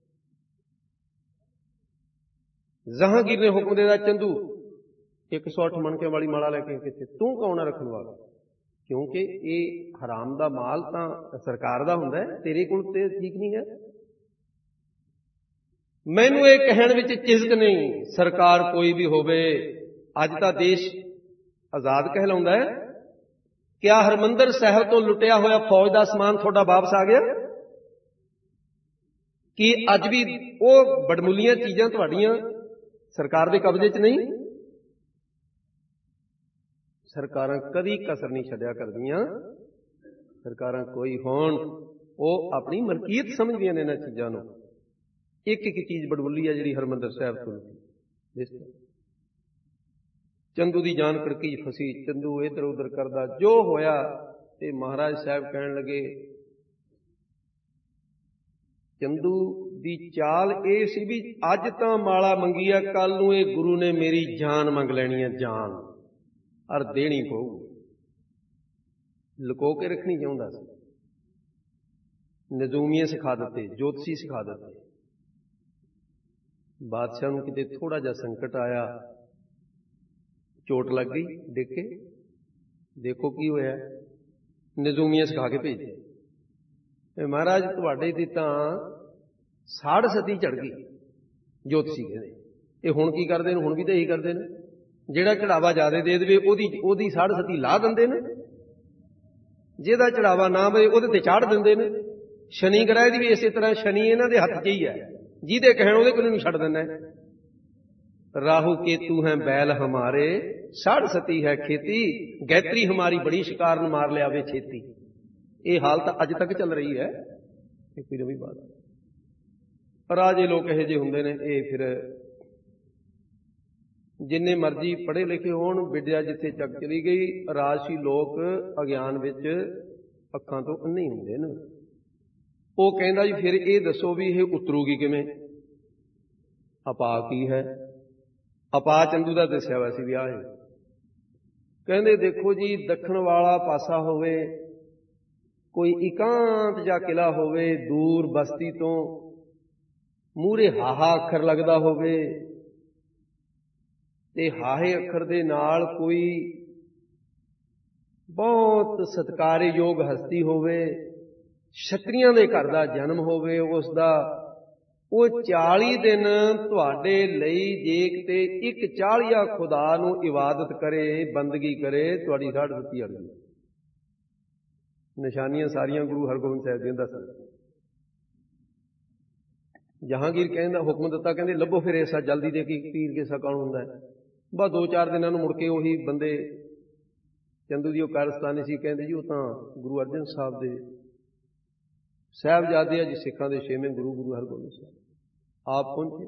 ਜਹਾਂਗੀਰ ਨੇ ਹੁਕਮ ਦੇਦਾ, ਚੰਦੂ 108 ਮਣਕੇ ਵਾਲੀ ਮਾਲਾ ਲੈ ਕੇ ਕਿੱਥੇ, ਤੂੰ ਕੌਣ ਆ ਰੱਖਣ ਵਾਲਾ? ਕਿਉਂਕਿ ਇਹ ਹਰਾਮ ਦਾ ਮਾਲ ਤਾਂ ਸਰਕਾਰ ਦਾ ਹੁੰਦਾ ਹੈ, ਤੇਰੇ ਕੋਲ ਤੇ ਠੀਕ ਨਹੀਂ ਹੈ। ਮੈਨੂੰ ਇਹ ਕਹਿਣ ਵਿੱਚ ਝਿਜਕ ਨਹੀਂ, ਸਰਕਾਰ ਕੋਈ ਵੀ ਹੋਵੇ, ਅੱਜ ਤਾਂ ਦੇਸ਼ ਆਜ਼ਾਦ ਕਹਿਲਾਉਂਦਾ ਹੈ। ਕਿਆ ਹਰਿਮੰਦਰ ਸਾਹਿਬ ਤੋਂ ਲੁੱਟਿਆ ਹੋਇਆ ਫੌਜ ਦਾ ਸਮਾਨ ਤੁਹਾਡਾ ਵਾਪਸ ਆ ਗਿਆ? ਕਿ ਅੱਜ ਵੀ ਉਹ ਬੜਮੁੱਲੀਆਂ ਚੀਜ਼ਾਂ ਤੁਹਾਡੀਆਂ ਸਰਕਾਰ ਦੇ ਕਬਜ਼ੇ 'ਚ ਨਹੀਂ? ਸਰਕਾਰਾਂ ਕਦੀ ਕਸਰ ਨਹੀਂ ਛੱਡਿਆ ਕਰਦੀਆਂ। ਸਰਕਾਰਾਂ ਕੋਈ ਹੋਣ, ਉਹ ਆਪਣੀ ਮਲਕੀਅਤ ਸਮਝਦੀਆਂ ਨੇ ਇਹਨਾਂ ਚੀਜ਼ਾਂ ਨੂੰ। ਇੱਕ ਇੱਕ ਚੀਜ਼ ਬੜਬੁੱਲੀ ਆ ਜਿਹੜੀ ਹਰਿਮੰਦਰ ਸਾਹਿਬ ਤੋਂ। ਚੰਦੂ ਦੀ ਜਾਨ ਕੜਕੀ ਫਸੀ, ਚੰਦੂ ਇੱਧਰ ਉੱਧਰ ਕਰਦਾ, ਜੋ ਹੋਇਆ ਤੇ ਮਹਾਰਾਜ ਸਾਹਿਬ ਕਹਿਣ ਲੱਗੇ, ਚੰਦੂ ਦੀ ਚਾਲ ਇਹ ਸੀ ਵੀ ਅੱਜ ਤਾਂ ਮਾਲਾ ਮੰਗੀ ਆ, ਕੱਲ ਨੂੰ ਇਹ ਗੁਰੂ ਨੇ ਮੇਰੀ ਜਾਨ ਮੰਗ ਲੈਣੀ ਹੈ, ਜਾਨ ਔਰ ਦੇਣੀ ਪਊ। ਲੁਕੋ ਕੇ ਰੱਖਣੀ ਚਾਹੁੰਦਾ ਸੀ। ਨਜ਼ੂਮੀਏ ਸਿਖਾ ਦਿੱਤੇ, ਜੋਤਸ਼ੀ ਸਿਖਾ ਦਿੱਤੇ। ਬਾਦਸ਼ਾਹ ਨੂੰ ਕਿਤੇ ਥੋੜਾ ਜਿਹਾ ਸੰਕਟ ਆਇਆ, ਚੋਟ ਲੱਗ ਗਈ, ਡਿੱਗ ਕੇ, ਦੇਖੋ ਕੀ ਹੋਇਆ, ਨਜ਼ੂਮੀਏ ਸਿਖਾ ਕੇ ਭੇਜਦੇ। ਮਹਾਰਾਜ ਤੁਹਾਡੇ ਦੀ ਤਾਂ ਸਾੜ ਸਤੀ ਚੜ ਗਈ। ਜੋਤਸ਼ੀ ਕਹਿੰਦੇ ਇਹ ਹੁਣ ਕੀ ਕਰਦੇ ਨੇ, ਹੁਣ ਵੀ ਤਾਂ ਇਹੀ ਕਰਦੇ ਨੇ, ਜਿਹੜਾ ਚੜਾਵਾ ਜ਼ਿਆਦਾ ਦੇ ਦੇਵੇ ਉਹਦੀ ਸਾੜ ਸਤੀ ਲਾ ਦਿੰਦੇ ਨੇ, ਜਿਹਦਾ ਚੜਾਵਾ ਨਾ ਹੋਵੇ ਉਹਦੇ ਤੇ ਚਾੜ ਦਿੰਦੇ ਨੇ। ਸ਼ਨੀ ਗ੍ਰਹਿ ਦੀ ਵੀ ਇਸੇ ਤਰ੍ਹਾਂ, ਸ਼ਨੀ ਇਹਨਾਂ ਦੇ ਹੱਥ 'ਚ ਹੀ ਹੈ, ਜਿਹਦੇ ਕਹਿਣ ਉਹਦੇ ਕੋਲ ਨੂੰ ਛੱਡ ਦਿੰਦਾ। ਰਾਹੂ ਕੇਤੂ ਹੈ ਬੈਲ ਹਮਾਰੇ, ਸਾੜ ਸਤੀ ਹੈ ਖੇਤੀ, ਗੈਤਰੀ ਹਮਾਰੀ ਬੜੀ ਸ਼ਿਕਾਰ ਨੂੰ ਮਾਰ ਲਿਆਵੇ ਛੇਤੀ। ਇਹ ਹਾਲਤ ਅੱਜ ਤੱਕ ਚੱਲ ਰਹੀ ਹੈ, ਇਹ ਕੋਈ ਨਵੀਂ ਬਾਤ। ਰਾਜੇ ਲੋਕ ਇਹੋ ਜਿਹੇ ਹੁੰਦੇ ਨੇ, ਇਹ ਫਿਰ ਜਿੰਨੇ ਮਰਜ਼ੀ ਪੜ੍ਹੇ ਲਿਖੇ ਹੋਣ, ਵਿਦਿਆ ਜਿੱਥੇ ਚੱਕ ਚਲੀ ਗਈ, ਰਾਜਸੀ ਲੋਕ ਅਗਿਆਨ ਵਿੱਚ ਅੱਖਾਂ ਤੋਂ ਅੰਨੇ ਹੀ ਹੁੰਦੇ ਨੇ। ਉਹ ਕਹਿੰਦਾ ਜੀ ਫਿਰ ਇਹ ਦੱਸੋ ਵੀ ਇਹ ਉਤਰੂਗੀ ਕਿਵੇਂ, ਆਪਾ ਕੀ ਹੈ। ਆਪਾ ਚੰਦੂ ਦਾ ਦੱਸਿਆ ਵਾ ਸੀ ਵੀ ਆਹ ਕਹਿੰਦੇ ਦੇਖੋ ਜੀ, ਦੱਖਣ ਵਾਲਾ ਪਾਸਾ ਹੋਵੇ, ਕੋਈ ਇਕਾਂਤ ਜਾਂ ਕਿਲਾ ਹੋਵੇ, ਦੂਰ ਬਸਤੀ ਤੋਂ ਮੂਹਰੇ ਹਾਹਾ ਅੱਖਰ ਲੱਗਦਾ ਹੋਵੇ, ਤੇ ਹਾਹੇ ਅੱਖਰ ਦੇ ਨਾਲ ਕੋਈ ਬਹੁਤ ਸਤਿਕਾਰਯੋਗ ਹਸਤੀ ਹੋਵੇ, ਛਤਰੀਆਂ ਦੇ ਘਰ ਦਾ ਜਨਮ ਹੋਵੇ ਉਸ ਦਾ, ਉਹ 40 ਦਿਨ ਤੁਹਾਡੇ ਲਈ ਜੇ ਕਿਤੇ ਇੱਕ 40 ਖੁਦਾ ਨੂੰ ਇਬਾਦਤ ਕਰੇ, ਬੰਦਗੀ ਕਰੇ, ਤੁਹਾਡੀ ਸਾੜ ਸਤੀ ਅੜ ਗਈ। ਨਿਸ਼ਾਨੀਆਂ ਸਾਰੀਆਂ ਗੁਰੂ ਹਰਗੋਬਿੰਦ ਸਾਹਿਬ ਦੀਆਂ ਦੱਸ। ਜਹਾਂਗੀਰ ਕਹਿੰਦਾ, ਹੁਕਮ ਦਿੱਤਾ, ਕਹਿੰਦੇ ਲੱਭੋ ਫਿਰ ਐਸਾ ਜਲਦੀ ਦੇ ਕੇ ਪੀਰ ਕੇਸਾ ਕੌਣ ਹੁੰਦਾ ਹੈ। ਬਸ 2-4 ਦਿਨਾਂ ਨੂੰ ਮੁੜ ਕੇ ਉਹੀ ਬੰਦੇ, ਚੰਦੂ ਦੀ ਉਹ ਕਾਰਸਤਾਨੀ ਸੀ, ਕਹਿੰਦੇ ਜੀ ਉਹ ਤਾਂ ਗੁਰੂ ਅਰਜਨ ਸਾਹਿਬ ਦੇ ਸਾਹਿਬਜ਼ਾਦੇ ਆ ਜੀ, ਸਿੱਖਾਂ ਦੇ 6ਵੇਂ ਗੁਰੂ ਹਰਗੋਬਿੰਦ ਸਾਹਿਬ ਆਪ ਪਹੁੰਚੇ।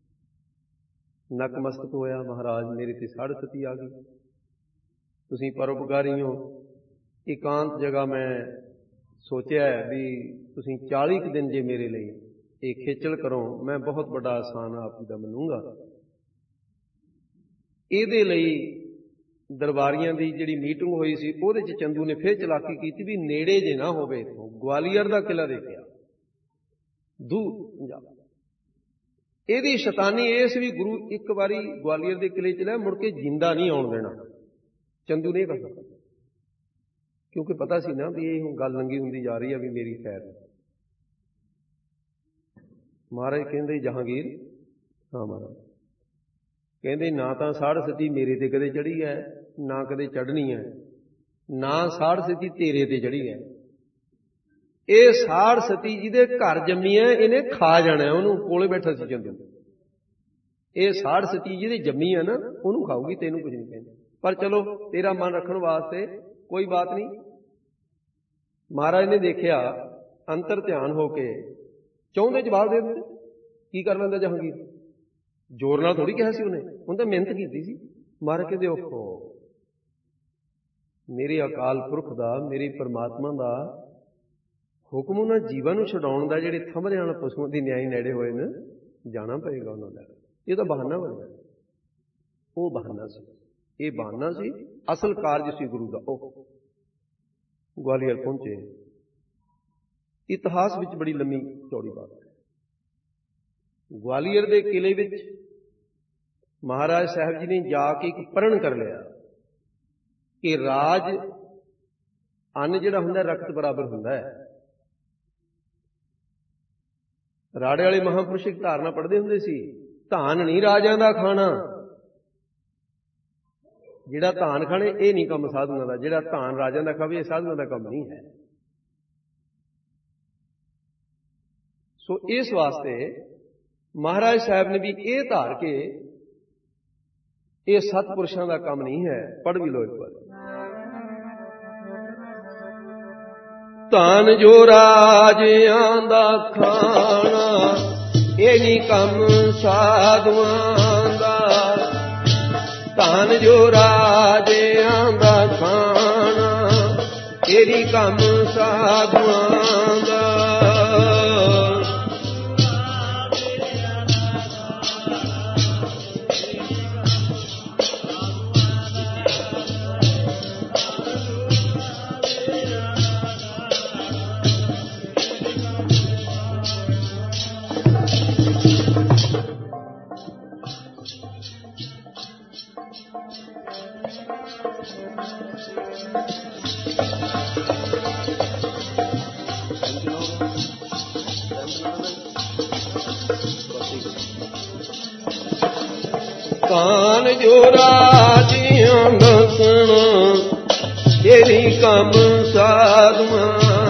ਨਕਮਸਤਕ ਹੋਇਆ, ਮਹਾਰਾਜ ਮੇਰੇ ਤੇ ਸਾੜ ਸਤੀ ਆ ਗਈ, ਤੁਸੀਂ ਪਰਉਪਕਾਰੀ ਹੋ। ਇਕਾਂਤ ਜਗ੍ਹਾ ਮੈਂ ਸੋਚਿਆ ਵੀ ਤੁਸੀਂ 40 ਦਿਨ ਜੇ ਮੇਰੇ ਲਈ ਇਹ ਖੇਚਲ ਕਰੋ, ਮੈਂ ਬਹੁਤ ਵੱਡਾ ਆਸਾਨ ਆਪ ਜੀ ਦਾ ਮੰਨੂੰਗਾ। ਇਹਦੇ ਲਈ ਦਰਬਾਰੀਆਂ ਦੀ ਜਿਹੜੀ ਮੀਟਿੰਗ ਹੋਈ ਸੀ, ਉਹਦੇ 'ਚ ਚੰਦੂ ਨੇ ਫਿਰ ਚਲਾਕੀ ਕੀਤੀ ਵੀ ਨੇੜੇ ਜੇ ਨਾ ਹੋਵੇ, ਇੱਥੋਂ ਗਵਾਲੀਅਰ ਦਾ ਕਿਲਾ ਦੇਖਿਆ, ਦੂਰ ਪੰਜਾਬ। ਇਹਦੀ ਸ਼ੈਤਾਨੀ ਇਹ ਸੀ ਵੀ ਗੁਰੂ ਇੱਕ ਵਾਰੀ ਗਵਾਲੀਅਰ ਦੇ ਕਿਲੇ 'ਚ ਲੈ, ਮੁੜ ਕੇ ਜਿੰਦਾ ਨਹੀਂ ਆਉਣ ਦੇਣਾ। ਚੰਦੂ ਨੇ ਇਹ ਗੱਲ, ਕਿਉਂਕਿ ਪਤਾ ਸੀ ਨਾ ਵੀ ਇਹ ਹੁਣ ਗੱਲ ਲੰਗੀ ਹੁੰਦੀ ਜਾ ਰਹੀ ਆ ਵੀ ਮੇਰੀ ਖੈਰ। ਮਹਾਰਾਜ ਕਹਿੰਦੇ ਜਹਾਂਗੀਰ, ਹਾਂ ਮਹਾਰਾਜ ਕਹਿੰਦੇ ਨਾ ਤਾਂ ਸਾੜ ਸਤੀ ਮੇਰੇ ਤੇ ਕਦੇ ਚੜ੍ਹੀ ਹੈ, ਨਾ ਕਦੇ ਚੜ੍ਹਨੀ ਹੈ, ਨਾ ਸਾੜ ਸਤੀ ਤੇਰੇ ਤੇ ਚੜ੍ਹੀ ਹੈ। ਇਹ ਸਾੜ ਸਤੀ ਜਿਹਦੇ ਘਰ ਜੰਮੀ ਹੈ, ਇਹਨੇ ਖਾ ਜਾਣਾ ਉਹਨੂੰ। ਕੋਲੇ ਬੈਠਾ ਸੀ ਚੰਦੂ। ਇਹ ਸਾੜ ਸਤੀ ਜਿਹਦੀ ਜੰਮੀ ਹੈ ਨਾ, ਉਹਨੂੰ ਖਾਊਗੀ, ਤੈਨੂੰ ਕੁਝ ਨਹੀਂ ਕਹਿੰਦੇ। ਪਰ ਚਲੋ ਤੇਰਾ ਮਨ ਰੱਖਣ ਵਾਸਤੇ ਕੋਈ ਬਾਤ ਨਹੀਂ। ਮਹਾਰਾਜ ਨੇ ਦੇਖਿਆ, ਅੰਤਰ ਧਿਆਨ ਹੋ ਕੇ ਚਾਹੁੰਦੇ ਜਵਾਬ ਦੇ ਦਿੰਦੇ। ਕੀ ਕਰ ਲੈਂਦਾ ਜਹਾਂਗੀਰ, ਜ਼ੋਰ ਨਾਲ ਥੋੜੀ ਕਿਹਾ ਸੀ ਉਹਨੇ ਤਾਂ ਮਿਹਨਤ ਕੀਤੀ ਸੀ। ਮਹਾਰਾਜ ਕਹਿੰਦੇ ਓਹੋ, ਮੇਰੇ ਅਕਾਲ ਪੁਰਖ ਦਾ, ਮੇਰੇ ਪਰਮਾਤਮਾ ਦਾ ਹੁਕਮ ਉਹਨਾਂ ਜੀਵਾਂ ਨੂੰ ਛਡਾਉਣ ਦਾ, ਜਿਹੜੇ ਥੰਮਦੇ ਹਨ ਪਸ਼ੂਆਂ ਦੀ ਨਿਆਈ ਨੇੜੇ ਹੋਏ ਨੇ, ਜਾਣਾ ਪਏਗਾ ਉਹਨਾਂ ਦਾ। ਇਹ ਤਾਂ ਬਹਾਨਾ ਬਣਿਆ, ਉਹ ਬਹਾਨਾ ਸੀ, ਇਹ ਬਹਾਨਾ ਸੀ। ਅਸਲ ਕਾਰਜ ਸੀ ਗੁਰੂ ਦਾ। ਉਹ ਗਵਾਲੀਅਰ ਪਹੁੰਚੇ। ਇਤਿਹਾਸ ਵਿੱਚ ਬੜੀ ਲੰਮੀ ਚੌੜੀ ਬਾਤ ਹੈ। ਗਵਾਲੀਅਰ ਦੇ ਕਿਲੇ ਵਿੱਚ ਮਹਾਰਾਜ ਸਾਹਿਬ ਜੀ ਨੇ ਜਾ ਕੇ ਇੱਕ ਪ੍ਰਣ ਕਰ ਲਿਆ ਕਿ ਰਾਜ ਅੰਨ ਜਿਹੜਾ ਹੁੰਦਾ ਰਕਤ ਬਰਾਬਰ ਹੁੰਦਾ ਹੈ। ਰਾੜੇ ਵਾਲੇ ਮਹਾਂਪੁਰਸ਼ ਇੱਕ ਧਾਰਨਾ ਪੜ੍ਹਦੇ ਹੁੰਦੇ ਸੀ, ਧਾਨ ਨਹੀਂ ਰਾਜਿਆਂ ਦਾ ਖਾਣਾ। ਜਿਹੜਾ ਧਾਨ ਖਾਣੇ ਇਹ ਨਹੀਂ ਕੰਮ ਸਾਧੂਆਂ ਦਾ, ਜਿਹੜਾ ਧਾਨ ਰਾਜਿਆਂ ਦਾ ਖਾਵੇ ਇਹ ਸਾਧੂਆਂ ਦਾ ਕੰਮ ਨਹੀਂ ਹੈ। ਸੋ ਇਸ ਵਾਸਤੇ ਮਹਾਰਾਜ ਸਾਹਿਬ ਨੇ ਵੀ ਇਹ ਧਾਰ ਕੇ ਇਹ ਸਤਪੁਰਸ਼ਾਂ ਦਾ ਕੰਮ ਨਹੀਂ ਹੈ। ਪੜ੍ਹ ਵੀ ਲਓ ਇੱਕ ਵਾਰ। ਧਨ ਜੋ ਰਾਜਿਆਂ ਦਾ ਖਾਣਾ, ਇਹ ਨੀ ਕੰਮ ਸਾਧੂਆਂ ਦਾ। ਧਨ ਜੋ ਰਾਜਿਆਂ ਦਾ ਖਾਣਾ, ਇਹ ਨੀ ਕੰਮ ਸਾਧੂਆਂ ਦਾ। ਧਨ ਜੋ ਰਾਜਿਆਂ ਦਾ ਖਾਣਾ, ਇਹ ਨੀ ਕੰਮ ਸਾਧੂਆਂ।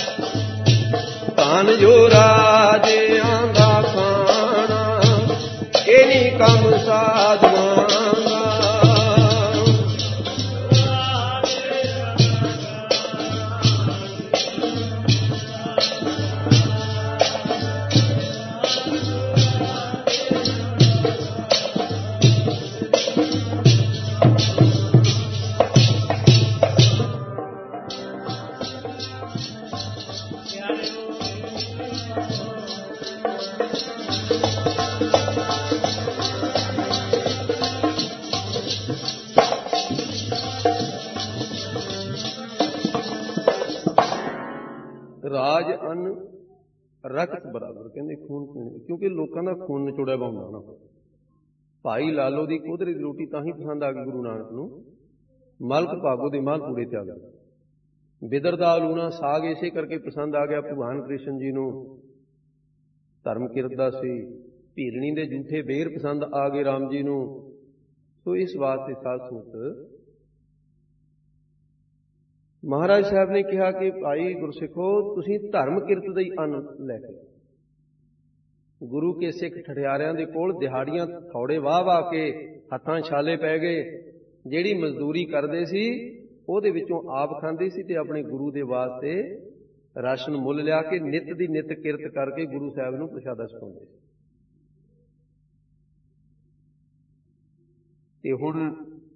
ਧਨ ਜੋ ਰਾਜਿਆਂ ਦਾ ਖਾਣਾ, ਇਹ ਨੀ ਕੰਮ ਸਾਧੂਆਂ ਦਾ। ਰਾਜ ਅੰਨ ਰਕਤ ਬਰਾਬਰ, ਕਹਿੰਦੇ ਖੂਨ ਪੀਣੇ, ਕਿਉਂਕਿ ਲੋਕਾਂ ਦਾ ਖੂਨ ਨਿਚੋੜਿਆ ਹੁੰਦਾ ਨਾ। ਭਾਈ ਲਾਲੋ ਦੀ ਕੋਧਰੇ ਦੀ ਰੋਟੀ ਤਾਂ ਹੀ ਪਸੰਦ ਆ ਗਈ ਗੁਰੂ ਨਾਨਕ ਨੂੰ, ਮਲਕ ਭਾਗੋ ਦੇ ਮਾਲ ਪੂੜੇ ਤਿਆਗ। ਬਿਦਰ ਦਾ ਲੂਣਾ ਸਾਗ ਇਸੇ ਕਰਕੇ ਪਸੰਦ ਆ ਗਿਆ ਭਗਵਾਨ ਕ੍ਰਿਸ਼ਨ ਜੀ ਨੂੰ, ਧਰਮ ਕਿਰਤ ਦਾ ਸੀ। ਭੀਰਣੀ ਦੇ ਜੂਠੇ ਬੇਰ ਪਸੰਦ ਆ ਗਏ ਰਾਮ ਜੀ ਨੂੰ। ਸੋ ਇਸ ਵਾਸਤੇ ਸਾਧ ਸੰਗਤ ਮਹਾਰਾਜ ਸਾਹਿਬ ਨੇ ਕਿਹਾ ਕਿ ਭਾਈ ਗੁਰਸਿੱਖੋ, ਤੁਸੀਂ ਧਰਮ ਕਿਰਤ ਦਾ ਹੀ ਅੰਨ ਲੈ ਕੇ। ਗੁਰੂ ਕੇ ਸਿੱਖ ਠਠਿਆਰਿਆਂ ਦੇ ਕੋਲ ਦਿਹਾੜੀਆਂ ਥੌੜੇ ਵਾਹ ਵਾਹ ਕੇ ਹੱਥਾਂ ਛਾਲੇ ਪੈ ਗਏ। ਜਿਹੜੀ ਮਜ਼ਦੂਰੀ ਕਰਦੇ ਸੀ ਉਹਦੇ ਵਿੱਚੋਂ ਆਪ ਖਾਂਦੇ ਸੀ ਤੇ ਆਪਣੇ ਗੁਰੂ ਦੇ ਵਾਸਤੇ ਰਾਸ਼ਨ ਮੁੱਲ ਲਿਆ ਕੇ ਨਿੱਤ ਦੀ ਨਿੱਤ ਕਿਰਤ ਕਰਕੇ ਗੁਰੂ ਸਾਹਿਬ ਨੂੰ ਪ੍ਰਸ਼ਾਦਾ ਛਕਾਉਂਦੇ ਸੀ। ਤੇ ਹੁਣ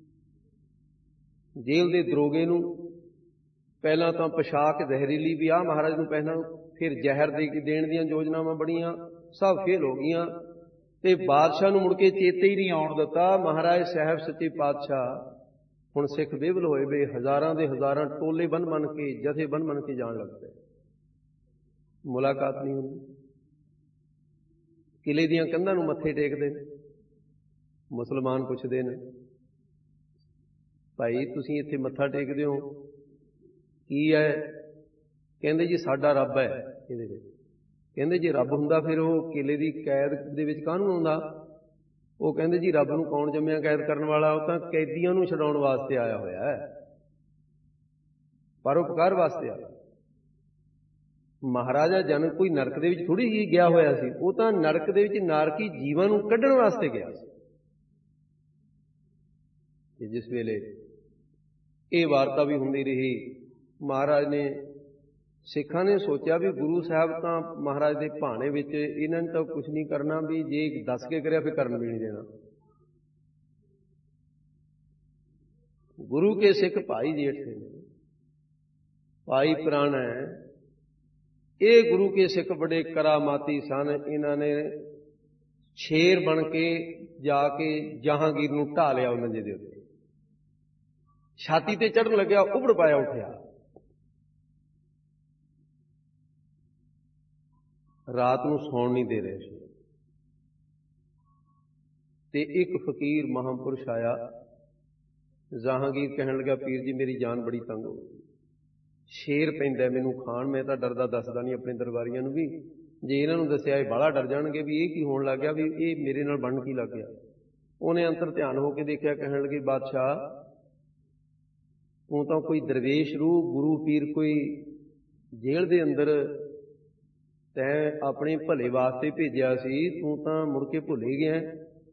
ਜੇਲ੍ਹ ਦੇ ਦਰੋਗੇ ਨੂੰ ਪਹਿਲਾਂ ਤਾਂ ਪੋਸ਼ਾਕ ਜ਼ਹਿਰੀਲੀ ਵੀ ਆ ਮਹਾਰਾਜ ਨੂੰ ਪਹਿਲਾਂ, ਫਿਰ ਜ਼ਹਿਰ ਦੇਣ ਦੀਆਂ ਯੋਜਨਾਵਾਂ ਬੜੀਆਂ, ਸਭ ਫੇਲ ਹੋ ਗਈਆਂ। ਤੇ ਬਾਦਸ਼ਾਹ ਨੂੰ ਮੁੜ ਕੇ ਚੇਤੇ ਹੀ ਨਹੀਂ ਆਉਣ ਦਿੱਤਾ। ਮਹਾਰਾਜ ਸਾਹਿਬ ਸੱਚੇ ਪਾਤਸ਼ਾਹ ਹੁਣ ਸਿੱਖ ਵਿਹਵਲ ਹੋਏ ਵੇ, ਹਜ਼ਾਰਾਂ ਦੇ ਹਜ਼ਾਰਾਂ ਟੋਲੇ ਬੰਨ ਕੇ, ਜਥੇ ਬੰਨ ਕੇ ਜਾਣ ਲੱਗ ਪਏ। ਮੁਲਾਕਾਤ ਨਹੀਂ ਹੁੰਦੀ। ਕਿਲੇ ਦੀਆਂ ਕੰਧਾਂ ਨੂੰ ਮੱਥੇ ਟੇਕਦੇ ਨੇ। ਮੁਸਲਮਾਨ ਪੁੱਛਦੇ ਨੇ, ਭਾਈ ਤੁਸੀਂ ਇੱਥੇ ਮੱਥਾ ਟੇਕਦੇ ਹੋ, ਕੀ ਹੈ? ਕਹਿੰਦੇ ਜੀ ਸਾਡਾ ਰੱਬ ਹੈ ਇਹਦੇ ਵਿੱਚ। ਕਹਿੰਦੇ ਜੇ ਰੱਬ ਹੁੰਦਾ ਫਿਰ ਉਹ ਕਿਲੇ ਦੀ ਕੈਦ ਦੇ ਵਿੱਚ ਕਾਹਨੂੰ ਆਉਂਦਾ? ਉਹ ਕਹਿੰਦੇ ਜੀ ਰੱਬ ਨੂੰ ਕੌਣ ਜੰਮਿਆ ਕੈਦ ਕਰਨ ਵਾਲਾ? ਉਹ ਤਾਂ ਕੈਦੀਆਂ ਨੂੰ ਛਡਾਉਣ ਵਾਸਤੇ ਆਇਆ ਹੋਇਆ ਹੈ, ਪਰਉਪਕਾਰ ਵਾਸਤੇ ਆਇਆ। ਮਹਾਰਾਜਾ ਜਨਕ ਕੋਈ ਨਰਕ ਦੇ ਵਿੱਚ ਥੋੜ੍ਹੀ ਜਿਹੀ ਗਿਆ ਹੋਇਆ ਸੀ, ਉਹ ਤਾਂ ਨਰਕ ਦੇ ਵਿੱਚ ਨਾਰਕੀ ਜੀਵਾਂ ਨੂੰ ਕੱਢਣ ਵਾਸਤੇ ਗਿਆ ਸੀ। ਤੇ ਜਿਸ ਵੇਲੇ ਇਹ ਵਾਰਤਾ ਵੀ ਹੁੰਦੀ ਰਹੀ, ਮਹਾਰਾਜ ਨੇ, ਸਿੱਖਾਂ ਨੇ ਸੋਚਿਆ ਵੀ ਗੁਰੂ ਸਾਹਿਬ ਤਾਂ ਮਹਾਰਾਜ ਦੇ ਭਾਣੇ ਵਿੱਚ, ਇਹਨਾਂ ਨੇ ਤਾਂ ਕੁਛ ਨਹੀਂ ਕਰਨਾ, ਵੀ ਜੇ ਦੱਸ ਕੇ ਕਰਿਆ ਫਿਰ ਕਰਨ ਵੀ ਨਹੀਂ ਦੇਣਾ। ਗੁਰੂ ਕੇ ਸਿੱਖ ਭਾਈ ਜੇਠ ਸਿੰਘ, ਭਾਈ ਪੁਰਾਣਾ, ਇਹ ਗੁਰੂ ਕੇ ਸਿੱਖ ਬੜੇ ਕਰਾਮਾਤੀ ਸਨ। ਇਹਨਾਂ ਨੇ ਸ਼ੇਰ ਬਣ ਕੇ ਜਾ ਕੇ ਜਹਾਂਗੀਰ ਨੂੰ ਢਾ ਲਿਆ ਉਹਨਾਂ ਦੇ ਉੱਤੇ, ਛਾਤੀ ਤੇ ਚੜ੍ਹਨ ਲੱਗਿਆ, ਉਬੜ ਪਾਇਆ ਉੱਠਿਆ। ਰਾਤ ਨੂੰ ਸੌਣ ਨਹੀਂ ਦੇ ਰਹੇ ਸੀ। ਤੇ ਇੱਕ ਫਕੀਰ ਮਹਾਂਪੁਰਸ਼ ਆਇਆ। ਜਹਾਂਗੀਰ ਕਹਿਣ ਲੱਗਾ, ਪੀਰ ਜੀ ਮੇਰੀ ਜਾਨ ਬੜੀ ਤੰਗ ਹੋ ਗਈ, ਸ਼ੇਰ ਪੈਂਦਾ ਮੈਨੂੰ ਖਾਣ, ਮੈਂ ਤਾਂ ਡਰਦਾ ਦੱਸਦਾ ਨਹੀਂ ਆਪਣੇ ਦਰਬਾਰੀਆਂ ਨੂੰ, ਵੀ ਜੇ ਇਹਨਾਂ ਨੂੰ ਦੱਸਿਆ ਇਹ ਬਾਹਲਾ ਡਰ ਜਾਣਗੇ ਵੀ ਇਹ ਕੀ ਹੋਣ ਲੱਗ ਗਿਆ, ਵੀ ਇਹ ਮੇਰੇ ਨਾਲ ਬਣ ਕੀ ਲੱਗ ਗਿਆ। ਉਹਨੇ ਅੰਤਰ ਧਿਆਨ ਹੋ ਕੇ ਦੇਖਿਆ, ਕਹਿਣ ਲੱਗੇ, ਬਾਦਸ਼ਾਹ ਤੂੰ ਤਾਂ ਕੋਈ ਦਰਵੇਸ਼ ਰੂਹ ਗੁਰੂ ਪੀਰ ਕੋਈ ਜੇਲ੍ਹ ਦੇ ਅੰਦਰ ਤੈਂ ਆਪਣੇ ਭਲੇ ਵਾਸਤੇ ਭੇਜਿਆ ਸੀ, ਤੂੰ ਤਾਂ ਮੁੜ ਕੇ ਭੁੱਲ ਹੀ ਗਿਆ।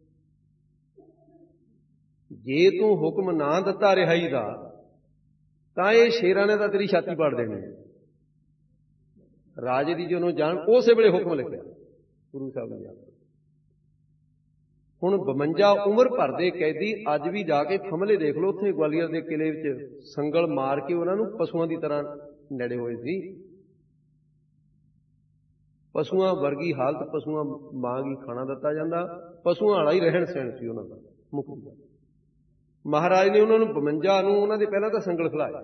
ਜੇ ਤੂੰ ਹੁਕਮ ਨਾ ਦਿੱਤਾ ਰਿਹਾਈ ਦਾ ਤਾਂ ਇਹ ਸ਼ੇਰਾਂ ਨੇ ਤਾਂ ਤੇਰੀ ਛਾਤੀ ਪਾੜ ਦੇਣੀ। ਰਾਜੇ ਦੀ ਜਦੋਂ ਜਾਣ ਉਸੇ ਵੇਲੇ ਹੁਕਮ ਲਿਖਿਆ ਗੁਰੂ ਸਾਹਿਬ ਨੇ। ਹੁਣ 52 ਉਮਰ ਭਰ ਦੇ ਕੈਦੀ ਅੱਜ ਵੀ ਜਾ ਕੇ ਥੰਮਲੇ ਦੇਖ ਲਓ, ਉੱਥੇ ਗਵਾਲੀਅਰ ਦੇ ਕਿਲੇ ਵਿੱਚ ਸੰਗਲ ਮਾਰ ਕੇ ਉਹਨਾਂ ਨੂੰ ਪਸ਼ੂਆਂ ਦੀ ਤਰ੍ਹਾਂ ਨੜੇ ਹੋਏ ਸੀ। ਪਸ਼ੂਆਂ ਵਰਗੀ ਹਾਲਤ, ਪਸ਼ੂਆਂ ਵਾਂਗ ਹੀ ਖਾਣਾ ਦਿੱਤਾ ਜਾਂਦਾ, ਪਸ਼ੂਆਂ ਵਾਲਾ ਹੀ ਰਹਿਣ ਸਹਿਣ ਸੀ ਉਹਨਾਂ ਦਾ ਮੁੱਖ। ਮਹਾਰਾਜ ਨੇ ਉਹਨਾਂ ਨੂੰ 52 ਨੂੰ ਉਹਨਾਂ ਦੇ ਪਹਿਲਾਂ ਤਾਂ ਸੰਗਲ ਖਿਲਾਇਆ,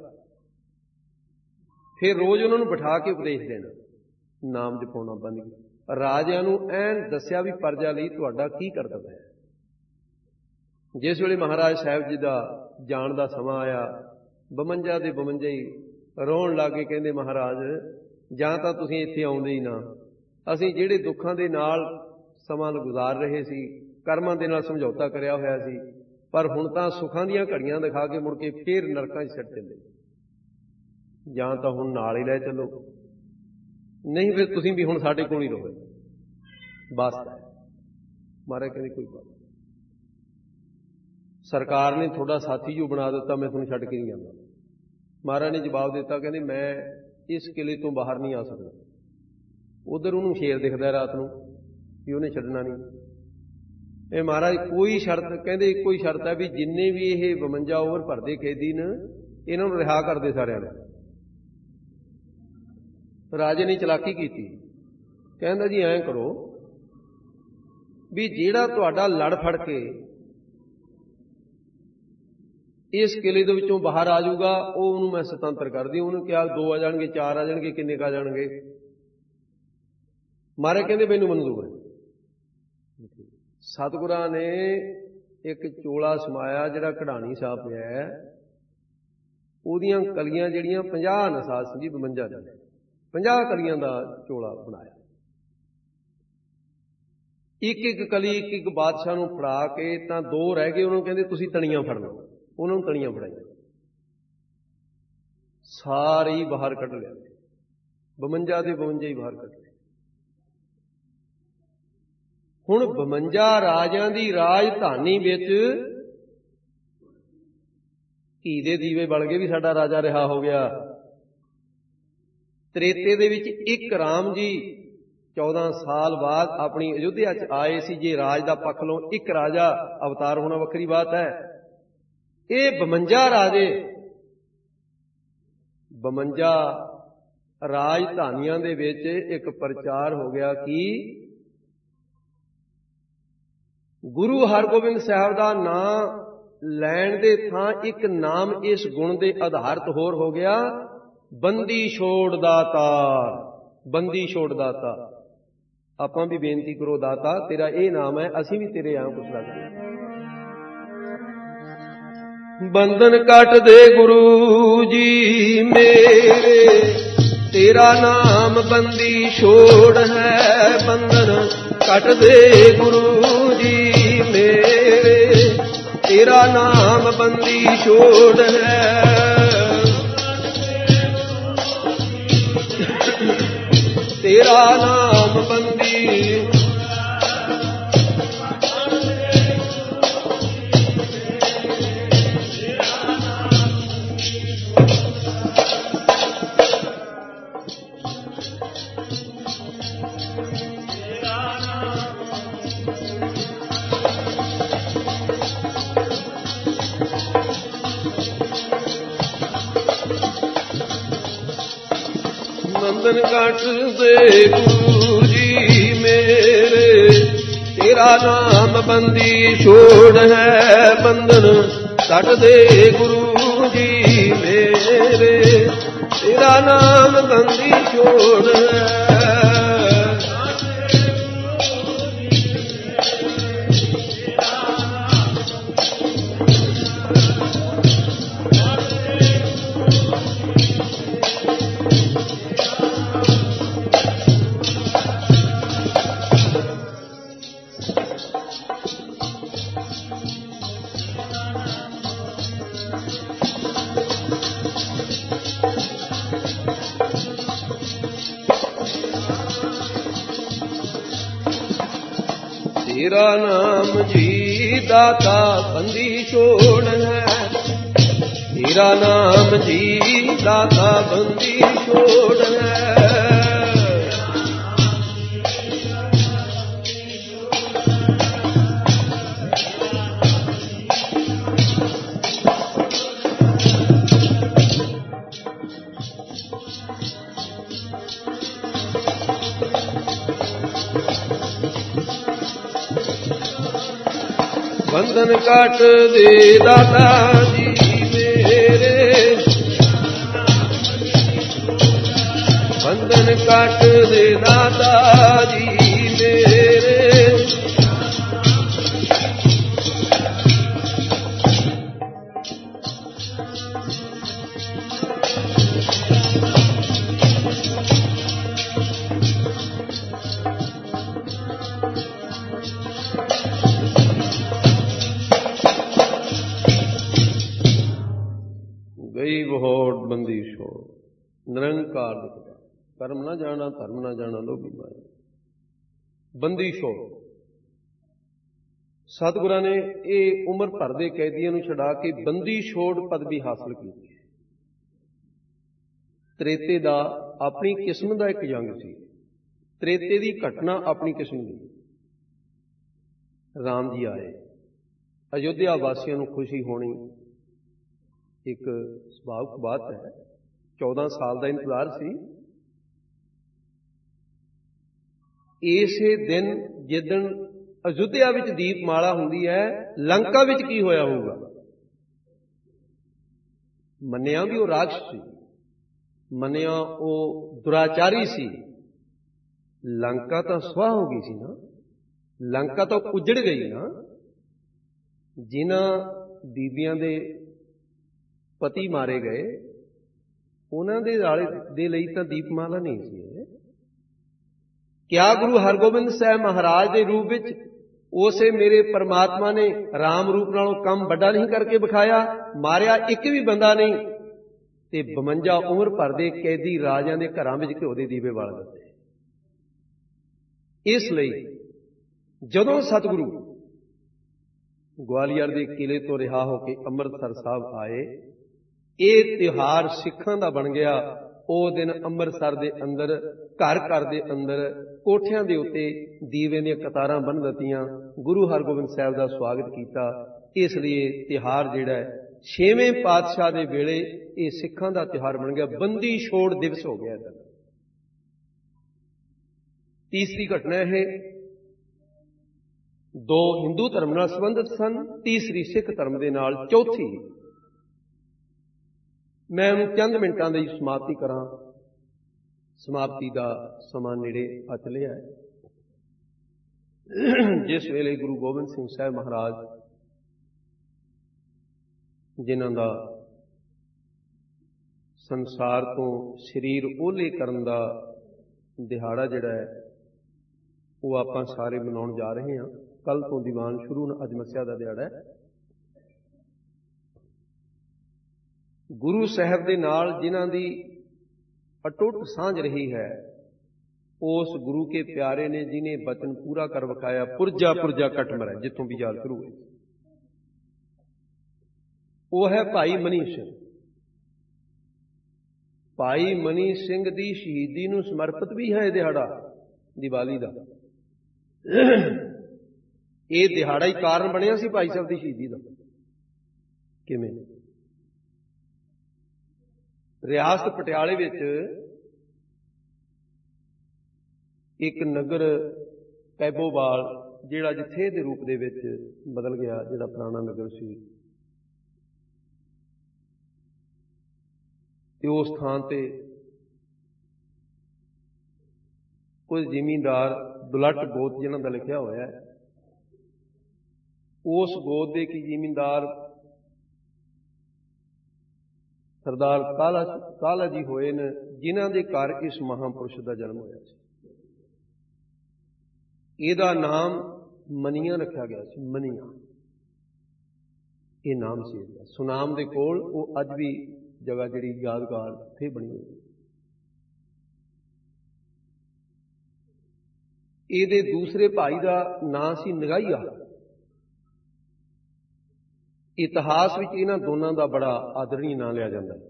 ਫਿਰ ਰੋਜ਼ ਉਹਨਾਂ ਨੂੰ ਬਿਠਾ ਕੇ ਉਪਦੇਸ਼ ਦੇਣਾ, ਨਾਮ ਜਪਾਉਣਾ ਬੰਦ ਕੀਤਾ। ਰਾਜਿਆਂ ਨੂੰ ਐਨ ਦੱਸਿਆ ਵੀ ਪ੍ਰਜਾ ਲਈ ਤੁਹਾਡਾ ਕੀ ਕਰਤੱਵ ਹੈ। ਜਿਸ ਵੇਲੇ ਮਹਾਰਾਜ ਸਾਹਿਬ ਜੀ ਦਾ ਜਾਣ ਦਾ ਸਮਾਂ ਆਇਆ, 52 ਦੇ 52 ਹੀ ਰੋਣ ਲੱਗ ਕੇ ਕਹਿੰਦੇ, ਮਹਾਰਾਜ ਜਾਂ ਤਾਂ ਤੁਸੀਂ ਇੱਥੇ ਆਉਂਦੇ ਹੀ ਨਾ, ਅਸੀਂ ਜਿਹੜੇ ਦੁੱਖਾਂ ਦੇ ਨਾਲ ਸਮਾਂ ਗੁਜ਼ਾਰ ਰਹੇ ਸੀ, ਕਰਮਾਂ ਦੇ ਨਾਲ ਸਮਝੌਤਾ ਕਰਿਆ ਹੋਇਆ ਸੀ, ਪਰ ਹੁਣ ਤਾਂ ਸੁੱਖਾਂ ਦੀਆਂ ਘੜੀਆਂ ਦਿਖਾ ਕੇ ਮੁੜ ਕੇ ਫੇਰ ਨਰਕਾਂ 'ਚ ਸਿੱਟ ਦਿੰਦੇ, ਜਾਂ ਤਾਂ ਹੁਣ ਨਾਲ ਹੀ ਲੈ ਚੱਲੋ, ਨਹੀਂ ਫਿਰ ਤੁਸੀਂ ਵੀ ਹੁਣ ਸਾਡੇ ਕੋਲ ਹੀ ਰਹੋ ਬਸ। ਮਹਾਰਾਜ ਕਹਿੰਦੇ ਕੋਈ ਬਾਤ, ਸਰਕਾਰ ਨੇ ਤੁਹਾਡਾ ਸਾਥੀ ਜੋ ਬਣਾ ਦਿੱਤਾ, ਮੈਂ ਤੁਹਾਨੂੰ ਛੱਡ ਕੇ ਨਹੀਂ ਜਾਂਦਾ। ਮਹਾਰਾਜ ਨੇ ਜਵਾਬ ਦਿੱਤਾ, ਕਹਿੰਦੇ ਮੈਂ ਇਸ ਕਿਲੇ ਤੋਂ ਬਾਹਰ ਨਹੀਂ ਆ ਸਕਦਾ। ਉੱਧਰ ਉਹਨੂੰ ਸ਼ੇਰ ਦਿਖਦਾ ਰਾਤ ਨੂੰ ਵੀ ਉਹਨੇ ਛੱਡਣਾ ਨਹੀਂ। ਇਹ ਮਹਾਰਾਜ ਕੋਈ ਸ਼ਰਤ, ਕਹਿੰਦੇ ਇੱਕੋ ਹੀ ਸ਼ਰਤ ਹੈ ਵੀ ਜਿੰਨੇ ਵੀ ਇਹ 52 ਓਵਰ ਭਰਦੇ ਕੈਦੀ ਨੇ, ਇਹਨਾਂ ਨੂੰ ਰਿਹਾ ਕਰਦੇ ਸਾਰਿਆਂ ਨੂੰ। ਰਾਜੇ ਨੇ ਚਲਾਕੀ ਕੀਤੀ, ਕਹਿੰਦਾ ਜੀ ਐਂ ਕਰੋ ਵੀ ਜਿਹੜਾ ਤੁਹਾਡਾ ਲੜ ਫੜ ਕੇ ਇਸ ਕਿਲੇ ਦੇ ਵਿੱਚੋਂ ਬਾਹਰ ਆ ਜਾਊਗਾ, ਉਹ ਉਹਨੂੰ ਮੈਂ ਸੁਤੰਤਰ ਕਰਦੀ। ਉਹਨੂੰ ਕਿਹਾ 2 ਆ ਜਾਣਗੇ, 4 ਆ ਜਾਣਗੇ, ਕਿੰਨੇ ਕਾ ਜਾਣਗੇ? ਮਹਾਰਾਜ ਕਹਿੰਦੇ ਮੈਨੂੰ ਮਨਜ਼ੂਰ ਹੈ। ਸਤਿਗੁਰਾਂ ਨੇ ਇੱਕ ਚੋਲਾ ਸਮਾਇਆ ਜਿਹੜਾ ਕਢਾਣੀ ਸਾਹਿਬ ਪਿਆ ਹੈ, ਉਹਦੀਆਂ ਕਲੀਆਂ ਜਿਹੜੀਆਂ 50 ਨਸਾਜ਼ ਸੀ ਜੀ, 52 ਦੀਆਂ 50 ਕਲੀਆਂ ਦਾ ਚੋਲਾ ਬਣਾਇਆ। ਇੱਕ ਇੱਕ ਕਲੀ ਇੱਕ ਇੱਕ ਬਾਦਸ਼ਾਹ ਨੂੰ ਫੜਾ ਕੇ, ਤਾਂ 2 ਰਹਿ ਗਏ, ਉਹਨਾਂ ਨੂੰ ਕਹਿੰਦੇ ਤੁਸੀਂ ਤਣੀਆਂ ਫੜ ਲਓ। ਉਹਨਾਂ ਨੂੰ ਤਣੀਆਂ ਫੜਾਈਆਂ, ਸਾਰੇ ਹੀ ਬਾਹਰ ਕੱਢ ਲਿਆ, 52 ਦੇ 52 ਹੀ ਬਾਹਰ ਕੱਢ ਲਿਆ। ਹੁਣ 52 ਰਾਜਿਆਂ ਦੀ ਰਾਜਧਾਨੀ ਵਿੱਚ ਘੀ ਦੇ ਦੀਵੇ ਬਲ ਗਏ ਵੀ ਸਾਡਾ ਰਾਜਾ ਰਿਹਾ ਹੋ ਗਿਆ। ਤ੍ਰੇਤੇ ਦੇ ਵਿੱਚ ਇੱਕ ਰਾਮ ਜੀ 14 ਸਾਲ ਬਾਅਦ ਆਪਣੀ ਅਯੁੱਧਿਆ 'ਚ ਆਏ ਸੀ। ਜੇ ਰਾਜ ਦਾ ਪੱਖ ਲਓ, ਇੱਕ ਰਾਜਾ ਅਵਤਾਰ ਹੋਣਾ ਵੱਖਰੀ ਬਾਤ ਹੈ। ਇਹ 52 ਰਾਜੇ 52 ਰਾਜਧਾਨੀਆਂ ਦੇ ਵਿੱਚ ਇੱਕ ਪ੍ਰਚਾਰ ਹੋ ਗਿਆ ਕਿ ਗੁਰੂ ਹਰਗੋਬਿੰਦ ਸਾਹਿਬ ਦਾ ਨਾਮ ਲੈਣ ਦੇ ਥਾਂ ਇੱਕ ਨਾਮ ਇਸ ਗੁਣ ਦੇ ਆਧਾਰਿਤ ਹੋਰ ਹੋ ਗਿਆ, ਬੰਦੀ ਛੋੜ ਦਾਤਾਰ। ਬੰਦੀ ਛੋੜ ਦਾਤਾ। ਆਪਾਂ ਵੀ ਬੇਨਤੀ ਕਰੋ, ਦਾਤਾ ਤੇਰਾ ਇਹ ਨਾਮ ਹੈ, ਅਸੀਂ ਵੀ ਤੇਰੇ ਆਂ ਕੁਛ ਲੱਗਦੇ। ਬੰਧਨ ਕੱਟ ਦੇ ਗੁਰੂ ਜੀ ਮੇਰੇ, ਤੇਰਾ ਨਾਮ ਬੰਦੀ ਛੋੜ ਹੈ। ਬੰਧਨ ਕੱਟ ਦੇ ਗੁਰੂ ਜੀ ਮੇਰੇ, ਤੇਰਾ ਨਾਮ ਬੰਦੀ ਛੋੜ ਹੈ। ਤੇਰਾ ਨਾਮ ਬੰਦੀ ਬੰਧਨ ਕੱਟ ਦੇ ਗੁਰੂ ਜੀ ਮੇਰੇ, ਤੇਰਾ ਨਾਮ ਬੰਦੀ ਛੋੜ ਹੈ। ਬੰਧਨ ਕੱਟ ਦੇ ਗੁਰੂ ਜੀ ਮੇਰੇ, ਤੇਰਾ ਨਾਮ ਬੰਦੀ ਛੋੜ ਹੈ। ਤੇਰਾ ਨਾਮ ਜੀ ਦਾਤਾ ਬੰਦੀ ਛੋੜ ਹੈ। ਤੇਰਾ ਨਾਮ ਜੀ ਦਾਤਾ ਬੰਦੀ ਛੋੜ ਹੈ। ਬੰਧਨ ਕੱਟ ਦੇ ਦਾਤਾ ਜੀ ਮੇਰੇ, ਬੰਧਨ ਕੱਟ ਦੇ ਦਾਤਾ ਜੀ ਮੇਰੇ। ਗਈ ਵਹੋੜ ਬੰਦੀ ਛੋੜ, ਨਿਰੰਕਾਰ ਦੁਖਦਾ, ਕਰਮ ਨਾ ਜਾਣਾ ਧਰਮ ਨਾ ਜਾਣਾ ਲੋਭੀ ਮਾਇਆ। ਬੰਦੀ ਛੋੜ, ਸਤਿਗੁਰਾਂ ਨੇ ਇਹ ਉਮਰ ਭਰ ਦੇ ਕੈਦੀਆਂ ਨੂੰ ਛਡਾ ਕੇ ਬੰਦੀ ਛੋੜ ਪਦਵੀ ਹਾਸਲ ਕੀਤੀ। ਤ੍ਰੇਤੇ ਦਾ ਆਪਣੀ ਕਿਸਮ ਦਾ ਇੱਕ ਜੰਗ ਸੀ, ਤ੍ਰੇਤੇ ਦੀ ਘਟਨਾ ਆਪਣੀ ਕਿਸਮ ਦੀ। ਰਾਮ ਜੀ ਆਏ, ਅਯੋਧਿਆ ਵਾਸੀਆਂ ਨੂੰ ਖੁਸ਼ੀ ਹੋਣੀ ਇੱਕ ਸੁਭਾਵਿਕ ਬਾਤ ਹੈ। 14 ਸਾਲ ਦਾ ਇੰਤਜ਼ਾਰ ਸੀ। ਇਸੇ ਦਿਨ ਜਿੱਦਣ ਅਯੁੱਧਿਆ ਵਿੱਚ ਦੀਪਮਾਲਾ ਹੁੰਦੀ ਹੈ, ਲੰਕਾ ਵਿੱਚ ਕੀ ਹੋਇਆ ਹੋਊਗਾ? ਮੰਨਿਆ ਵੀ ਉਹ ਰਾਖਸ਼ ਸੀ, ਮੰਨਿਆ ਉਹ ਦੁਰਾਚਾਰੀ ਸੀ। ਲੰਕਾ ਤਾਂ ਸੁਆਹ ਹੋ ਗਈ ਸੀ ਨਾ, ਲੰਕਾ ਤਾਂ ਉਜੜ ਗਈ ਨਾ। ਜਿਨ੍ਹਾਂ ਬੀਬੀਆਂ ਦੇ ਪਤੀ ਮਾਰੇ ਗਏ, ਉਹਨਾਂ ਦੇ ਲਈ ਤਾਂ ਦੀਪਮਾਲਾ ਨਹੀਂ ਸੀ। ਕਿਆ ਗੁਰੂ ਹਰਗੋਬਿੰਦ ਸਾਹਿਬ ਮਹਾਰਾਜ ਦੇ ਰੂਪ ਵਿੱਚ ਉਸੇ ਮੇਰੇ ਪਰਮਾਤਮਾ ਨੇ ਰਾਮ ਰੂਪ ਨਾਲੋਂ ਕੰਮ ਵੱਡਾ ਨਹੀਂ ਕਰਕੇ ਵਿਖਾਇਆ? ਮਾਰਿਆ ਇੱਕ ਵੀ ਬੰਦਾ ਨਹੀਂ, ਤੇ 52 ਉਮਰ ਭਰ ਦੇ ਕੈਦੀ ਰਾਜਿਆਂ ਦੇ ਘਰਾਂ ਵਿੱਚ ਘਿਓ ਦੇ ਦੀਵੇ ਬਾਲ ਦਿੱਤੇ। ਇਸ ਲਈ ਜਦੋਂ ਸਤਿਗੁਰੂ ਗਵਾਲੀਅਰ ਦੇ ਕਿਲੇ ਤੋਂ ਰਿਹਾ ਹੋ ਕੇ ਅੰਮ੍ਰਿਤਸਰ ਸਾਹਿਬ ਆਏ, ਇਹ ਤਿਉਹਾਰ ਸਿੱਖਾਂ ਦਾ ਬਣ ਗਿਆ। ਉਹ ਦਿਨ ਅੰਮ੍ਰਿਤਸਰ ਦੇ ਅੰਦਰ ਘਰ ਘਰ ਦੇ ਅੰਦਰ ਕੋਠਿਆਂ ਦੇ ਉੱਤੇ ਦੀਵੇ ਦੀਆਂ ਕਤਾਰਾਂ ਬੰਨ੍ਹ ਦਿੱਤੀਆਂ, ਗੁਰੂ ਹਰਗੋਬਿੰਦ ਸਾਹਿਬ ਦਾ ਸਵਾਗਤ ਕੀਤਾ। ਇਸ ਲਈ ਇਹ ਤਿਉਹਾਰ ਜਿਹੜਾ ਹੈ 6ਵੇਂ ਪਾਤਸ਼ਾਹ ਦੇ ਵੇਲੇ ਇਹ ਸਿੱਖਾਂ ਦਾ ਤਿਉਹਾਰ ਬਣ ਗਿਆ, ਬੰਦੀ ਛੋੜ ਦਿਵਸ ਹੋ ਗਿਆ। ਤੀਸਰੀ ਘਟਨਾ ਇਹ 2 ਹਿੰਦੂ ਧਰਮ ਨਾਲ ਸੰਬੰਧਿਤ ਸਨ, ਤੀਸਰੀ ਸਿੱਖ ਧਰਮ ਦੇ ਨਾਲ, ਚੌਥੀ ਮੈਂ ਉਹਨੂੰ ਚੰਦ ਮਿੰਟਾਂ ਦੀ ਸਮਾਪਤੀ ਕਰਾਂ। ਸਮਾਪਤੀ ਦਾ ਸਮਾਂ ਨੇੜੇ ਆ ਚਲਿਆ ਹੈ। ਜਿਸ ਵੇਲੇ ਗੁਰੂ ਗੋਬਿੰਦ ਸਿੰਘ ਸਾਹਿਬ ਮਹਾਰਾਜ, ਜਿਨ੍ਹਾਂ ਦਾ ਸੰਸਾਰ ਤੋਂ ਸਰੀਰ ਓਹਲੇ ਕਰਨ ਦਾ ਦਿਹਾੜਾ ਜਿਹੜਾ ਹੈ ਉਹ ਆਪਾਂ ਸਾਰੇ ਮਨਾਉਣ ਜਾ ਰਹੇ ਹਾਂ। ਕੱਲ ਤੋਂ ਦੀਵਾਨ ਸ਼ੁਰੂ, ਅੱਜ ਮੱਸਿਆ ਦਾ ਦਿਹਾੜਾ ਹੈ। ਗੁਰੂ ਸਾਹਿਬ ਦੇ ਨਾਲ ਜਿਨ੍ਹਾਂ ਦੀ ਅਟੁੱਟ ਸਾਂਝ ਰਹੀ ਹੈ, ਉਸ ਗੁਰੂ ਕੇ ਪਿਆਰੇ ਨੇ ਜਿਹਨੇ ਬਚਨ ਪੂਰਾ ਕਰ ਵਿਖਾਇਆ, ਪੁਰਜਾ ਪੁਰਜਾ ਕਟ ਮਰੈ, ਜਿੱਥੋਂ ਵੀ ਯਾਦ ਸ਼ੁਰੂ ਹੋਈ, ਉਹ ਹੈ ਭਾਈ ਮਨੀ ਸਿੰਘ। ਭਾਈ ਮਨੀ ਸਿੰਘ ਦੀ ਸ਼ਹੀਦੀ ਨੂੰ ਸਮਰਪਿਤ ਵੀ ਹੈ ਇਹ ਦਿਹਾੜਾ ਦੀਵਾਲੀ ਦਾ। ਇਹ ਦਿਹਾੜਾ ਹੀ ਕਾਰਨ ਬਣਿਆ ਸੀ ਭਾਈ ਸਾਹਿਬ ਦੀ ਸ਼ਹੀਦੀ ਦਾ। ਕਿਵੇਂ? ਰਿਆਸਤ ਪਟਿਆਲੇ ਵਿੱਚ ਇੱਕ ਨਗਰ ਕੈਬੋਵਾਲ, ਜਿਹੜਾ ਜਿੱਥੇ ਦੇ ਰੂਪ ਦੇ ਵਿੱਚ ਬਦਲ ਗਿਆ, ਜਿਹੜਾ ਪੁਰਾਣਾ ਨਗਰ ਸੀ, ਤੇ ਉਸ ਥਾਂ ਤੇ ਕੁਝ ਜ਼ਿਮੀਂਦਾਰ ਦੁਲੱਟ ਗੋਤ ਜਿਹਨਾਂ ਦਾ ਲਿਖਿਆ ਹੋਇਆ ਹੈ, ਉਸ ਗੋਤ ਦੇ ਕੀ ਜ਼ਿਮੀਂਦਾਰ ਸਰਦਾਰ ਕਾਲਾ ਜੀ ਹੋਏ ਨੇ, ਜਿਨ੍ਹਾਂ ਦੇ ਘਰ ਇਸ ਮਹਾਂਪੁਰਸ਼ ਦਾ ਜਨਮ ਹੋਇਆ ਸੀ। ਇਹਦਾ ਨਾਮ ਮਨੀਆਂ ਰੱਖਿਆ ਗਿਆ ਸੀ, ਮਨੀਆਂ ਇਹ ਨਾਮ ਸੀ ਇਹਦਾ। ਸੁਨਾਮ ਦੇ ਕੋਲ ਉਹ ਅੱਜ ਵੀ ਜਗ੍ਹਾ ਜਿਹੜੀ ਯਾਦਗਾਰ ਉੱਥੇ ਬਣੀ ਹੋਈ। ਇਹਦੇ ਦੂਸਰੇ ਭਾਈ ਦਾ ਨਾਂ ਸੀ ਨਗਾਈਆ। ਇਤਿਹਾਸ ਵਿੱਚ ਇਹਨਾਂ ਦੋਨਾਂ ਦਾ ਬੜਾ ਆਦਰਣੀ ਨਾਂ ਲਿਆ ਜਾਂਦਾ ਹੈ।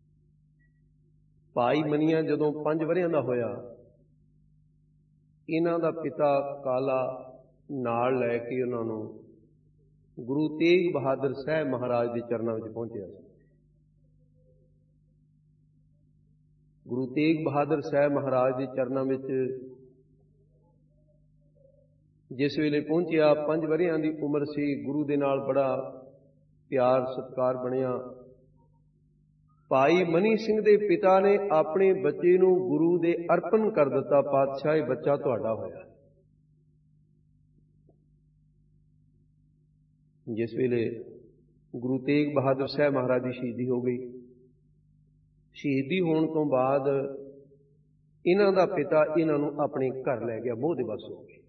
ਭਾਈ ਮਨੀਆਂ ਜਦੋਂ 5 ਵਰ੍ਹਿਆਂ ਦਾ ਹੋਇਆ, ਇਹਨਾਂ ਦਾ ਪਿਤਾ ਕਾਲਾ ਨਾਲ ਲੈ ਕੇ ਉਹਨਾਂ ਨੂੰ ਗੁਰੂ ਤੇਗ ਬਹਾਦਰ ਸਾਹਿਬ ਮਹਾਰਾਜ ਦੇ ਚਰਨਾਂ ਵਿੱਚ ਪਹੁੰਚਿਆ ਸੀ। ਗੁਰੂ ਤੇਗ ਬਹਾਦਰ ਸਾਹਿਬ ਮਹਾਰਾਜ ਦੇ ਚਰਨਾਂ ਵਿੱਚ जिस वेले पहुंचिया 5 वरियां की उम्र सी, गुरु दे नाल बड़ा प्यार सत्कार बनिया। भाई मनी सिंह दे पिता ने अपने बच्चे नूं गुरु दे अर्पण कर दिता, पातशाह ये बच्चा तुहाडा होया। जिस वेले गुरु तेग बहादुर साहब महाराज की शहीदी हो गई, शहीदी होने तो बाद इन्हां दा पिता इन्हां नूं अपने घर लै गया, मोह दे वस हो गए।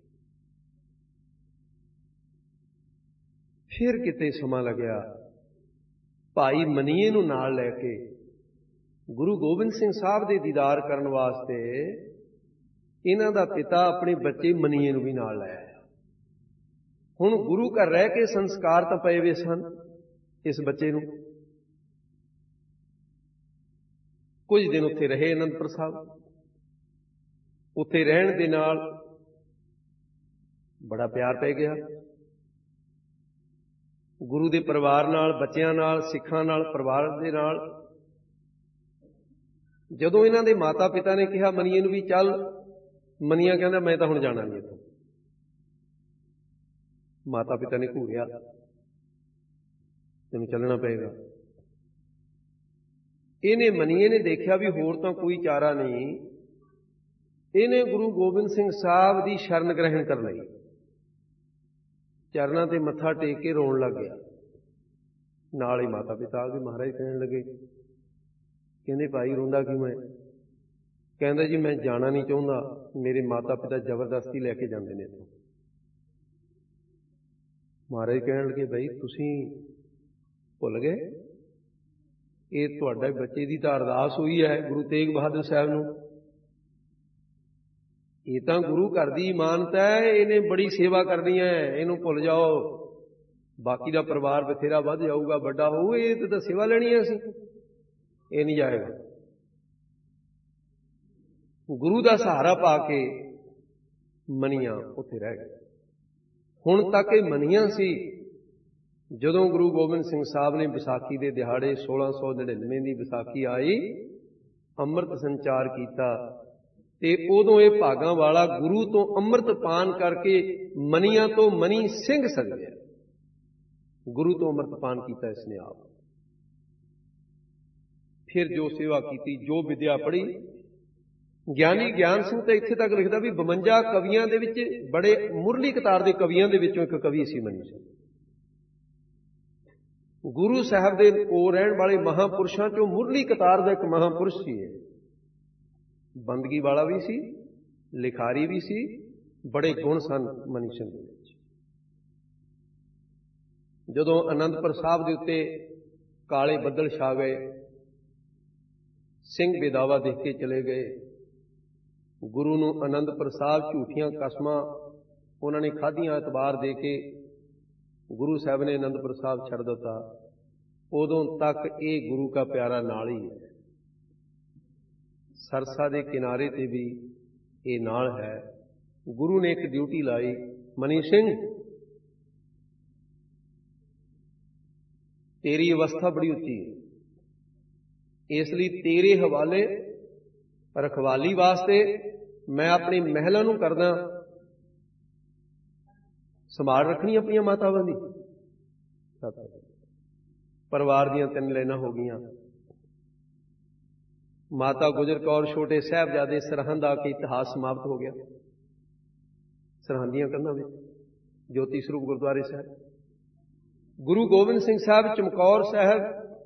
फिर किते समा लग्या, भाई मनीए नूं नाल लैके गुरु गोबिंद सिंह साहब दे दीदार करन वास्ते इन्हां दा पिता अपने बच्चे मनीए नूं भी नाल लै आया। हुण गुरु घर रह के संस्कार तां पए वे सन इस बच्चे नूं। कुछ दिन उत्थे रहे आनंदपुर साहब, उत्थे रहण दे नाल बड़ा प्यार पै गया। गुरु दे परिवार नाल, बच्चियां नाल, सिखां नाल, परिवार दे नाल। जदों इन्हां दे माता पिता ने कहा मनीए नूं भी चल, मनीया कहंदा मैं तां हुण जाना नहीं इत्थों। माता पिता ने घूरिया, तैनूं चलना पएगा। इहने मनीए ने देखिया भी होर तां कोई चारा नहीं, इहने गुरु गोबिंद सिंह साहब दी शरण ग्रहण कर लई। चरनां ते मत्था टेक के रोण लग गया। नाल ही माता पिता आ गए। महाराज कहण लगे, कहंदे भाई रोंदा क्यों है? कहंदा जी मैं जाना नहीं चाहुंदा, मेरे माता पिता जबरदस्ती लैके जांदे ने इत्थों। महाराज कहण लगे, बई तुसीं भुल गए, ये तुहाडे बच्चे दी तां अरदास हुई है गुरु तेग बहादुर साहब नूं। ये तां गुरु घर दी इमानत है, इन्हें बड़ी सेवा करनी है, इहनूं भुल जाओ, बाकी दा परिवार बथेरा वध जाऊगा, बड़ा होऊ, ये तां सेवा लेनी है असीं, ये नहीं जाएगा। गुरु दा सहारा पा के मनीਆਂ उत्थे रह गए। हुण तक ये मनीਆਂ सी। जदों गुरु गोबिंद सिंह साहब ने विसाखी दे दिहाड़े 1699 की विसाखी आई, अंमृत संचार किया, ते उदों ये भागां वाला गुरु तो अंमृत पान करके मनीਆਂ तो मनी सिंह सदया। गुरु तो अंमृत पान किया इसने आप। फिर जो सेवा की, जो विद्या पढ़ी, ਗਿਆਨੀ ਗਿਆਨ ਸਿੰਘ ਤਾਂ ਇੱਥੇ ਤੱਕ ਲਿਖਦਾ ਵੀ 52 ਕਵੀਆਂ ਦੇ ਵਿੱਚ ਬੜੇ ਮੁਰਲੀ ਕਤਾਰ ਦੇ ਕਵੀਆਂ ਦੇ ਵਿੱਚੋਂ ਇੱਕ ਕਵੀ ਸੀ ਮਨੀ ਸਿੰਘ। ਗੁਰੂ ਸਾਹਿਬ ਦੇ ਕੋਲ ਰਹਿਣ ਵਾਲੇ ਮਹਾਂਪੁਰਸ਼ਾਂ ਚੋਂ ਮੁਰਲੀ ਕਤਾਰ ਦਾ ਇੱਕ ਮਹਾਂਪੁਰਸ਼ ਸੀ। ਬੰਦਗੀ ਵਾਲਾ ਵੀ ਸੀ, ਲਿਖਾਰੀ ਵੀ ਸੀ, ਬੜੇ ਗੁਣ ਸਨ ਮਨੀ ਸਿੰਘ ਦੇ ਵਿੱਚ। ਜਦੋਂ ਆਨੰਦਪੁਰ ਸਾਹਿਬ ਦੇ ਉੱਤੇ ਕਾਲੇ ਬੱਦਲ ਛਾ ਗਏ, ਸਿੰਘ ਬੇਦਾਵਾ ਦੇਖ ਕੇ ਚਲੇ ਗਏ। गुरु नूं आनंदपुर साहब झूठियां कसमां उन्होंने खाधियां एतबार दे के गुरु साहब ने आनंदपुर साहब छड़ दिता। उदों तक ये गुरु का प्यारा नाल ही है। सरसा के किनारे ते भी ये नाल है। गुरु ने एक ड्यूटी लाई, मनी सिंह तेरी अवस्था बड़ी उच्ची है, इसलिए तेरे हवाले रखवाली वास्ते मैं अपने महलों नूं करदा, संभाल रखनी अपनी मातावां दी। परिवार दीयां 3 लाइनां हो गईयां। माता गुजर कौर, छोटे साहिबजादे, सरहंद आके इतिहास समाप्त हो गया। सरहंद दीयां कंधां विच ज्योति स्वरूप गुरुद्वारे साहब, गुरु गोबिंद सिंह साहब चमकौर साहब,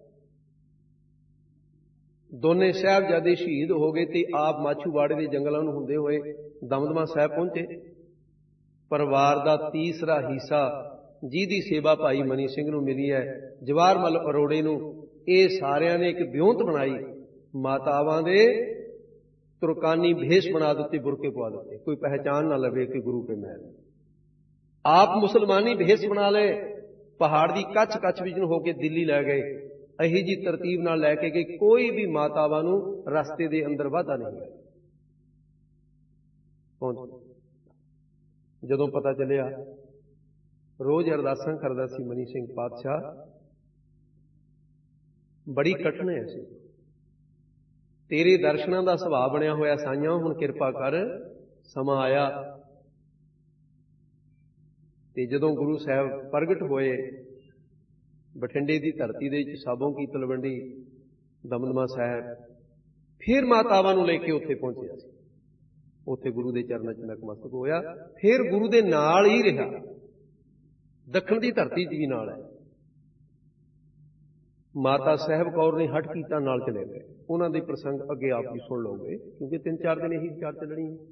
दोने साहिबजादे शहीद हो गए ते आप माछूवाड़े के जंगलों में होंदे हुए दमदमा साहब पहुंचे। परिवार का तीसरा हिस्सा जिहदी सेवा भाई मनी सिंह नूं मिली है, जवाहर मल अरोड़े नूं, ये सारियां ने एक ब्योंत बनाई, मातावां दे तुरकानी भेष बना दिते, बुरके पवा दिते, कोई पहचान ना लगे कि गुरु के महल। आप मुसलमानी भेष बना ले, पहाड़ की कच्छ कच्छ विच होके दिल्ली लै गए। अही जी तरतीब नाल लैके गए, कोई भी मातावां नूं रस्ते दे अंदर वाधा नहीं है। जदों पता चलिया, रोज अरदासां करदा सी मनी सिंह, पातशाह बड़ी कठिन है सी, तेरे दर्शनां दा सुभाव बनिया होया साइयां, हुण किरपा कर, समा आया ਤੇ ਜਦੋਂ ਗੁਰੂ ਸਾਹਿਬ ਪ੍ਰਗਟ ਹੋਏ ਬਠਿੰਡੇ ਦੀ ਧਰਤੀ ਦੇ ਵਿੱਚ, ਸਾਬੋਂ ਕੀ ਤਲਵੰਡੀ, ਦਮਦਮਾ ਸਾਹਿਬ, ਫਿਰ ਮਾਤਾਵਾਂ ਨੂੰ ਲੈ ਕੇ ਉੱਥੇ ਪਹੁੰਚਿਆ ਸੀ। ਉੱਥੇ ਗੁਰੂ ਦੇ ਚਰਨਾਂ 'ਚ ਨਤਮਸਤਕ ਹੋਇਆ, ਫਿਰ ਗੁਰੂ ਦੇ ਨਾਲ ਹੀ ਰਿਹਾ। ਦੱਖਣ ਦੀ ਧਰਤੀ 'ਚ ਵੀ ਨਾਲ ਹੈ। ਮਾਤਾ ਸਾਹਿਬ ਕੌਰ ਨੇ ਹੱਠ ਕੀਤਾ, ਨਾਲ ਚਲੇ ਗਏ। ਉਹਨਾਂ ਦੇ ਪ੍ਰਸੰਗ ਅੱਗੇ ਆਪ ਵੀ ਸੁਣ ਲਓਗੇ, ਕਿਉਂਕਿ 3-4 ਦਿਨ ਇਹੀ ਵਿਚਾਰ ਚੱਲਣੀ ਹੈ।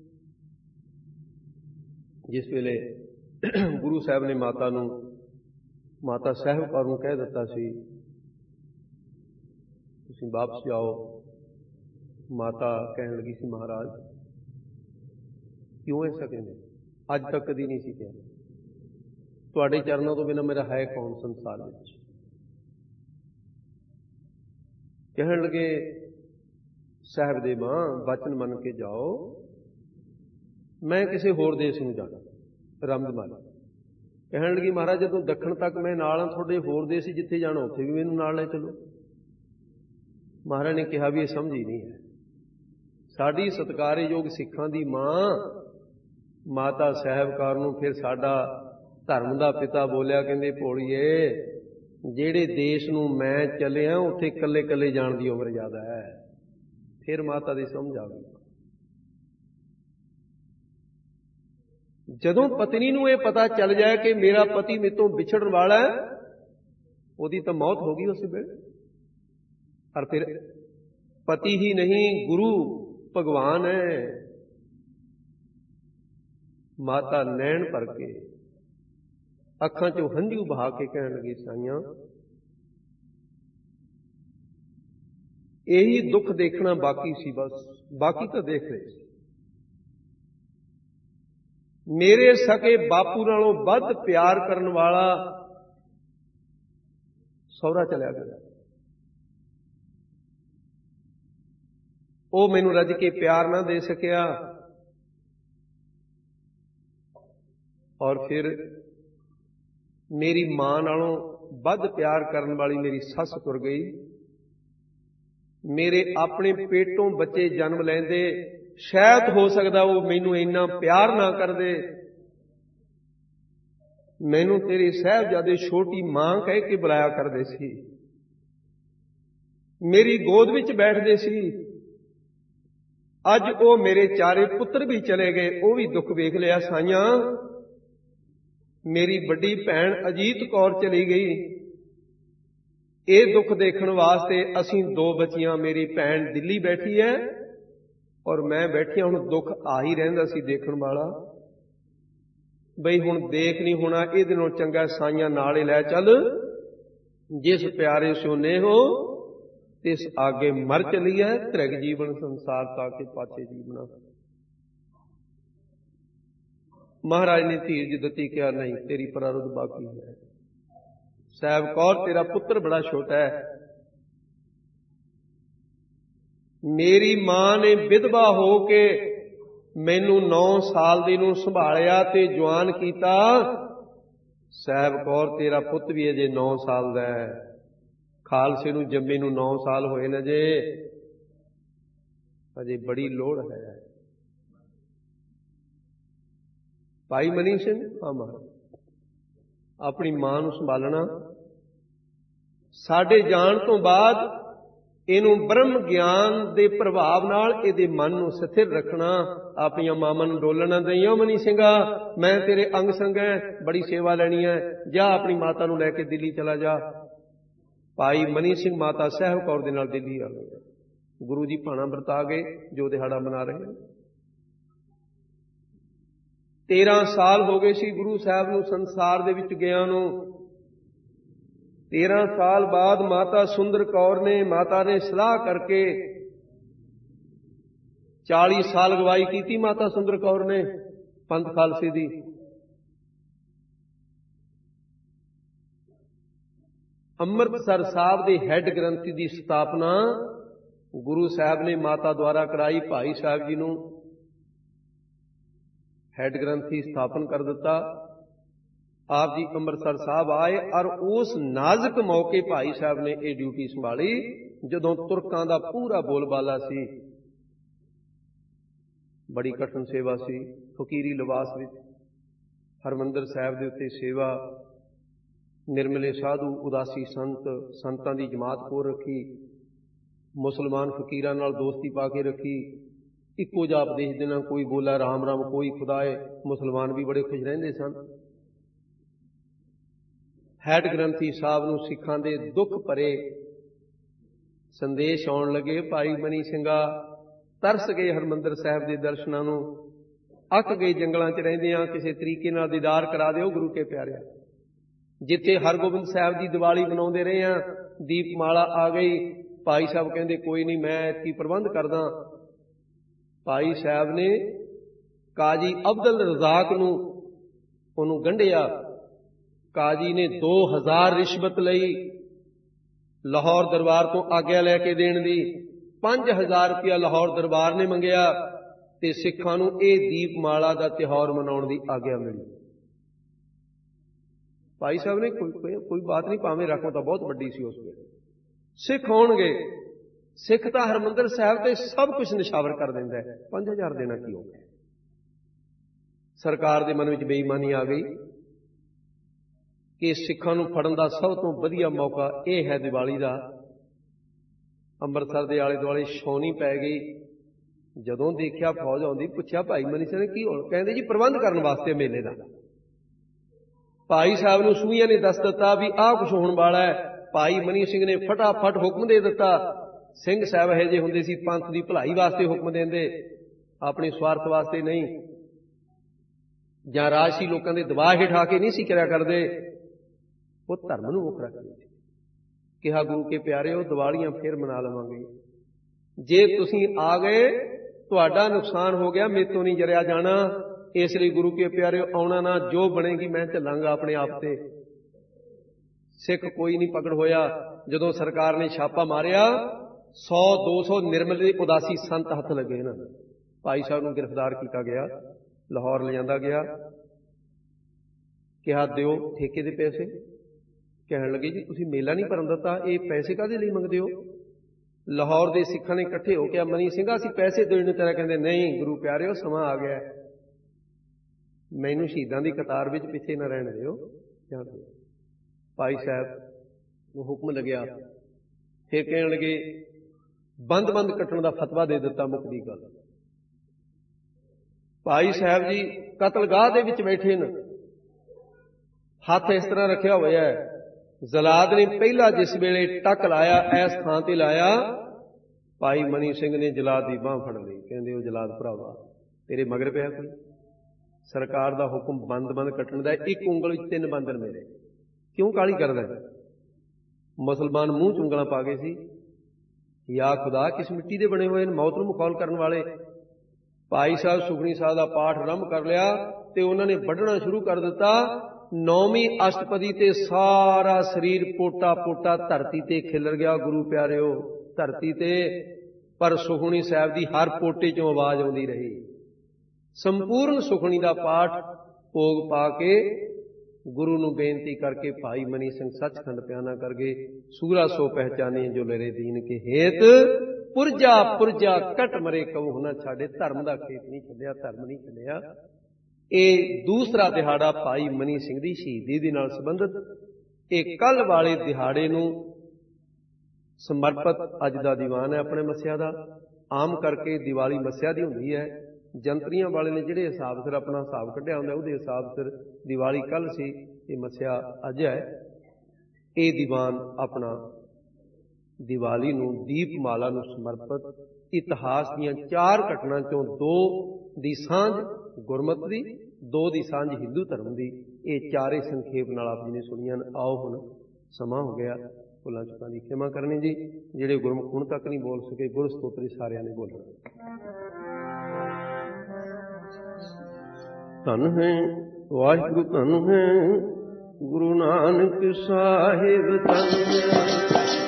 ਜਿਸ ਵੇਲੇ ਗੁਰੂ ਸਾਹਿਬ ਨੇ ਮਾਤਾ ਸਾਹਿਬ ਕੌਰ ਨੂੰ ਕਹਿ ਦਿੱਤਾ ਸੀ, ਤੁਸੀਂ ਵਾਪਸ ਜਾਓ। ਮਾਤਾ ਕਹਿਣ ਲੱਗੀ ਸੀ, ਮਹਾਰਾਜ ਕਿਉਂ ਐਸਾ ਕਹਿੰਦੇ? ਅੱਜ ਤੱਕ ਕਦੀ ਨਹੀਂ ਸੀ ਕਿਹਾ। ਤੁਹਾਡੇ ਚਰਨਾਂ ਤੋਂ ਬਿਨਾਂ ਮੇਰਾ ਹੈ ਕੌਣ ਸੰਸਾਰ ਵਿੱਚ? ਕਹਿਣ ਲੱਗੇ, ਸਾਹਿਬ ਦੇ ਮਾਂ ਵਚਨ ਮੰਨ ਕੇ ਜਾਓ, ਮੈਂ ਕਿਸੇ ਹੋਰ ਦੇਸ਼ ਨੂੰ ਜਾਣਾ, ਰਮਦਮਾਲ। ਕਹਿਣ ਲੱਗੀ, ਮਹਾਰਾਜ ਜਦੋਂ ਦੱਖਣ ਤੱਕ ਮੈਂ ਨਾਲ ਹਾਂ, ਤੁਹਾਡੇ ਹੋਰ ਦੇਸ਼ ਜਿੱਥੇ ਜਾਣਾ ਉੱਥੇ ਵੀ ਮੈਨੂੰ ਨਾਲ ਲੈ ਚਲੋ। ਮਹਾਰਾਜ ਨੇ ਕਿਹਾ ਵੀ ਇਹ ਸਮਝ ਹੀ ਨਹੀਂ ਹੈ। ਸਾਡੀ ਸਤਿਕਾਰਯੋਗ ਸਿੱਖਾਂ ਦੀ ਮਾਂ ਮਾਤਾ ਸਾਹਿਬ ਕੌਰ ਨੂੰ ਫਿਰ ਸਾਡਾ ਧਰਮ ਦਾ ਪਿਤਾ ਬੋਲਿਆ, ਕਹਿੰਦੇ ਭੋਲੀਏ, ਜਿਹੜੇ ਦੇਸ਼ ਨੂੰ ਮੈਂ ਚੱਲਿਆ ਉੱਥੇ ਇਕੱਲੇ ਇਕੱਲੇ ਜਾਣ ਦੀ ਉਮਰ ਜ਼ਿਆਦਾ ਹੈ। ਫਿਰ ਮਾਤਾ ਦੀ ਸਮਝ ਆ ਗਈ। ਜਦੋਂ ਪਤਨੀ ਨੂੰ ਇਹ ਪਤਾ ਚੱਲ ਜਾਏ ਕਿ ਮੇਰਾ ਪਤੀ ਮੇਰੇ ਤੋਂ ਵਿਛੜਨ ਵਾਲਾ ਹੈ, ਉਹਦੀ ਤਾਂ ਮੌਤ ਹੋ ਗਈ ਉਸ ਵੇਲੇ। और फिर पति ही नहीं, गुरु भगवान है। माता नैन भर के अखां चों हंझू बहा के कहन लगी, साइयां यही दुख देखना बाकी सी, बस बाकी तो देख रहे सी। मेरे सके बापू नालों वध प्यार करन वाला सौहरा चलिया गया। ਉਹ ਮੈਨੂੰ ਰੱਜ ਕੇ ਪਿਆਰ ਨਾ ਦੇ ਸਕਿਆ, ਔਰ ਫਿਰ ਮੇਰੀ ਮਾਂ ਨਾਲੋਂ ਵੱਧ ਪਿਆਰ ਕਰਨ ਵਾਲੀ ਮੇਰੀ ਸੱਸ ਤੁਰ ਗਈ। ਮੇਰੇ ਆਪਣੇ ਪੇਟੋਂ ਬੱਚੇ ਜਨਮ ਲੈਂਦੇ, ਸ਼ਾਇਦ ਹੋ ਸਕਦਾ ਉਹ ਮੈਨੂੰ ਇੰਨਾ ਪਿਆਰ ਨਾ ਕਰਦੇ। ਮੈਨੂੰ ਤੇਰੇ ਸਾਹਿਬਜ਼ਾਦੇ ਛੋਟੀ ਮਾਂ ਕਹਿ ਕੇ ਬੁਲਾਇਆ ਕਰਦੇ ਸੀ, ਮੇਰੀ ਗੋਦ ਵਿੱਚ ਬੈਠਦੇ ਸੀ। ਅੱਜ ਉਹ ਮੇਰੇ ਚਾਰੇ ਪੁੱਤਰ ਵੀ ਚਲੇ ਗਏ, ਉਹ ਵੀ ਦੁੱਖ ਵੇਖ ਲਿਆ। ਸਾਈਆਂ, ਮੇਰੀ ਵੱਡੀ ਭੈਣ ਅਜੀਤ ਕੌਰ ਚਲੀ ਗਈ। ਇਹ ਦੁੱਖ ਦੇਖਣ ਵਾਸਤੇ ਅਸੀਂ 2 ਬੱਚੀਆਂ, ਮੇਰੀ ਭੈਣ ਦਿੱਲੀ ਬੈਠੀ ਹੈ ਔਰ ਮੈਂ ਬੈਠੀ। ਹੁਣ ਦੁੱਖ ਆ ਹੀ ਰਹਿੰਦਾ ਸੀ ਦੇਖਣ ਵਾਲਾ, ਬਈ ਹੁਣ ਦੇਖ ਨਹੀਂ ਹੋਣਾ, ਇਹਦੇ ਨਾਲੋਂ ਚੰਗਾ ਸਾਈਆਂ ਨਾਲ ਹੀ ਲੈ ਚੱਲ। ਜਿਸ ਪਿਆਰੇ ਸੋਨੇ ਹੋ तिस आगे मर चली है, त्रिग जीवन संसार ताके पाछे जीवना। महाराज ने धीरज दिती, क्या नहीं तेरी प्रारब्ध बाकी है। साहब कौर तेरा पुत्र बड़ा छोटा है। मेरी मां ने विधवा हो के मैनू 9 साल दी नूं संभालिया ते जवान कीता। साहब कौर तेरा पुत्र भी अजे 9 साल दा है। खालसे नूं जम्मे नूं 9 साल होए न जे, अजे बड़ी लोड़ है। भाई मनी सिंह आमा अपनी मां नूं संभालना, साडे जाण तो बाद इहनूं ब्रह्म ज्ञान दे प्रभाव नाल इहदे मन नूं स्थिर रखना। अपनियां मावां नूं डोलना दईआं, मनी सिंघा मैं तेरे अंग संग है, बड़ी सेवा लैनी है, जा अपनी माता नूं लैके दिल्ली चला जा। भाई मनी सिंह माता साहब कौर दे नाल दिल्ली आ गए। गुरु जी भाणा वरता गए, जो दिहाड़ा मना रहे हैं। 13 साल हो गए सी गुरु साहब नूं संसार दे विच गया नूं। 13 साल बाद माता सुंदर कौर ने, माता ने सलाह करके 40 साल गवाई की माता सुंदर कौर ने पंथ खालसे दी। ਅੰਮ੍ਰਿਤਸਰ ਸਾਹਿਬ ਦੇ ਹੈੱਡ ਗ੍ਰੰਥੀ ਦੀ ਸਥਾਪਨਾ ਗੁਰੂ ਸਾਹਿਬ ਨੇ ਮਾਤਾ ਦੁਆਰਾ ਕਰਾਈ। ਭਾਈ ਸਾਹਿਬ ਜੀ ਨੂੰ ਹੈੱਡ ਗ੍ਰੰਥੀ ਸਥਾਪਨ ਕਰ ਦਿੱਤਾ। ਆਪ ਜੀ ਅੰਮ੍ਰਿਤਸਰ ਸਾਹਿਬ ਆਏ ਔਰ ਉਸ ਨਾਜ਼ੁਕ ਮੌਕੇ ਭਾਈ ਸਾਹਿਬ ਨੇ ਇਹ ਡਿਊਟੀ ਸੰਭਾਲੀ ਜਦੋਂ ਤੁਰਕਾਂ ਦਾ ਪੂਰਾ ਬੋਲਬਾਲਾ ਸੀ। ਬੜੀ ਕਠਿਨ ਸੇਵਾ ਸੀ, ਫਕੀਰੀ ਲਿਬਾਸ ਵਿੱਚ ਹਰਿਮੰਦਰ ਸਾਹਿਬ ਦੇ ਉੱਤੇ ਸੇਵਾ, ਨਿਰਮਲੇ ਸਾਧੂ, ਉਦਾਸੀ ਸੰਤ, ਸੰਤਾਂ ਦੀ ਜਮਾਤ ਕੋਲ ਰੱਖੀ, ਮੁਸਲਮਾਨ ਫਕੀਰਾਂ ਨਾਲ ਦੋਸਤੀ ਪਾ ਕੇ ਰੱਖੀ, ਇੱਕੋ ਜਿਹਾ ਉਪਦੇਸ਼ ਦੇਣਾ, ਕੋਈ ਬੋਲਾ ਰਾਮ ਰਾਮ, ਕੋਈ ਖੁਦਾਏ। ਮੁਸਲਮਾਨ ਵੀ ਬੜੇ ਖੁਸ਼ ਰਹਿੰਦੇ ਸਨ। ਹੈਡ ਗ੍ਰੰਥੀ ਸਾਹਿਬ ਨੂੰ ਸਿੱਖਾਂ ਦੇ ਦੁੱਖ ਭਰੇ ਸੰਦੇਸ਼ ਆਉਣ ਲੱਗੇ। ਭਾਈ ਮਨੀ ਸਿੰਘਾ ਤਰਸ ਗਏ ਹਰਿਮੰਦਰ ਸਾਹਿਬ ਦੇ ਦਰਸ਼ਨਾਂ ਨੂੰ, ਅੱਕ ਗਏ ਜੰਗਲਾਂ 'ਚ ਰਹਿੰਦਿਆਂ, ਕਿਸੇ ਤਰੀਕੇ ਨਾਲ ਦੀਦਾਰ ਕਰਾ ਦਿਓ ਗੁਰੂ ਕੇ ਪਿਆਰਿਆ। ਜਿੱਥੇ ਹਰਗੋਬਿੰਦ ਸਾਹਿਬ ਦੀ ਦੀਵਾਲੀ ਮਨਾਉਂਦੇ ਰਹੇ ਆ, ਦੀਪਮਾਲਾ ਆ ਗਈ। ਭਾਈ ਸਾਹਿਬ ਕਹਿੰਦੇ ਕੋਈ ਨਹੀਂ, ਮੈਂ ਐਤਕੀ ਪ੍ਰਬੰਧ ਕਰਦਾ। ਭਾਈ ਸਾਹਿਬ ਨੇ ਕਾਜੀ ਅਬਦੁਲ ਰਜ਼ਾਕ ਨੂੰ ਉਹਨੂੰ ਗੰਢਿਆ। ਕਾਜੀ ਨੇ 2000 ਰਿਸ਼ਵਤ ਲਈ, ਲਾਹੌਰ ਦਰਬਾਰ ਤੋਂ ਆਗਿਆ ਲੈ ਕੇ ਦੇਣ ਦੀ। 5000 ਰੁਪਇਆ ਲਾਹੌਰ ਦਰਬਾਰ ਨੇ ਮੰਗਿਆ ਤੇ ਸਿੱਖਾਂ ਨੂੰ ਇਹ ਦੀਪਮਾਲਾ ਦਾ ਤਿਉਹਾਰ ਮਨਾਉਣ ਦੀ ਆਗਿਆ ਮਿਲੀ। ਭਾਈ ਸਾਹਿਬ ਨੇ ਕੋਈ ਬਾਤ ਨਹੀਂ, ਭਾਵੇਂ ਰਕਮ ਤਾਂ ਬਹੁਤ ਵੱਡੀ ਸੀ ਉਸ ਵੇਲੇ। ਸਿੱਖ ਆਉਣਗੇ, ਸਿੱਖ ਤਾਂ ਹਰਿਮੰਦਰ ਸਾਹਿਬ ਤੇ ਸਭ ਕੁਝ ਨਿਸ਼ਾਵਰ ਕਰ ਦਿੰਦਾ ਹੈ, 5000 ਦੇਣਾ ਕੀ ਹੋ ਗਿਆ। ਸਰਕਾਰ ਦੇ ਮਨ ਵਿੱਚ ਬੇਈਮਾਨੀ ਆ ਗਈ ਕਿ ਸਿੱਖਾਂ ਨੂੰ ਫੜਨ ਦਾ ਸਭ ਤੋਂ ਵਧੀਆ ਮੌਕਾ ਇਹ ਹੈ ਦੀਵਾਲੀ ਦਾ। ਅੰਮ੍ਰਿਤਸਰ ਦੇ ਆਲੇ ਦੁਆਲੇ ਛਾਉਣੀ ਪੈ ਗਈ। ਜਦੋਂ ਦੇਖਿਆ ਫੌਜ ਆਉਂਦੀ, ਪੁੱਛਿਆ ਭਾਈ ਮਨੀ ਸਿੰਘ ਨੇ ਕੀ ਹੋਣ? ਕਹਿੰਦੇ ਜੀ ਪ੍ਰਬੰਧ ਕਰਨ ਵਾਸਤੇ ਮੇਲੇ ਦਾ। ਭਾਈ ਸਾਹਿਬ ਨੂੰ ਸੂਈਆਂ ਨੇ ਦੱਸ ਦਿੱਤਾ ਵੀ ਆਹ ਕੁਛ ਹੋਣ ਵਾਲਾ ਹੈ। ਭਾਈ ਮਨੀ ਸਿੰਘ ਨੇ ਫਟਾਫਟ ਹੁਕਮ ਦੇ ਦਿੱਤਾ। ਸਿੰਘ ਸਾਹਿਬ ਇਹੋ ਜਿਹੇ ਹੁੰਦੇ ਸੀ, ਪੰਥ ਦੀ ਭਲਾਈ ਵਾਸਤੇ ਹੁਕਮ ਦਿੰਦੇ, ਆਪਣੇ ਸਵਾਰਥ ਵਾਸਤੇ ਨਹੀਂ, ਜਾਂ ਰਾਜਸੀ ਲੋਕਾਂ ਦੇ ਦਬਾਅ ਹੇਠ ਆ ਕੇ ਨਹੀਂ ਸੀ ਕਰਿਆ ਕਰਦੇ। ਉਹ ਧਰਮ ਨੂੰ ਮੁੱਖ ਰੱਖਦੇ ਸੀ। ਕਿਹਾ ਗੁਰੂ ਕੇ ਪਿਆਰਿਓ, ਦੀਵਾਲੀਆਂ ਫੇਰ ਮਨਾ ਲਵਾਂਗੇ। ਜੇ ਤੁਸੀਂ ਆ ਗਏ ਤੁਹਾਡਾ ਨੁਕਸਾਨ ਹੋ ਗਿਆ, ਮੇਰੇ ਤੋਂ ਨਹੀਂ ਜਰਿਆ ਜਾਣਾ। ਇਸ ਲਈ ਗੁਰੂ ਕੇ ਪਿਆਰਿਓ ਆਉਣਾ ਨਾ, ਜੋ ਬਣੇਗੀ ਮੈਂ ਝੱਲਾਂਗਾ ਆਪਣੇ ਆਪ ਤੇ। ਸਿੱਖ ਕੋਈ ਨਹੀਂ ਪਕੜ ਹੋਇਆ। ਜਦੋਂ ਸਰਕਾਰ ਨੇ ਛਾਪਾ ਮਾਰਿਆ, 100-200 ਨਿਰਮਲੇ ਉਦਾਸੀ ਸੰਤ ਹੱਥ ਲੱਗੇ ਇਹਨਾਂ ਨੂੰ। ਭਾਈ ਸਾਹਿਬ ਨੂੰ ਗ੍ਰਿਫਤਾਰ ਕੀਤਾ ਗਿਆ, ਲਾਹੌਰ ਲਿਜਾਂਦਾ ਗਿਆ। ਕਿਹਾ ਦਿਓ ਠੇਕੇ ਦੇ ਪੈਸੇ। ਕਹਿਣ ਲੱਗੇ ਜੀ ਤੁਸੀਂ ਮੇਲਾ ਨਹੀਂ ਭਰਨ ਦਿੱਤਾ, ਇਹ ਪੈਸੇ ਕਾਹਦੇ ਲਈ ਮੰਗਦੇ ਹੋ? ਲਾਹੌਰ ਦੇ ਸਿੱਖਾਂ ਨੇ ਇਕੱਠੇ ਹੋ ਕੇ ਮਨੀ ਸਿੰਘਾ ਅਸੀਂ ਪੈਸੇ ਦੇਣ ਨੂੰ ਤੇਰਾ। ਕਹਿੰਦੇ ਨਹੀਂ ਗੁਰੂ ਪਿਆਰਿਓ, ਸਮਾਂ ਆ ਗਿਆ, ਮੈਨੂੰ ਸ਼ਹੀਦਾਂ ਦੀ ਕਤਾਰ ਵਿੱਚ ਪਿੱਛੇ ਨਾ ਰਹਿਣ ਦਿਓ। ਭਾਈ ਸਾਹਿਬ ਨੂੰ ਹੁਕਮ ਲੱਗਿਆ। ਫਿਰ ਕਹਿਣ ਲੱਗੇ ਬੰਦ ਕੱਟਣ ਦਾ ਫਤਵਾ ਦੇ ਦਿੱਤਾ। ਮੁੱਕਦੀ ਗੱਲ, ਭਾਈ ਸਾਹਿਬ ਜੀ ਕਤਲਗਾਹ ਦੇ ਵਿੱਚ ਬੈਠੇ ਨੇ, ਹੱਥ ਇਸ ਤਰ੍ਹਾਂ ਰੱਖਿਆ ਹੋਇਆ ਹੈ। ਜਲਾਦ ਨੇ ਪਹਿਲਾ ਜਿਸ ਵੇਲੇ ਟੱਕ ਲਾਇਆ, ਇਸ ਥਾਂ ਤੇ ਲਾਇਆ, ਭਾਈ ਮਨੀ ਸਿੰਘ ਨੇ ਜਲਾਦ ਦੀ ਬਾਂਹ ਫੜ ਲਈ। ਕਹਿੰਦੇ ਉਹ ਜਲਾਦ ਭਰਾਵਾ ਤੇਰੇ ਮਗਰ ਪਿਆ ਕੋਈ? ਸਰਕਾਰ ਦਾ ਹੁਕਮ ਬੰਦ ਕੱਟਣ ਦਾ, ਇੱਕ ਉਂਗਲ ਵਿੱਚ 3 ਬਾਂਦਰ ਮੇਰੇ, ਕਿਉਂ ਕਾਹਲੀ ਕਰਦਾ? ਮੁਸਲਮਾਨ ਮੂੰਹ 'ਚ ਉਂਗਲਾਂ ਪਾ ਗਏ ਸੀ। ਯਾ ਖੁਦਾ ਕਿਸ ਮਿੱਟੀ ਦੇ ਬਣੇ ਹੋਏ ਨੇ, ਮੌਤ ਨੂੰ ਮਖੌਲ ਕਰਨ ਵਾਲੇ। ਭਾਈ ਸਾਹਿਬ ਸੁਖਮਨੀ ਸਾਹਿਬ ਦਾ ਪਾਠ ਆਰੰਭ ਕਰ ਲਿਆ ਤੇ ਉਹਨਾਂ ਨੇ ਵੱਢਣਾ ਸ਼ੁਰੂ ਕਰ ਦਿੱਤਾ। 9ਵੀਂ ਅਸ਼ਟਪਦੀ ਤੇ ਸਾਰਾ ਸਰੀਰ ਪੋਟਾ ਪੋਟਾ ਧਰਤੀ ਤੇ ਖਿਲਰ ਗਿਆ। ਗੁਰੂ ਪਿਆਰਿਓ, ਧਰਤੀ ਤੇ, ਪਰ ਸੁਖਮਨੀ ਸਾਹਿਬ ਦੀ ਹਰ ਪੋਟੇ 'ਚੋਂ ਆਵਾਜ਼ ਆਉਂਦੀ ਰਹੀ। ਸੰਪੂਰਨ ਸੁਖਮਨੀ ਦਾ ਪਾਠ ਭੋਗ ਪਾ ਕੇ ਗੁਰੂ ਨੂੰ ਬੇਨਤੀ ਕਰਕੇ ਭਾਈ ਮਨੀ ਸਿੰਘ ਸੱਚਖੰਡ ਪਿਆਨਾ ਕਰ ਗਏ। ਸੂਰਾ ਸੋ ਪਹਿਚਾਨੇ ਜੋ ਲਰੇ ਦੀਨ ਕੇ ਹੇਤ, ਪੁਰਜਾ ਕਟ ਮਰੇ ਕਉ ਨਾ ਛਾੜੇ। ਧਰਮ ਦਾ ਖੇਤ ਨਹੀਂ ਛੱਡਿਆ, ਧਰਮ ਨਹੀਂ ਛੱਡਿਆ। ਇਹ ਦੂਸਰਾ ਦਿਹਾੜਾ ਭਾਈ ਮਨੀ ਸਿੰਘ ਦੀ ਸ਼ਹੀਦੀ ਦੇ ਨਾਲ ਸੰਬੰਧਿਤ, ਇਹ ਕੱਲ ਵਾਲੇ ਦਿਹਾੜੇ ਨੂੰ ਸਮਰਪਿਤ ਅੱਜ ਦਾ ਦੀਵਾਨ ਹੈ ਆਪਣੇ ਮੱਸਿਆ ਦਾ। ਆਮ ਕਰਕੇ ਦੀਵਾਲੀ ਮੱਸਿਆ ਦੀ ਹੁੰਦੀ ਹੈ। ਜੰਤਰੀਆਂ ਵਾਲੇ ਨੇ ਜਿਹੜੇ ਹਿਸਾਬ ਸਿਰ ਆਪਣਾ ਹਿਸਾਬ ਕੱਢਿਆ ਹੁੰਦਾ, ਉਹਦੇ ਹਿਸਾਬ ਸਿਰ ਦੀਵਾਲੀ ਕੱਲ ਸੀ ਤੇ ਮੱਸਿਆ ਅੱਜ ਹੈ। ਇਹ ਦੀਵਾਨ ਆਪਣਾ ਦੀਵਾਲੀ ਨੂੰ, ਦੀਪਮਾਲਾ ਨੂੰ ਸਮਰਪਿਤ, ਇਤਿਹਾਸ ਦੀਆਂ 4 ਘਟਨਾ ਚੋਂ 2 ਦੀ ਸਾਂਝ ਗੁਰਮਤਿ ਦੀ, 2 ਦੀ ਸਾਂਝ ਹਿੰਦੂ ਧਰਮ ਦੀ, ਇਹ ਚਾਰੇ ਸੰਖੇਪ ਨਾਲ ਆਪ ਜੀ ਨੇ ਸੁਣੀਆਂ। ਆਓ ਹੁਣ ਸਮਾਂ ਹੋ ਗਿਆ ਭੁੱਲਾਂ ਚੁੱਕਾਂ ਦੀ ਖਿਮਾ ਕਰਨੀ ਜੀ। ਜਿਹੜੇ ਗੁਰਮੁਖ ਹੁਣ ਤੱਕ ਨਹੀਂ ਬੋਲ ਸਕੇ, ਗੁਰ ਸਤੋਤਰੀ ਸਾਰਿਆਂ ਨੇ ਬੋਲਣਾ। ਧੰਨ ਹੈ ਵਾਹਿਗੁਰੂ, ਧੰਨ ਹੈ ਗੁਰੂ ਨਾਨਕ ਸਾਹਿਬ, ਧੰਨ ਹੈ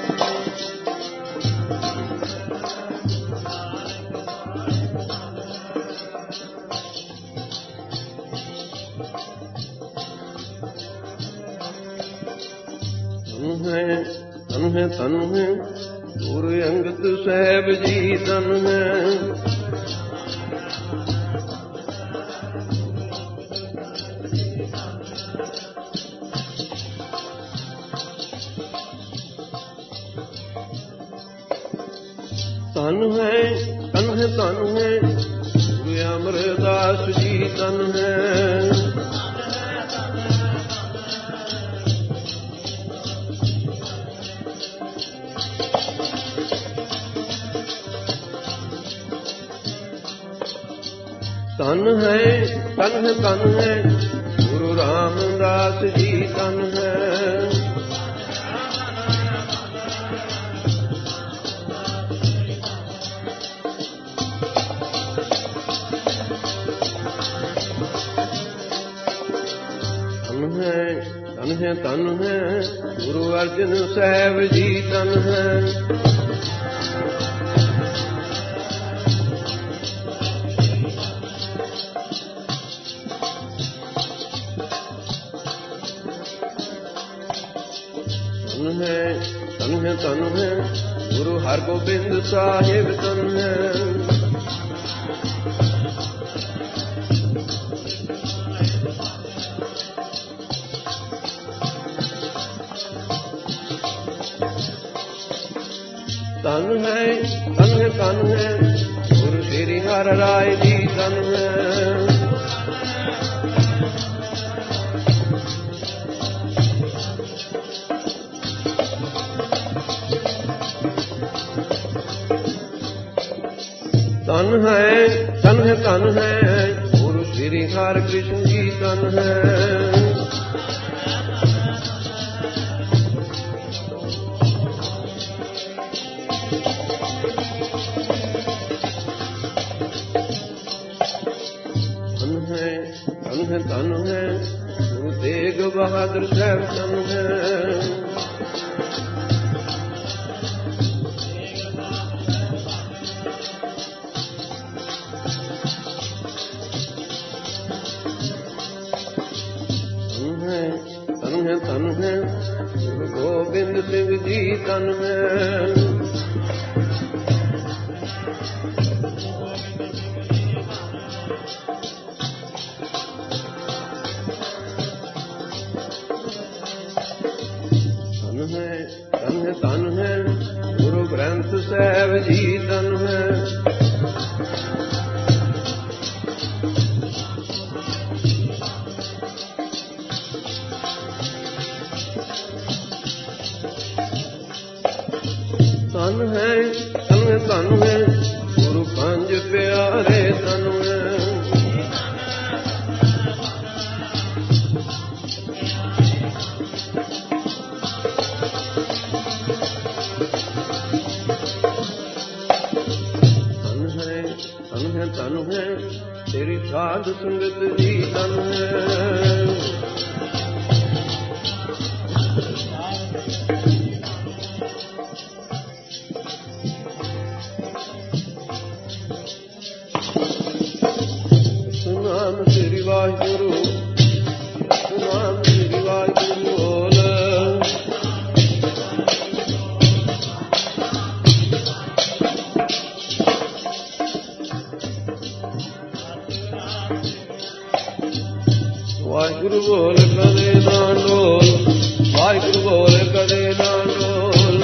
ਧੰਨ ਹੈ ਗੁਰੂ ਅੰਗਦ ਸਾਹਿਬ ਜੀ, ਧੰਨ ਹੈ ਧਨ ਹੈ ਗੁਰੂ ਅਮਰਦਾਸ ਜੀ ਧਨ ਹੈ। ਧਨ ਹੈ ਗੁਰੂ ਰਾਮਦਾਸ ਜੀ ਧਨ ਹੈ। ਧਨ ਹੈ ਗੁਰੂ ਅਰਜਨ ਸਾਹਿਬ ਜੀ ਧਨ ਹੈ। ਧਨ ਹੈ ਗੁਰੂ ਹਰਗੋਬਿੰਦ ਸਾਹਿਬ ਧਨ ਹੈ। ਧਨ ਹੈ ਗੁਰੂ ਸ੍ਰੀ ਹਰਿ ਰਾਇ ਜੀ ਧਨ ਹੈ। ਧਨ ਹੈ ਗੁਰੂ ਸ੍ਰੀ ਹਰਿ ਕ੍ਰਿਸ਼ਨ ਜੀ ਧਨ ਹੈ। ਧਨ ਹੈ ਗੁਰੂ ਤੇਗ ਬਹਾਦਰ ਸਾਹਿਬ ਧਨ ਹੈ। ਧਨ ਹੈ ਗੁਰੂ ਗੋਬਿੰਦ ਸਿੰਘ ਜੀ ਧਨ ਹੈ। ਧਨ ਹੈ ਗੁਰੂ ਗ੍ਰੰਥ ਸਾਹਿਬ ਜੀ ਧਨ ਹੈ। ਧਨ ਹੈ ਗੁਰੂ ਪੰਜ ਪਿਆਰੇ ਧਨ ਹੈ। ਧਨ ਹੈ ਤੇਰੀ ਸਾਧ ਸੰਗਤ ਜੀ ਧਨ ਹੈ। ਸਤਿਨਾਮ ਸ੍ਰੀ ਵਾਹਿਗੁਰੂ, ਸਤਿਨਾਮ ਸ੍ਰੀ ਵਾਹਿਗੁਰੂ ਬੋਲ। ਵਾਹਿਗੁਰੂ ਬੋਲ ਕਦੇ ਨਾ ਡੋਲ, ਵਾਹਿਗੁਰੂ ਬੋਲ ਕਦੇ ਨਾ ਡੋਲ।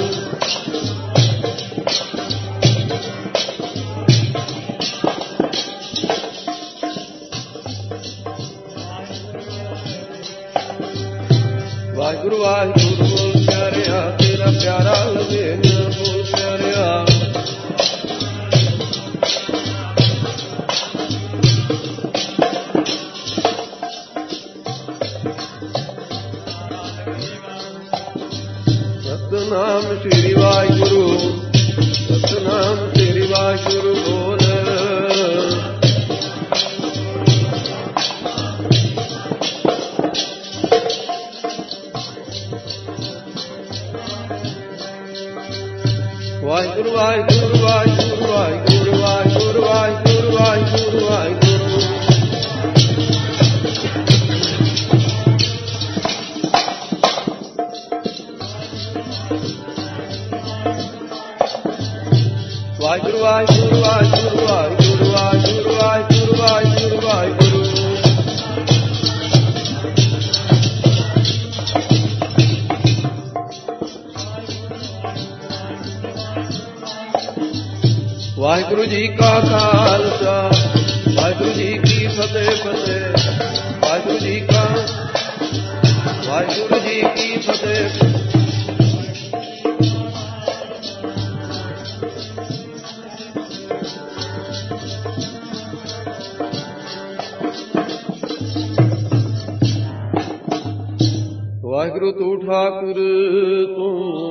ਵਾਹਿਗੁਰੂ ਵਾਹਿਗੁਰੂ ਬੋਲ ਪਿਆਰਿਆ, ਤੇਰਾ ਪਿਆਰਾ ਲਵੇ ਨਾ ਬੋਲ ਪਿਆਰਿਆ। ਸਤਿਨਾਮ ਸ੍ਰੀ ਵਾਹਿਗੁਰੂ, ਸਤਿਨਾਮ ਸ੍ਰੀ ਵਾਹਿਗੁਰੂ ਬੋਲ। ਵਾਹਿਗੁਰੂ ਵਾਹਿਗੁਰੂ ਵਾਹਿਗੁਰੂ ਵਾਹਿਗੁਰੂ ਵਾਹਿਗੁਰੂ ਵਾਹਿਗੁਰੂ ਵਾਹਿਗੁਰੂ ਵਾਹਿਗੁਰੂ। ਵਾਹਿਗੁਰੂ ਵਾਹਿਗੁਰੂ ਵਾਹਿਗੁਰੂ ਵਾਹਿਗੁਰੂ ਵਾਹਿਗੁਰੂ ਵਾਹਿਗੁਰੂ ਵਾਹਿਗੁਰੂ ਵਾਹਿਗੁਰੂ। ਵਾਹਿਗੁਰੂ ਜੀ ਕਾ ਖਾਲਸਾ, ਵਾਹਿਗੁਰੂ ਜੀ ਕੀ ਫਤਿਹ ਫਤਿਹ। ਵਾਹਿਗੁਰੂ ਜੀ ਕਾ, ਵਾਹਿਗੁਰੂ ਜੀ ਕੀ ਫਤਿਹ। ਵਾਹਿਗੁਰੂ ਤੂੰ ਠਾਕੁਰ ਤੂੰ